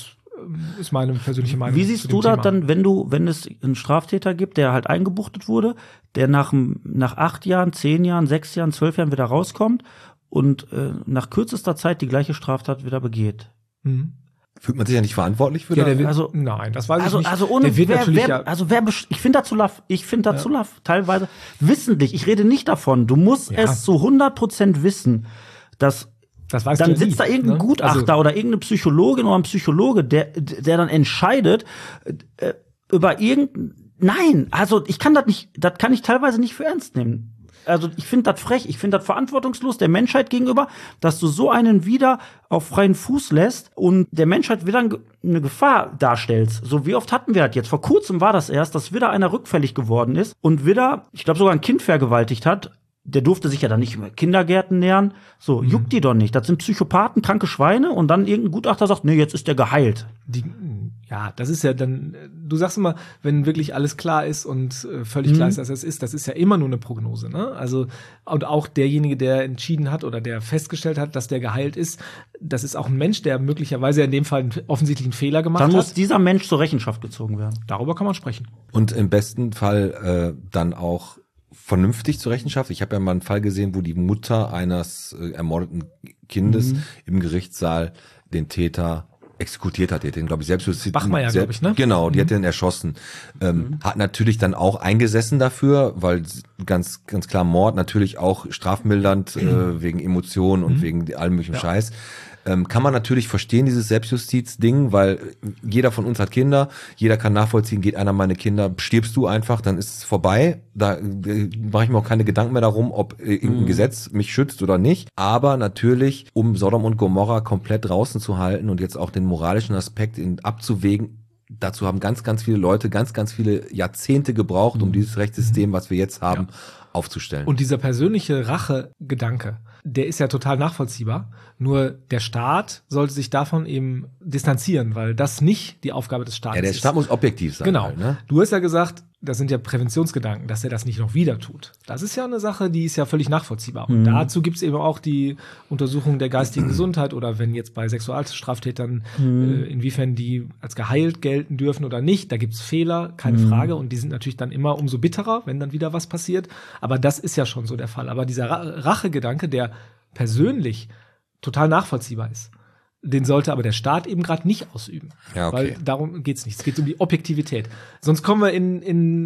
ist meine persönliche Meinung. Wie siehst du das dann, wenn du, wenn es einen Straftäter gibt, der halt eingebuchtet wurde, der nach, nach acht Jahren, zehn Jahren, sechs Jahren, zwölf Jahren wieder rauskommt und äh, nach kürzester Zeit die gleiche Straftat wieder begeht? Mhm. Fühlt man sich ja nicht verantwortlich für Ja, das? der wird, Also- nein, das weiß Also, ich nicht. also ohne, der wird wer, natürlich wer, ja, also wer, besch- ich finde das zu laff. Ich finde das zu laff. Teilweise wissentlich. Ich rede nicht davon. Du musst Ja. es zu hundert Prozent wissen, dass das weißt dann du ja sitzt nie, da irgendein ne? Gutachter Also, oder irgendeine Psychologin oder ein Psychologe, der, der dann entscheidet äh, über irgendein. Nein, also ich kann das nicht, das kann ich teilweise nicht für ernst nehmen. Also ich finde das frech, ich finde das verantwortungslos der Menschheit gegenüber, dass du so einen wieder auf freien Fuß lässt und der Menschheit wieder eine Gefahr darstellst. So wie oft hatten wir das jetzt? Vor kurzem war das erst, dass wieder einer rückfällig geworden ist und wieder, ich glaube sogar ein Kind vergewaltigt hat. Der durfte sich ja dann nicht mehr Kindergärten nähern. So, Mhm. juckt die doch nicht. Das sind Psychopathen, kranke Schweine und dann irgendein Gutachter sagt, nee, jetzt ist der geheilt. die, ja, das ist ja dann, du sagst immer, wenn wirklich alles klar ist und äh, völlig Mhm. klar ist, dass es ist, das ist ja immer nur eine Prognose, ne? Also, und auch derjenige, der entschieden hat oder der festgestellt hat, dass der geheilt ist, das ist auch ein Mensch, der möglicherweise in dem Fall einen, offensichtlich einen Fehler gemacht Dann muss hat. dieser Mensch zur Rechenschaft gezogen werden. Darüber kann man sprechen. Und im besten Fall äh, dann auch vernünftig zur Rechenschaft. Ich habe ja mal einen Fall gesehen, wo die Mutter eines äh, ermordeten Kindes Mhm. im Gerichtssaal den Täter exekutiert hat. Die hat den, glaube ich, selbst Bachmeier, glaub ich, ne? Genau, die Mhm. hat den erschossen. Ähm, Hat natürlich dann auch eingesessen dafür, weil ganz ganz klar Mord natürlich auch strafmildernd äh, wegen Emotionen und wegen allem möglichen Ja. Scheiß. Ähm, kann man natürlich verstehen, dieses Selbstjustiz-Ding, weil jeder von uns hat Kinder, jeder kann nachvollziehen, geht einer meiner Kinder, stirbst du einfach, dann ist es vorbei. Da äh, mache ich mir auch keine Gedanken mehr darum, ob äh, irgendein Mhm. Gesetz mich schützt oder nicht. Aber natürlich, um Sodom und Gomorra komplett draußen zu halten und jetzt auch den moralischen Aspekt in, abzuwägen, dazu haben ganz, ganz viele Leute ganz, ganz viele Jahrzehnte gebraucht, um dieses Rechtssystem, was wir jetzt haben, aufzustellen. Und dieser persönliche Rache-Gedanke, der ist ja total nachvollziehbar. Nur der Staat sollte sich davon eben distanzieren, weil das nicht die Aufgabe des Staates ja, der ist. Staat muss objektiv sein. Genau. Halt, ne? Du hast ja gesagt, das sind ja Präventionsgedanken, dass er das nicht noch wieder tut. Das ist ja eine Sache, die ist ja völlig nachvollziehbar. Und dazu gibt es eben auch die Untersuchung der geistigen Gesundheit oder wenn jetzt bei Sexualstraftätern, äh, inwiefern die als geheilt gelten dürfen oder nicht. Da gibt es Fehler, keine Frage. Und die sind natürlich dann immer umso bitterer, wenn dann wieder was passiert. Aber das ist ja schon so der Fall. Aber dieser Ra- Rachegedanke, der persönlich total nachvollziehbar ist, den sollte aber der Staat eben gerade nicht ausüben. Ja, okay. Weil darum geht's nicht. Es geht um die Objektivität. Sonst kommen wir in,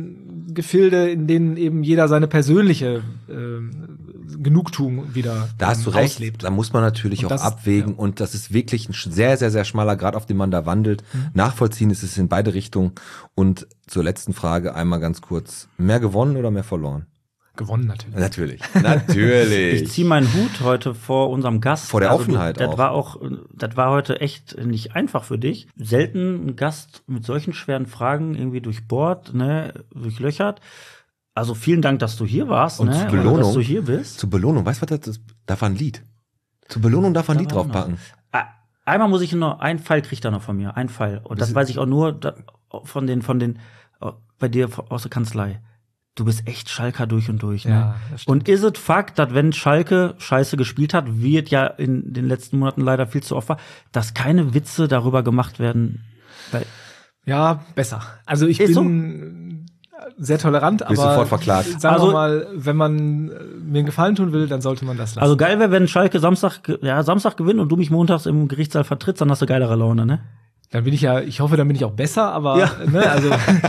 in Gefilde, in denen eben jeder seine persönliche äh, Genugtuung wieder Da hast du ähm, recht, auslebt. da muss man natürlich Und auch das ist- abwägen ja. und das ist wirklich ein sch- sehr, sehr, sehr schmaler Grad, auf dem man da wandelt. Mhm. Nachvollziehen ist es in beide Richtungen. Und zur letzten Frage einmal ganz kurz. Mehr gewonnen oder mehr verloren? Gewonnen natürlich. Natürlich, natürlich. Ich ziehe meinen Hut heute vor unserem Gast. Vor der Also, Offenheit das auch. war auch, das war heute echt nicht einfach für dich. Selten ein Gast mit solchen schweren Fragen irgendwie durchbohrt, ne, durchlöchert. Also vielen Dank, dass du hier warst, Und ne, zur oder Belohnung- dass du hier bist. Zur Belohnung, weißt du was das ist? Darf man ein Lied. Zur Belohnung darf man ein Lied Da war draufpacken. Ah, Einmal muss ich noch, einen Fall kriegt er noch von mir, ein Fall. Und das, Das- weiß ich auch nur da, von den, von den, oh, bei dir aus der Kanzlei. Du bist echt Schalker durch und durch, ne? Ja, das stimmt. Und ist es Fakt, dass wenn Schalke Scheiße gespielt hat, wie es ja in den letzten Monaten leider viel zu oft war, dass keine Witze darüber gemacht werden? Weil, Ja, besser. Also ich Ist bin sehr tolerant, Bist aber sofort verklagt. sagen Also- wir mal, wenn man äh, mir einen Gefallen tun will, dann sollte man das lassen. also geil wäre, wenn Schalke Samstag, ge- ja, Samstag gewinnt und du mich montags im Gerichtssaal vertrittst, dann hast du geilere Laune, ne? Dann bin ich ja, ich hoffe, dann bin ich auch besser, aber Ja. ne, also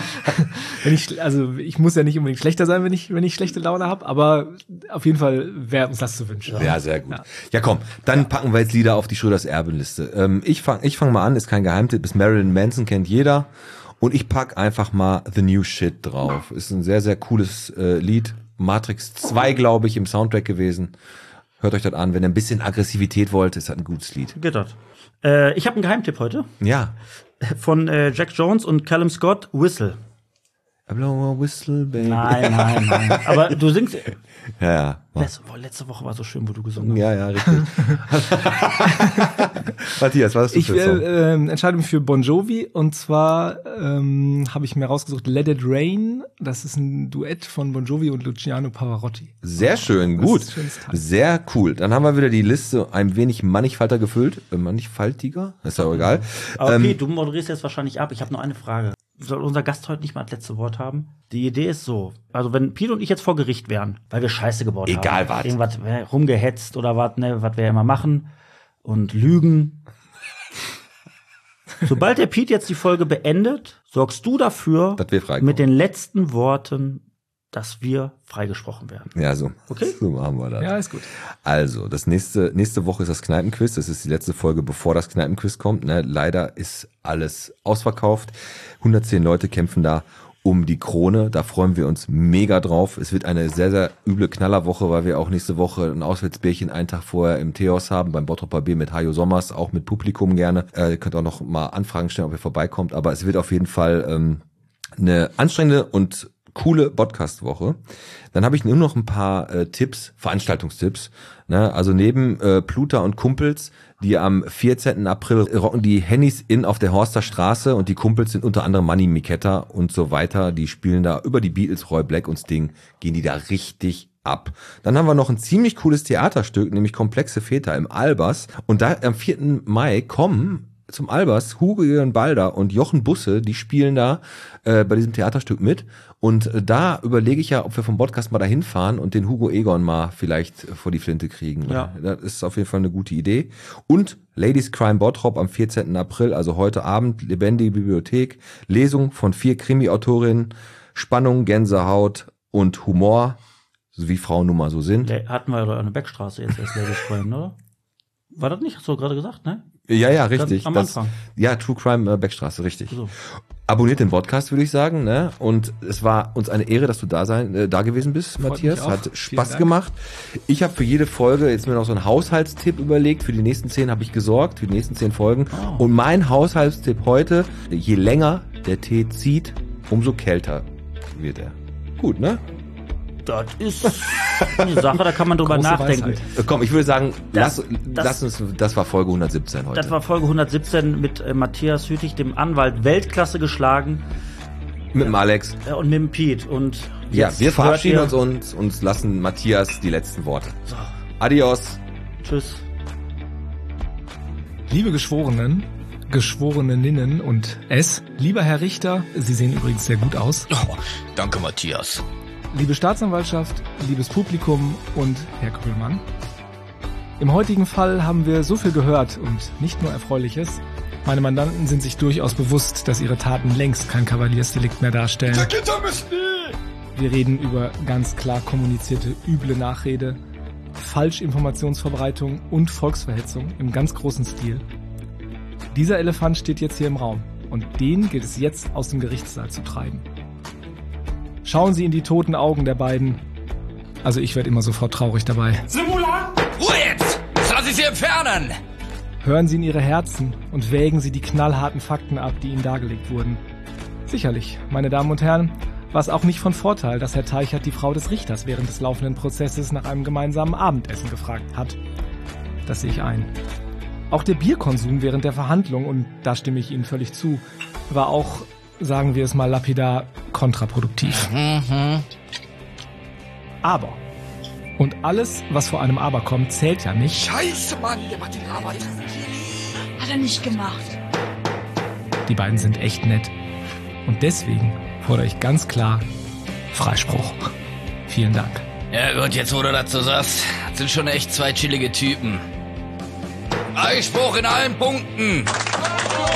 wenn ich, also ich muss ja nicht unbedingt schlechter sein, wenn ich, wenn ich schlechte Laune habe, aber auf jeden Fall wäre uns das zu wünschen. Ja, sehr gut. Ja, komm, dann packen wir jetzt Lieder auf die Schröders Erbenliste. Ähm, ich fange ich fang mal an, ist kein Geheimtipp, ist Marilyn Manson, kennt jeder. Und ich pack einfach mal The New Shit drauf. Ist ein sehr, sehr cooles äh, Lied. Matrix zwei, glaube ich, im Soundtrack gewesen. Hört euch das an, wenn ihr ein bisschen Aggressivität wollt, ist das ein gutes Lied. Geht das. Äh, ich habe einen Geheimtipp heute Ja, von äh, Jack Jones und Callum Scott, Whistle. I blow a whistle, baby. Nein, nein, nein. Aber du singst. Ja, ja. Letzte, boah, letzte Woche war so schön, wo du gesungen hast. Ja, ja, richtig. Matthias, was hast du Ich für einen Song? äh, äh, entscheide mich für Bon Jovi und zwar ähm, habe ich mir rausgesucht Let It Rain. Das ist ein Duett von Bon Jovi und Luciano Pavarotti. Sehr schön, Das gut. ist ein schönes Teil. Sehr cool. Dann haben wir wieder die Liste ein wenig mannigfalter gefüllt. Äh, mannigfaltiger? Ist ja auch egal. Aber Ähm, okay, du moderierst jetzt wahrscheinlich ab. Ich habe nur eine Frage. Soll unser Gast heute nicht mal das letzte Wort haben? Die Idee ist so, also wenn Pete und ich jetzt vor Gericht wären, weil wir Scheiße gebaut haben. Egal was. Irgendwas äh, rumgehetzt oder was, ne, was wir immer machen. Und lügen. Sobald der Pete jetzt die Folge beendet, sorgst du dafür, Dass wir freikommen. mit den letzten Worten, dass wir freigesprochen werden. Ja, so. Okay. So machen wir das. Ja, ist gut. Also, das nächste, nächste Woche ist das Kneipenquiz. Das ist die letzte Folge, bevor das Kneipenquiz kommt. Ne? Leider ist alles ausverkauft. hundertzehn Leute kämpfen da um die Krone. Da freuen wir uns mega drauf. Es wird eine sehr, sehr üble Knallerwoche, weil wir auch nächste Woche ein Auswärtsbärchen einen Tag vorher im Theos haben, beim Bottroper B mit Hajo Sommers, auch mit Publikum gerne. Äh, ihr könnt auch noch mal Anfragen stellen, ob ihr vorbeikommt. Aber es wird auf jeden Fall ähm, eine anstrengende und coole Podcast-Woche. Dann habe ich nur noch ein paar äh, Tipps, Veranstaltungstipps. Ne? Also neben äh, Pluta und Kumpels, die am vierzehnten April rocken die Hennys in auf der Horster Straße und die Kumpels sind unter anderem Manny Miketta und so weiter. Die spielen da über die Beatles, Roy Black und Sting, gehen die da richtig ab. Dann haben wir noch ein ziemlich cooles Theaterstück, nämlich Komplexe Väter im Albers. Und da am vierten Mai kommen zum Albers Hugo Egon Balder und Jochen Busse, die spielen da äh, bei diesem Theaterstück mit. Und äh, da überlege ich ja, ob wir vom Podcast mal dahin fahren und den Hugo Egon mal vielleicht äh, vor die Flinte kriegen. Ja. Das ist auf jeden Fall eine gute Idee. Und Ladies Crime Bottrop am vierzehnten April, also heute Abend, lebendige Bibliothek, Lesung von vier Krimi-Autorinnen, Spannung, Gänsehaut und Humor, so wie Frauen nun mal so sind. Le- Hatten wir doch eine Beckstraße jetzt erst Ladies Crime, oder? War das nicht? Hast du gerade gesagt, ne? Ja, ja, richtig. Am Das, Anfang. ja, True Crime äh, Beckstraße, richtig. So. Abonniert den Podcast, würde ich sagen, ne? Und es war uns eine Ehre, dass du da sein, äh, da gewesen bist, Freut Matthias. mich auch. Hat Vielen Spaß Dank. gemacht. Ich habe für jede Folge jetzt mir noch so einen Haushaltstipp überlegt. Für die nächsten zehn habe ich gesorgt, für die nächsten zehn Folgen. Oh. Und mein Haushaltstipp heute: Je länger der Tee zieht, umso kälter wird er. Gut, ne? Das ist eine Sache, da kann man drüber Große nachdenken. Weisheit. Äh, Komm, ich würde sagen, Das- lass, das- lass uns. Das war Folge hundertsiebzehn heute. Das war Folge hundertsiebzehn mit äh, Matthias Hütig, dem Anwalt, Weltklasse geschlagen, mit dem Alex. äh, und mit dem Pete. Und Ja, jetzt wir verabschieden hört uns und uns lassen Matthias die letzten Worte. So, Adios. tschüss. Liebe Geschworenen, Geschworeninnen und es, lieber Herr Richter, Sie sehen übrigens sehr gut aus. Oh, danke, Matthias. Liebe Staatsanwaltschaft, liebes Publikum und Herr Krüllmann. Im heutigen Fall haben wir so viel gehört und nicht nur Erfreuliches. Meine Mandanten sind sich durchaus bewusst, dass ihre Taten längst kein Kavaliersdelikt mehr darstellen. Wir reden über ganz klar kommunizierte üble Nachrede, Falschinformationsverbreitung und Volksverhetzung im ganz großen Stil. Dieser Elefant steht jetzt hier im Raum und den gilt es jetzt aus dem Gerichtssaal zu treiben. Schauen Sie in die toten Augen der beiden. Also ich werde immer sofort traurig dabei. Ruhe jetzt! Lass ich sie entfernen! Hören Sie in Ihre Herzen und wägen Sie die knallharten Fakten ab, die Ihnen dargelegt wurden. Sicherlich, meine Damen und Herren, war es auch nicht von Vorteil, dass Herr Teichert die Frau des Richters während des laufenden Prozesses nach einem gemeinsamen Abendessen gefragt hat. Das sehe ich ein. Auch der Bierkonsum während der Verhandlung, und da stimme ich Ihnen völlig zu, war auch, sagen wir es mal lapidar, kontraproduktiv. Aber, und alles, was vor einem Aber kommt, zählt ja nicht. Scheiße, Mann, der macht den Arbeit. Hat er nicht gemacht. Die beiden sind echt nett. Und deswegen fordere ich ganz klar Freispruch. Vielen Dank. Ja gut, jetzt wo du dazu sagst, das sind schon echt zwei chillige Typen. Freispruch in allen Punkten.